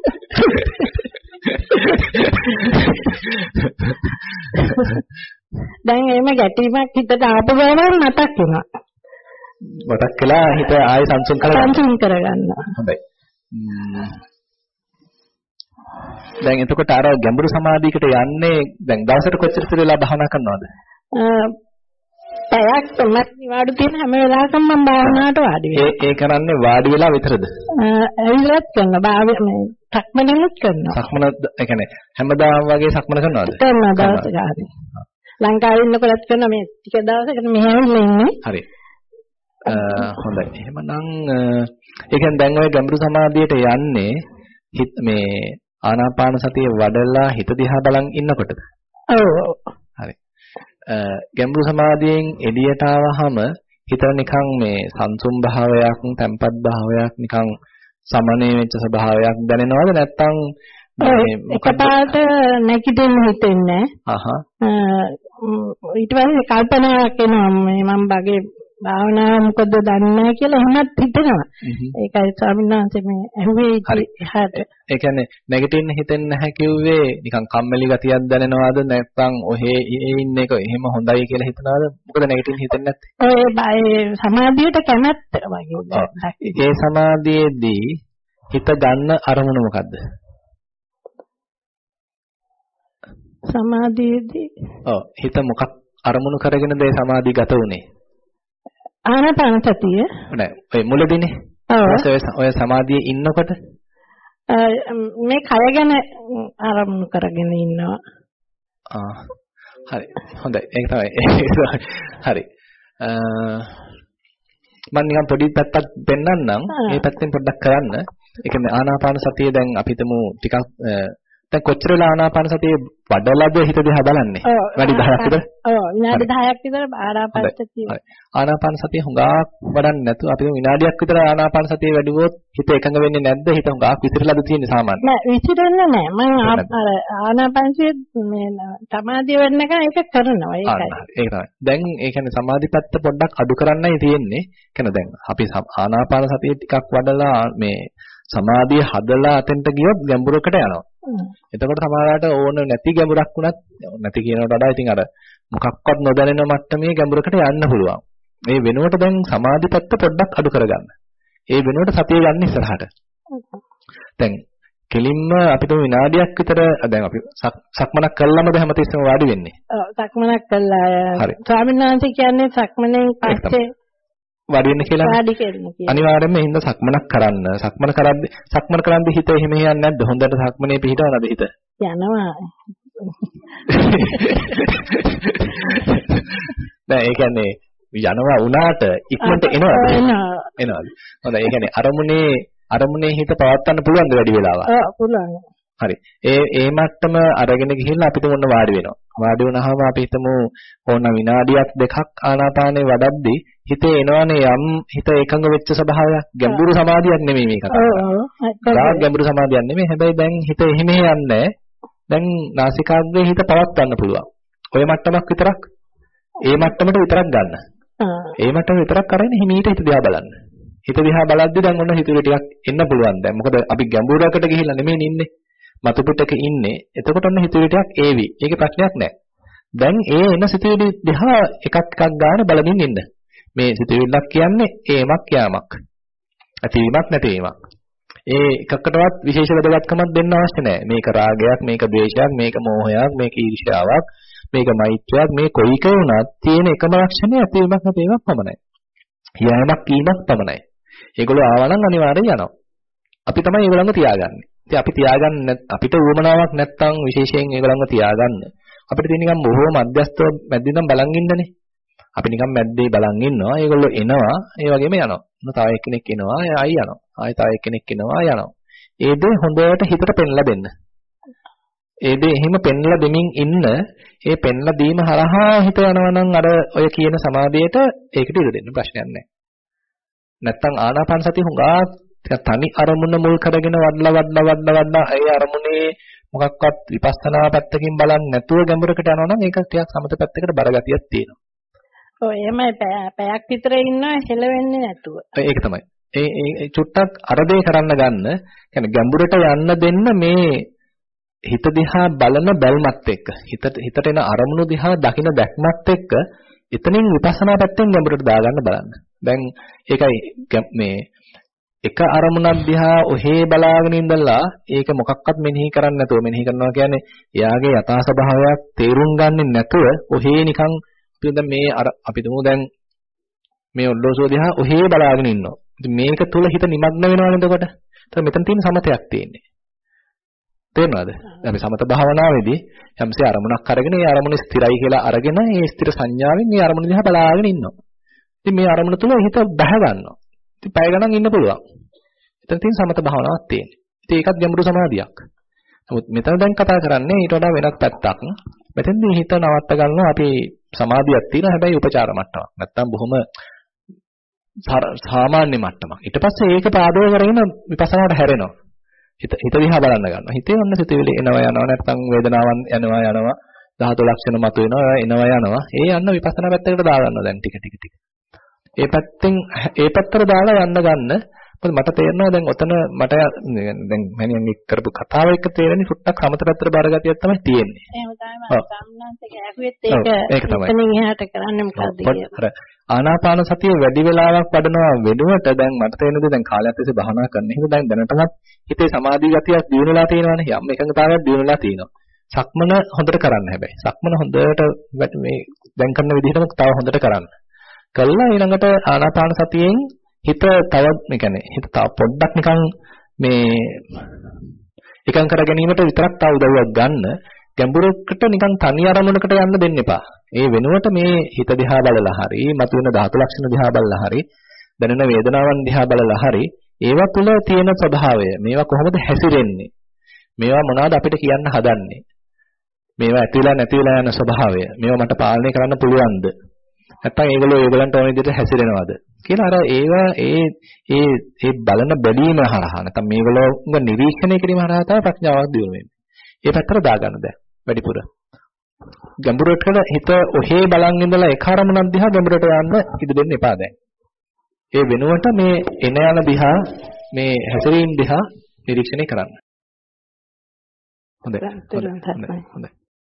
දැන් එහෙම ගැටීමක් හිතට ආපු ගමන් මතක් වෙනවා. මතක් කළා හිත ආයෙ සංසුන් කරගන්න. සංසුන් කරගන්න. හොඳයි. දැන් එතකොට අර ගැඹුරු සමාධියකට යන්නේ දැන් දවසට කොච්චර ඉස්සර වෙලා භාවනා කරනවද? පැයක් තුනක් නිවාඩු තියෙන හැම වෙලාවකම මම භාවනාවට වාඩි වෙනවා. ඒ ඒ කරන්නේ වාඩි වෙලා විතරද? ඇවිල්ලත් කරනවා. භාවය මේ සක්මනලුත් කරනවා. සක්මන ඒ කියන්නේ හැමදාම වගේ සක්මන කරනවද? කරනවා දවස් ගානේ. ලංකාවේ ඉන්නකොටත් කරනවා මේ ටික දවසකට මෙහෙම ඉන්නේ. හරි. හොඳයි. එහෙමනම් ඒ කියන්නේ දැන් ඔය ගැඹුරු සමාධියට යන්නේ හිත මේ ආනාපාන සතිය වඩලා හිත දිහා බලන් ඉන්නකොටද? ඔව්. හරි. ගැඹුරු සමාධියෙන් එළියට ආවහම හිත නිකන් මේ සංසුම් භාවයක්, තැම්පත් භාවයක් නිකන් සමනය වෙච්ච ස්වභාවයක් දැනෙනවද නැත්නම් එකපාරට නැගිටින්න හිතෙන්නේ නැහැ. ඊට පස්සේ කල්පනාවක් එනවා මේ මම බගේ භාවනාව මොකද දන්නේ නැහැ කියලා එහෙමත් හිතෙනවා. ඒකයි ස්වාමීන් වහන්සේ මේ ඇහුවේ එහාට. ඒ කියන්නේ නැගිටින්න හිතෙන්නේ නැහැ කිව්වේ නිකන් කම්මැලි ගතියක් දැනෙනවද නැත්නම් ඔහේ ඉන්න එක එහෙම හොඳයි කියලා හිතනවද? මොකද නැගිටින්න හිතෙන්නේ නැත්තේ? ඔය සමාධියට කැමැත්ත වගේ. ඒ සමාධියේදී හිත ගන්න අරමුණ මොකද්ද? සමාධියේදී ඔව් හිත මොකක් අරමුණු කරගෙනද ඒ සමාධිය ගත උනේ? ආනාපාන සතිය. නෑ ඔය මුලදීනේ. ඔව්. ඔය සමාධියේ ඉන්නකොට මේ කය ගැන ආරම්භ කරගෙන ඉන්නවා. ආ හරි. හොඳයි. ඒක තමයි. හරි. මම නිකන් පොඩි පැත්තක් පෙන්නන්නම්. මේ පැත්තෙන් පොඩ්ඩක් කරන්න. ඒ කියන්නේ ආනාපාන සතිය දැන් අපි හිතමු ටිකක් දැන් කොච්චර වෙලා ආනාපාන සතිය වඩලාද හිත දිහා බලන්නේ? වැඩි දහයක් විතර? ඔව් විනාඩි දහයක් විතර ආනාපාන සතිය. ආනාපාන සතිය හුඟක් වඩන්නේ නැතුව අපි විනාඩියක් විතර ආනාපාන සතිය වැඩුවොත් හිත එකඟ වෙන්නේ නැද්ද? හිත හුඟක් විසිරලාද තියෙන්නේ සාමාන්‍යයෙන්? නෑ විසිරෙන්නේ නෑ. මම අර ආනාපාන සතිය මේ සමාධිය වෙන්න එක ඒක කරනවා ඒකයි. ඒක තමයි. දැන් ඒ කියන්නේ සමාධි පැත්ත පොඩ්ඩක් අඩු කරන්නයි තියෙන්නේ. කියන්නේ දැන් අපි ආනාපාන සතිය ටිකක් වඩලා මේ සමාධිය හදලා අතෙන්ට ගියොත් ගැඹුරකට යනවා. එතකොට සමහරවිට ඕන නැති ගැඹුරක් වුණත් නැති කියනකට වඩා ඉතින් අර මොකක්වත් නොදැනෙන මට්ටමේ ගැඹුරකට යන්න පුළුවන්. මේ වෙනුවට දැන් සමාධි පැත්ත පොඩ්ඩක් අඩු කරගන්න. ඒ වෙනුවට සතිය ගන්න ඉස්සරහට. දැන් කෙලින්ම අපිට විනාඩියක් විතර දැන් අපි සක්මනක් කළාමද හැමතිස්සෙම වාඩි වෙන්නේ? ඔව් සක්මනක් කළා. ස්වාමීන් වහන්සේ කියන්නේ සක්මනේ පස්සේ වාඩි වෙන්න කියලා වාඩි වෙන්න කියලා. අනිවාර්යයෙන්ම හින්දා සක්මනක් කරන්න. සක්මන කරද්දි සක්මන කරද්දි හිත එහෙම යන්නේ නැද්ද? හොඳට සක්මනේ පිහිටවනද හිත? යනවා. නෑ ඒ කියන්නේ යනවා වුණාට ඉක්මනට එනවද? එනවා. එනවද? හොඳයි. ඒ කියන්නේ අරමුණේ අරමුණේ හිත පවත්වන්න පුළුවන්ද වැඩි වෙලාවක්? ඔව් පුළුවන්. හරි. ඒ ඒ මට්ටම අරගෙන ගිහිල්ලා අපිට මොන වාඩි වෙනවා. වාඩි වුණාම අපි හිතමු ඕන විනාඩියක් දෙකක් ආනාපානේ වඩද්දී හිතේ එනවනේ යම් හිත එකඟ වෙච්ච ස්වභාවයක්. ගැඹුරු සමාධියක් නෙමෙයි මේක. ඔව් ඔව්. ගැඹුරු සමාධියක් නෙමෙයි. හැබැයි දැන් හිත එහෙම යන්නේ දැන් නාසිකාග්‍රේ හිත පවත්වන්න පුළුවන්. ඔය මට්ටමක් විතරක් ඒ මට්ටමට විතරක් ගන්න. ඒ මට්ටම විතරක් කරගෙන හිමීට හිත දිහා බලන්න. හිත දිහා බලද්දී දැන් ඔන්න හිතුවේ ටිකක් එන්න පුළුවන් දැන්. මොකද අපි ගැඹුරකට ගිහිල්ලා නෙමෙයි ඉන්නේ. මතු පිටක ඉන්නේ. එතකොට ඔන්න හිතුවේ ටිකක් ඒවි. ඒකේ ප්‍රශ්නයක් නැහැ. දැන් ඒ එන සිතුවිලි දිහා එකක් එකක් ගන්න බලමින් ඉන්න. මේ සිතුවිල්ලක් කියන්නේ ඒමක් යාමක්. ඇතිවීමක් නැතිවීමක්. ඒ එකකටවත් විශේෂ වැදගත්කමක් දෙන්න අවශ්‍ය නැහැ. මේක රාගයක්, මේක ද්වේෂයක්, මේක මෝහයක්, මේක ඊර්ෂ්‍යාවක්, මේක මෛත්‍රියක්, මේ කොයි එක වුණත් තියෙන එකම ලක්ෂණය ඇතිවීමක් නැතිවීමක් පමණයි. යෑමක් කීමක් පමණයි. ඒගොල්ලෝ ආවනම් අනිවාර්යෙන් යනවා. අපි තමයි ඒගොල්ලන්ව තියාගන්නේ. ඉතින් අපි තියාගන්න අපිට උවමනාවක් නැත්තම් විශේෂයෙන් ඒගොල්ලන්ව තියාගන්න. අපිට තියෙන නිකන් බොහෝ මධ්‍යස්ථව මැද්දෙන් බලන් ඉන්නනේ. අපි නිකන් මැද්දේ බලන් ඉන්නවා. ඒගොල්ලෝ එනවා, ඒ වගේම යනවා. තව එක්කෙනෙක් එනවා, ආයි යනවා. ආයි තව එක්කෙනෙක් එනවා, යනවා. ඒ දේ හොඳට හිතට පෙන්ලා දෙන්න. ඒ දේ එහෙම පෙන්ලා දෙමින් ඉන්න, ඒ පෙන්ලා දීම හරහා හිත යනවා නම් අර ඔය කියන සමාධියට ඒකට ඉඩ දෙන්න ප්‍රශ්නයක් නැහැ. නැත්තම් ආනාපාන සතිය හුඟා තනි අරමුණ මුල් කරගෙන වඩලා වඩලා වඩලා වඩලා ඒ අරමුණේ මොකක්වත් විපස්සනා පැත්තකින් බලන්නේ නැතුව ගැඹුරකට යනවා නම් ඒක ටිකක් සමත පැත්තකට බරගතියක් තියෙනවා. ඔව් එහෙමයි පැයක් විතර ඉන්නවා හෙලවෙන්නේ නැතුව. ඒක තමයි. ඒ ඒ චුට්ටක් අර දේ කරන්න ගන්න. يعني ගැඹුරට යන්න දෙන්න මේ හිත දිහා බලන බැල්මත් එක්ක හිතට හිතට එන අරමුණු දිහා දකින දැක්මත් එක්ක එතනින් විපස්සනා පැත්තෙන් ගැඹුරට දාගන්න බලන්න. දැන් ඒකයි මේ එක අරමුණක් දිහා ඔහේ බලාගෙන ඉඳලා ඒක මොකක්වත් මෙනෙහි කරන්නේ නැතුව මෙනෙහි කරනවා කියන්නේ එයාගේ යථා ස්වභාවයක් තේරුම් ගන්නේ නැතුව ඔහේ නිකන් අපි දැන් මේ අර අපි තුමු දැන් මේ ඔල්ලෝසුව දිහා ඔහේ බලාගෙන ඉන්නවා. ඉතින් මේක තුල හිත නිමග්න වෙනවනේ එතකොට. එතකොට මෙතන තියෙන සමතයක් තියෙන්නේ. තේරෙනවද? අපි සමත භාවනාවේදී යම්සේ අරමුණක් අරගෙන ඒ අරමුණ ස්ථිරයි කියලා අරගෙන ඒ ස්ථිර සංඥාවෙන් මේ අරමුණ දිහා බලාගෙන ඉන්නවා. ඉතින් මේ අරමුණ තුල හිත බහ ගන්නවා. ඉතින් පැය ගණන් ඉන්න පුළුවන්. එතන තියෙන සමත භාවනාවක් තියෙන්නේ. ඉතින් ඒකත් ගැඹුරු සමාධියක්. නමුත් මෙතන දැන් කතා කරන්නේ ඊට වඩා වෙනත් පැත්තක්. මෙතෙන්දී හිත නවත්ත ගන්නවා අපි සමාධියක් තියෙන හැබැයි උපචාර මට්ටමක්. නැත්තම් බොහොම සාමාන්‍ය මට්ටමක්. ඊට පස්සේ ඒක පාදව කරගෙන විපස්සනාවට හැරෙනවා. හිත හිත දිහා බලන්න ගන්නවා. හිතේ ඔන්න සිතුවිලි එනවා යනවා නැත්නම් වේදනාවන් යනවා යනවා ධාතු ලක්ෂණ මතුවෙනවා එනවා යනවා. ඒ යන්න විපස්සනා පැත්තකට දා ගන්නවා දැන් ටික ටික ටික. ඒ පැත්තෙන් ඒ පැත්තට දාලා යන්න ගන්න. මොකද මට තේරෙනවා දැන් ඔතන මට දැන් මම කරපු කතාව එක තේරෙන්නේ සුට්ටක් සමත පැත්තට බාරගතියක් තමයි තියෙන්නේ. එහෙම තමයි මම සම්මන්තක ඇහුවෙත් ඒක එතනින් එහාට කරන්නේ මොකද්ද කියලා. ආනාපාන සතිය වැඩි වෙලාවක් වඩනවා වෙනුවට දැන් මට තේරෙන්නේ දැන් කාලයක් තිස්සේ භාවනා කරන හින්දා දැන් දැනටමත් හිතේ සමාධි ගතියක් දියුණු වෙලා තියෙනවානේ. යම් එකඟතාවයක් දියුණු වෙලා තියෙනවා. සක්මන හොඳට කරන්න හැබැයි. සක්මන හොඳට මේ දැන් කරන විදිහටම තව හොඳට කරන්න. කළා ඊළඟට ආනාපාන සතියෙන් හිත තව මේ කියන්නේ හිත තව පොඩ්ඩක් නිකන් මේ එකඟ කර ගැනීමට විතරක් තව උදව්වක් ගන්න ගැඹුරකට නිකන් තනි අරමුණකට යන්න දෙන්න එපා. ඒ වෙනුවට මේ හිත දිහා බලලා හරි මතුවෙන ධාතු ලක්ෂණ දිහා බලලා හරි දැනෙන වේදනාවන් දිහා බලලා හරි ඒවා තුළ තියෙන ස්වභාවය මේවා කොහොමද හැසිරෙන්නේ මේවා මොනවද අපිට කියන්න හදන්නේ මේවා ඇතිලා නැතිලා යන ස්වභාවය මේවා මට පාලනය කරන්න පුළුවන්ද නැත්නම් ඒගොල්ලෝ ඒගොල්ලන්ට ඕන විදිහට හැසිරෙනවද කියලා අර ඒවා ඒ ඒ ඒ බලන බැලීම හරහා නැත්නම් මේගොල්ලෝ නිරීක්ෂණය කිරීම හරහා තමයි ප්‍රඥාවක් දියුණු වෙන්නේ. ඒ පැත්තට දාගන්න දැන් වැඩිපුර. ගැඹුරට හිත ඔහේ බලන් ඉඳලා ඒ කාරණා දිහා ගැඹුරට යන්න ඉඩ දෙන්න එපා දැන්. ඒ වෙනුවට මේ එන යන දිහා මේ හැසිරීම දිහා නිරීක්ෂණය කරන්න. හොඳයි. හොඳයි. හොඳයි.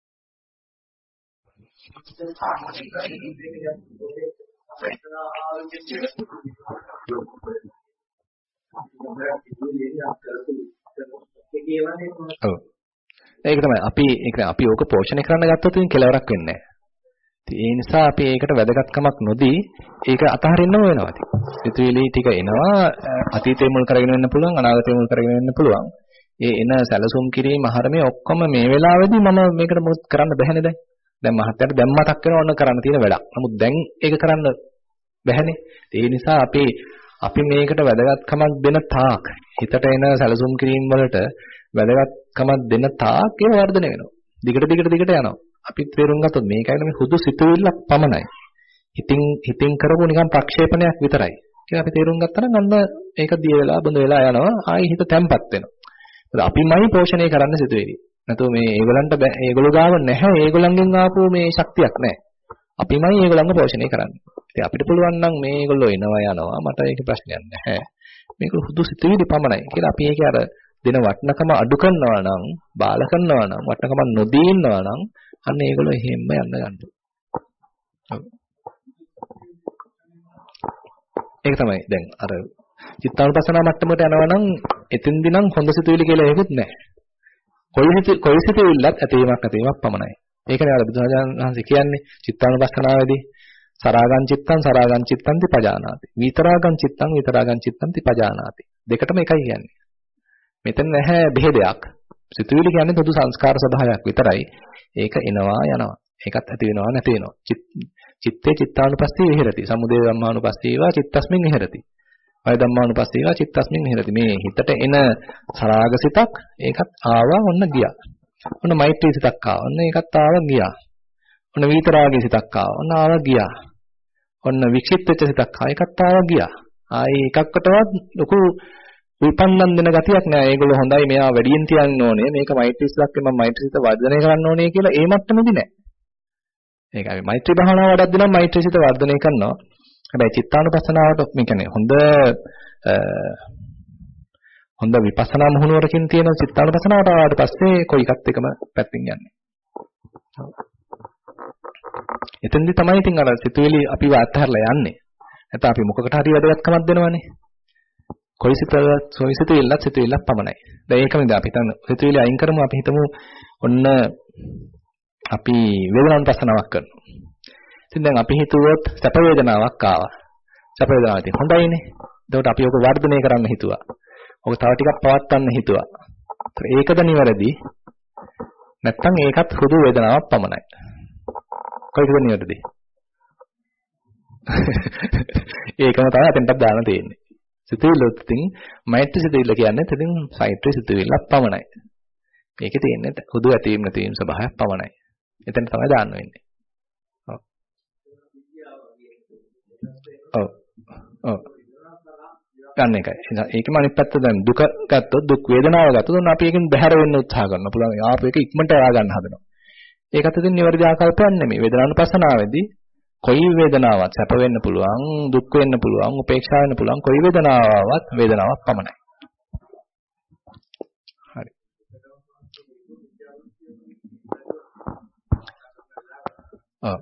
ඔව්. ඒක තමයි අපි ඒක අපි ඕක පෝෂණය කරන්න ගත්තොත් ඉතින් කෙලවරක් වෙන්නේ නැහැ. ඒ නිසා අපි ඒකට වැදගත්කමක් නොදී ඒක අතහරින්නම වෙනවා. සිතුවිලි ටික එනවා අතීතේ මුල් කරගෙන වෙන්න පුළුවන් අනාගතේ මුල් කරගෙන වෙන්න පුළුවන්. ඒ එන සැලසුම් කිරීම ආහාරමේ ඔක්කොම මේ වෙලාවේදී මම මේකට මොකද කරන්න බැහැනේ දැන්. දැන් මහත්තයාට දැන් මතක් වෙනවා ඔන්න කරන්න තියෙන වැඩක්. නමුත් දැන් ඒක කරන්න බැහැනේ. ඒ නිසා අපි අපි මේකට වැදගත්කමක් දෙන තාක් හිතට එන සැලසුම් කිරීම වලට වැදගත්කමක් දෙන තාක් ඒක වර්ධනය වෙනවා. දිගට දිගට දිගට යනවා. අපි තේරුම් ගත්තොත් මේකයි මේ හුදු සිතුවිල්ලක් පමණයි. හිතින් හිතින් කරපු නිකන් ප්‍රක්ෂේපණයක් විතරයි. කියලා අපි තේරුම් ගත්තා නම් අන්න ඒක දිය වෙලා බඳ වෙලා යනවා. ආයි හිත තැම්පත් වෙනවා. අපිමයි පෝෂණය කරන්න සිතුවිලි. නැතෝ මේ ඒගොල්ලන්ට ඒගොල්ලෝ ගාව නැහැ. ඒගොල්ලන්ගෙන් ආපු මේ ශක්තියක් නැහැ. අපිමයි ඒගොල්ලන්ව පෝෂණය කරන්නේ. ඉතින් අපිට පුළුවන් නම් මේ ඒගොල්ලෝ එනවා යනවා. මට ඒක ප්‍රශ්නයක් නැහැ. මේක හුදු සිතුවිලි පමණයි කියලා අපි ඒකේ අර දෙන වටිනකම අඩු කරනවා නම්, බාල කරනවා නම්, වටිනකම නොදී ඉන්නවා නම් අන්න ඒගොල්ලෝ එහෙම්ම යන්න ගන්නවා. ඔව්. ඒක තමයි දැන් අර චිත්තානුපස්සනා මට්ටමට යනවා නම් එතෙන්දී නම් හොඳ සිතුවිලි කියලා ඒකුත් නැහැ. කොයි සිතු කොයි සිතුවිල්ලක් ඇතීමක් නැතිවීමක් පමණයි. ඒකනේ අර බුදුරජාණන් වහන්සේ කියන්නේ චිත්තානුපස්සනාවේදී සරාගං චිත්තං සරාගං චිත්තං තිපජානාති. විතරාගං චිත්තං විතරාගං චිත්තං තිපජානාති. දෙකටම එකයි කියන්නේ. මෙතන නැහැ බෙහෙදයක්. සිතුවිලි කියන්නේ පොදු සංස්කාර ස්වභාවයක් විතරයි. ඒක එනවා යනවා. ඒකත් ඇති වෙනවා නැති වෙනවා. චිත්තේ චිත්තානුපස්සී විහෙරති. සමුදය ධම්මානුපස්සීවා චිත්තස්මින් විහෙරති. වය ධම්මානුපස්සීවා චිත්තස්මින් විහෙරති. මේ හිතට එන සරාගසිතක් ඒකත් ආවා ඔන්න ගියා. ඔන්න මෛත්‍රී සිතක් ආවා. ඔන්න ඒකත් ආවා ගියා. ඔන්න විතරාගී සිතක් ආවා. ඔන්න ආවා ගියා. ඔන්න වික්ෂිප්ත වෙච්ච සිතක් ආවා. ඒකත් ආවා ගියා. ආයේ එකක්කටවත් ලොකු උල්පන්නම් දෙන ගතියක් නෑ. ඒගොල්ලෝ හොඳයි මෙයා වැඩියෙන් තියන්න ඕනේ. මේක මෛත්‍රී සිතක් මම මෛත්‍රී සිත වර්ධනය කරන්න ඕනේ කියලා ඒ මට්ටමේදී නෑ. ඒක අපි මෛත්‍රී භාවනාව වඩද්දී නම් මෛත්‍රී සිත වර්ධනය කරනවා. හැබැයි චිත්තානුපස්සනාවට මේ කියන්නේ හොඳ හොඳ විපස්සනා මුහුණුවරකින් තියෙන චිත්තානුපස්සනාවට ආවට පස්සේ කොයි එකත් එකම පැත්තෙන් යන්නේ. එතෙන්දී තමයි ඉතින් අර සිතුවිලි අපිව අත්හැරලා යන්නේ. නැත්නම් අපි මොකකට හරි වැදගත්කමක් දෙනවනේ. කොයි සිතවත් කොයි සිතුවිල්ලක් සිතුවිල්ලක් පමණයි. දැන් ඒකම ඉතින් අපි හිතන්න සිතුවිලි අයින් කරමු අපි හිතමු ඔන්න අපි වේදනානුපස්සනාවක් කරනවා. ඉතින් දැන් අපි හිතුවොත් සැප වේදනාවක් ආවා. සැප වේදනාවක් ඉතින් හොඳයිනේ. එතකොට අපි ඔක වර්ධනය කරන්න හිතුවා. ඔක තව ටිකක් පවත්වන්න හිතුවා. ඒකද නිවැරදි? නැත්නම් ඒකත් හුදු වේදනාවක් පමණයි. කොයිකද නිවැරදි? ඒකම තමයි අතෙන්ටත් දාන්න තියෙන්නේ. සිතුවිල්ලත් ඉතින් මෛත්‍රී සිතුවිල්ල කියන්නේ ඉතින් සෛත්‍රී සිතුවිල්ලක් පමණයි. මේකේ තියෙන්නේ හුදු ඇතීම් නැතිවීම ස්වභාවයක් පමණයි. එතන තමයි දාන්න වෙන්නේ. ඔව්. ඔව්. ඔව්. ගන්න එකයි. ඒකම අනිත් පැත්ත දැන් දුක ගත්තොත් දුක් වේදනාව ගත්තොත් ඔන්න අපි ඒකෙන් බැහැර වෙන්න උත්සාහ කරනවා. පුළුවන් ආපු එක ඉක්මනට ආ ගන්න හදනවා. ඒකත් ඉතින් නිවැරදි ආකල්පයක් නෙමෙයි. වේදනානුපස්සනාවේදී කොයි වේදනාවක් සැප වෙන්න පුළුවන්, දුක් වෙන්න පුළුවන්, උපේක්ෂා වෙන්න පුළුවන්. කොයි වේදනාවක් වේදනාවක් පමණයි. හරි. ආ.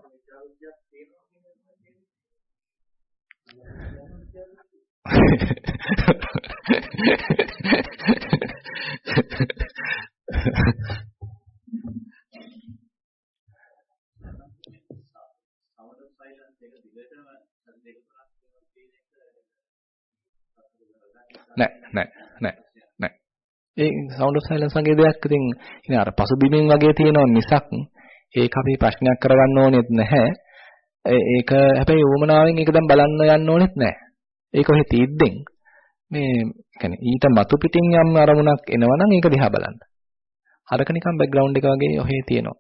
නෑ නෑ නෑ නෑ ඒ sound of silence වගේ දෙයක් ඉතින් ඉතින් අර පසුබිමින් වගේ තියෙනව මිසක් ඒක අපි ප්‍රශ්නයක් කරගන්න ඕනෙත් නැහැ ඒක හැබැයි වුමනාවෙන් ඒක දැන් බලන්න යන්න ඕනෙත් නැහැ ඒක ඔහේ තීද්දෙන් මේ කියන්නේ ඊට මතු පිටින් යම් අරමුණක් එනවනම් ඒක දිහා බලන්න අරක නිකන් බෑග්ග්‍රවුන්ඩ් එක වගේ ඔහේ තියෙනවා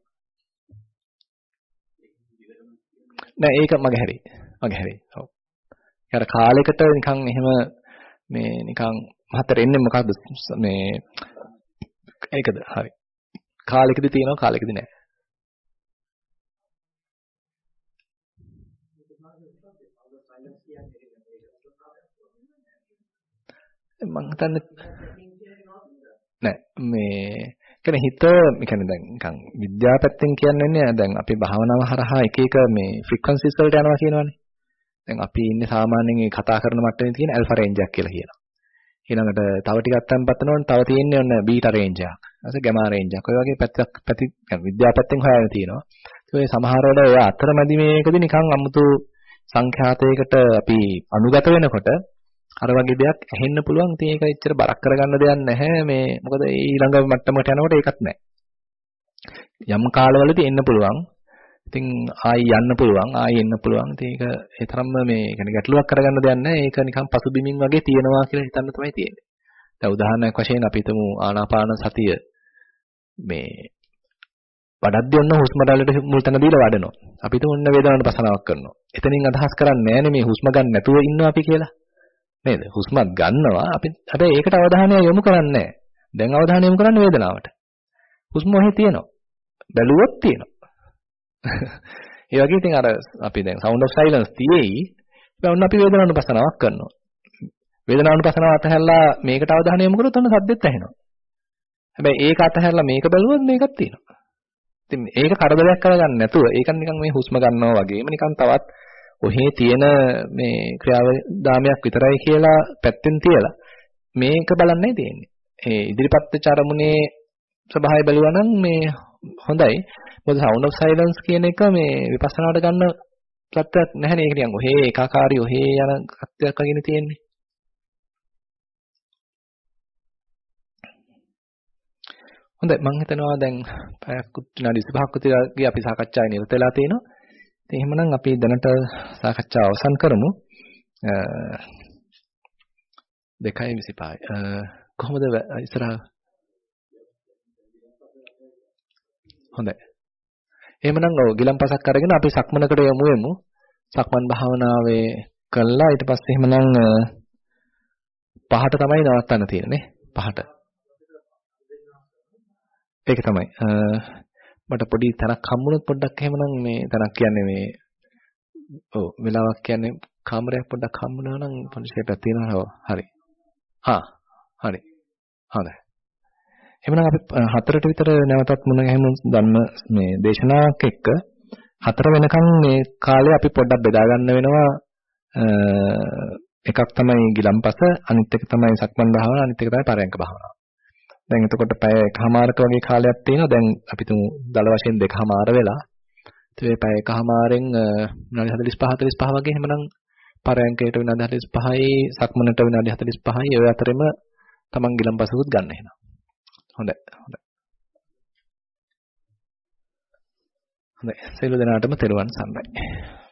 නෑ ඒක මගේ හැරි මගේ හැරි ඔව් යාර කාලයකට නිකන් එහෙම මේ නිකන් මහතර එන්නේ මොකද්ද මේ ඒකද හරි කාලෙකදී තියෙනවා කාලෙකදී නැහැ මම හිතන්නේ නෑ මේ කියන්නේ හිත කියන්නේ දැන් නිකන් විද්‍යාපැත්තෙන් කියන්නේ දැන් අපි භාවනාව හරහා එක එක මේ ෆ්‍රීකවන්සිස් වලට යනවා කියනවනේ දැන් අපි ඉන්නේ සාමාන්‍යයෙන් මේ කතා කරන මට්ටමේ තියෙන ඇල්ෆා රේන්ජ් එකක් කියලා කියනවා. ඊළඟට තව ටිකක් තැම්පත් වෙනවනේ තව තියෙන්නේ ඔන්න බීටා රේන්ජ් එකක්. ඊට ගාමා රේන්ජ් එකක්. ඔය වගේ පැත්තක් පැති විද්‍යාපැත්තෙන් හොයාගෙන තියෙනවා. ඒ සමහර වල ඔය අතරමැදි මේකදී නිකන් අමුතු සංඛ්‍යාතයකට අපි අනුගත වෙනකොට අර වගේ දෙයක් ඇහෙන්න පුළුවන්. ඉතින් ඒක එච්චර බරක් කරගන්න දෙයක් නැහැ. මේ මොකද ඊළඟ මට්ටමකට යනකොට ඒකත් නැහැ. යම් කාලවලදී එන්න පුළුවන්. ඉතින් ආයි යන්න පුළුවන් ආයි එන්න පුළුවන් ඉතින් ඒක ඒ තරම්ම මේ කියන්නේ ගැටලුවක් කරගන්න දෙයක් නැහැ ඒක නිකන් පසුබිමින් වගේ තියෙනවා කියලා හිතන්න තමයි තියෙන්නේ දැන් උදාහරණයක් වශයෙන් අපි හිතමු ආනාපාන සතිය මේ වඩද්දී ඔන්න හුස්ම රටලට මුල් තැන දීලා වඩනවා අපි හිතමු ඔන්න වේදනාවට පසනාවක් කරනවා එතනින් අදහස් කරන්නේ නැහැනේ මේ හුස්ම ගන්න නැතුව ඉන්නවා අපි කියලා නේද හුස්මත් ගන්නවා අපි හැබැයි ඒකට අවධානය යොමු කරන්නේ නැහැ දැන් අවධානය යොමු කරන්නේ වේදනාවට හුස්ම ඔහේ තියෙනවා බැලුවොත් තියෙනවා ඒ වගේ ඉතින් අර අපි දැන් sound of silence තියේයි දැන් අපි වේදනානුපස්සනාවක් කරනවා වේදනානුපස්සනාව අතහැරලා මේකට අවධානය යොමු කරොත් ඔන්න සද්දෙත් ඇහෙනවා හැබැයි ඒක අතහැරලා මේක බැලුවොත් මේකත් තියෙනවා ඉතින් ඒක කරදරයක් කරගන්න නැතුව ඒක නිකන් මේ හුස්ම ගන්නවා වගේම නිකන් තවත් ඔහේ තියෙන මේ ක්‍රියාදාමයක් විතරයි කියලා පැත්තෙන් තියලා මේක බලන්නයි තියෙන්නේ ඒ ඉදිරිපත් චරමුණේ ස්වභාවය බලුවා නම් මේ හොඳයි මොකද sound of silence කියන එක මේ විපස්සනාට ගන්න සත්‍යයක් නැහැනේ ඒක නිකන් ඔහේ ඒකාකාරී ඔහේ යන සත්‍යයක් වගේනේ තියෙන්නේ හොඳයි මම හිතනවා දැන් පැයක් විනාඩි විසිපහක් විතර අපි සාකච්ඡාවේ නිරත වෙලා තියෙනවා ඉතින් එහෙමනම් අපි දැනට සාකච්ඡාව අවසන් කරමු දෙකයි විසිපහයි කොහොමද ඉස්සරහ හොඳයි එහෙමනම් ඔව් ගිලම්පසක් අරගෙන අපි සක්මනකට යමු වෙමු. සක්මන් භාවනාවේ කළා ඊට පස්සේ එහෙමනම් පහට තමයි නවත්තන්න තියෙන්නේ පහට. ඒක තමයි. මට පොඩි තැනක් හම්බුනොත් පොඩ්ඩක් එහෙමනම් මේ තැනක් කියන්නේ මේ ඔව් වෙලාවක් කියන්නේ කාමරයක් පොඩ්ඩක් හම්බුනා නම් පොඩි ෂේපයක් තියෙනවා. හරි. හා හරි. හොඳයි. එහෙනම් අපි හතරට විතර නැවතත් මුණ ගැහෙමු ධම්ම මේ දේශනාවක් එක්ක හතර වෙනකන් මේ කාලේ අපි පොඩ්ඩක් බෙදා ගන්න වෙනවා එකක් තමයි ගිලම්පස අනිත් එක තමයි සක්මන් භාවනාව අනිත් එක තමයි පරයන්ක භාවනාව. දැන් එතකොට පැය එකමාරක වගේ කාලයක් තියෙනවා. දැන් අපි තුමු දල වශයෙන් දෙකමාර වෙලා. ඒ පැය එකමාරෙන් විනාඩි හතළිස් පහ හතළිස් පහ වගේ එහෙමනම් පරයන්කයට විනාඩි හතළිස් පහයි සක්මනට විනාඩි හතළිස් පහයි ඔය අතරෙම තමන් ගිලම්පසකුත් ගන්න එහෙනම්. හොඳයි හොඳයි හොඳයි සියලු දෙනාටම තෙරුවන් සරණයි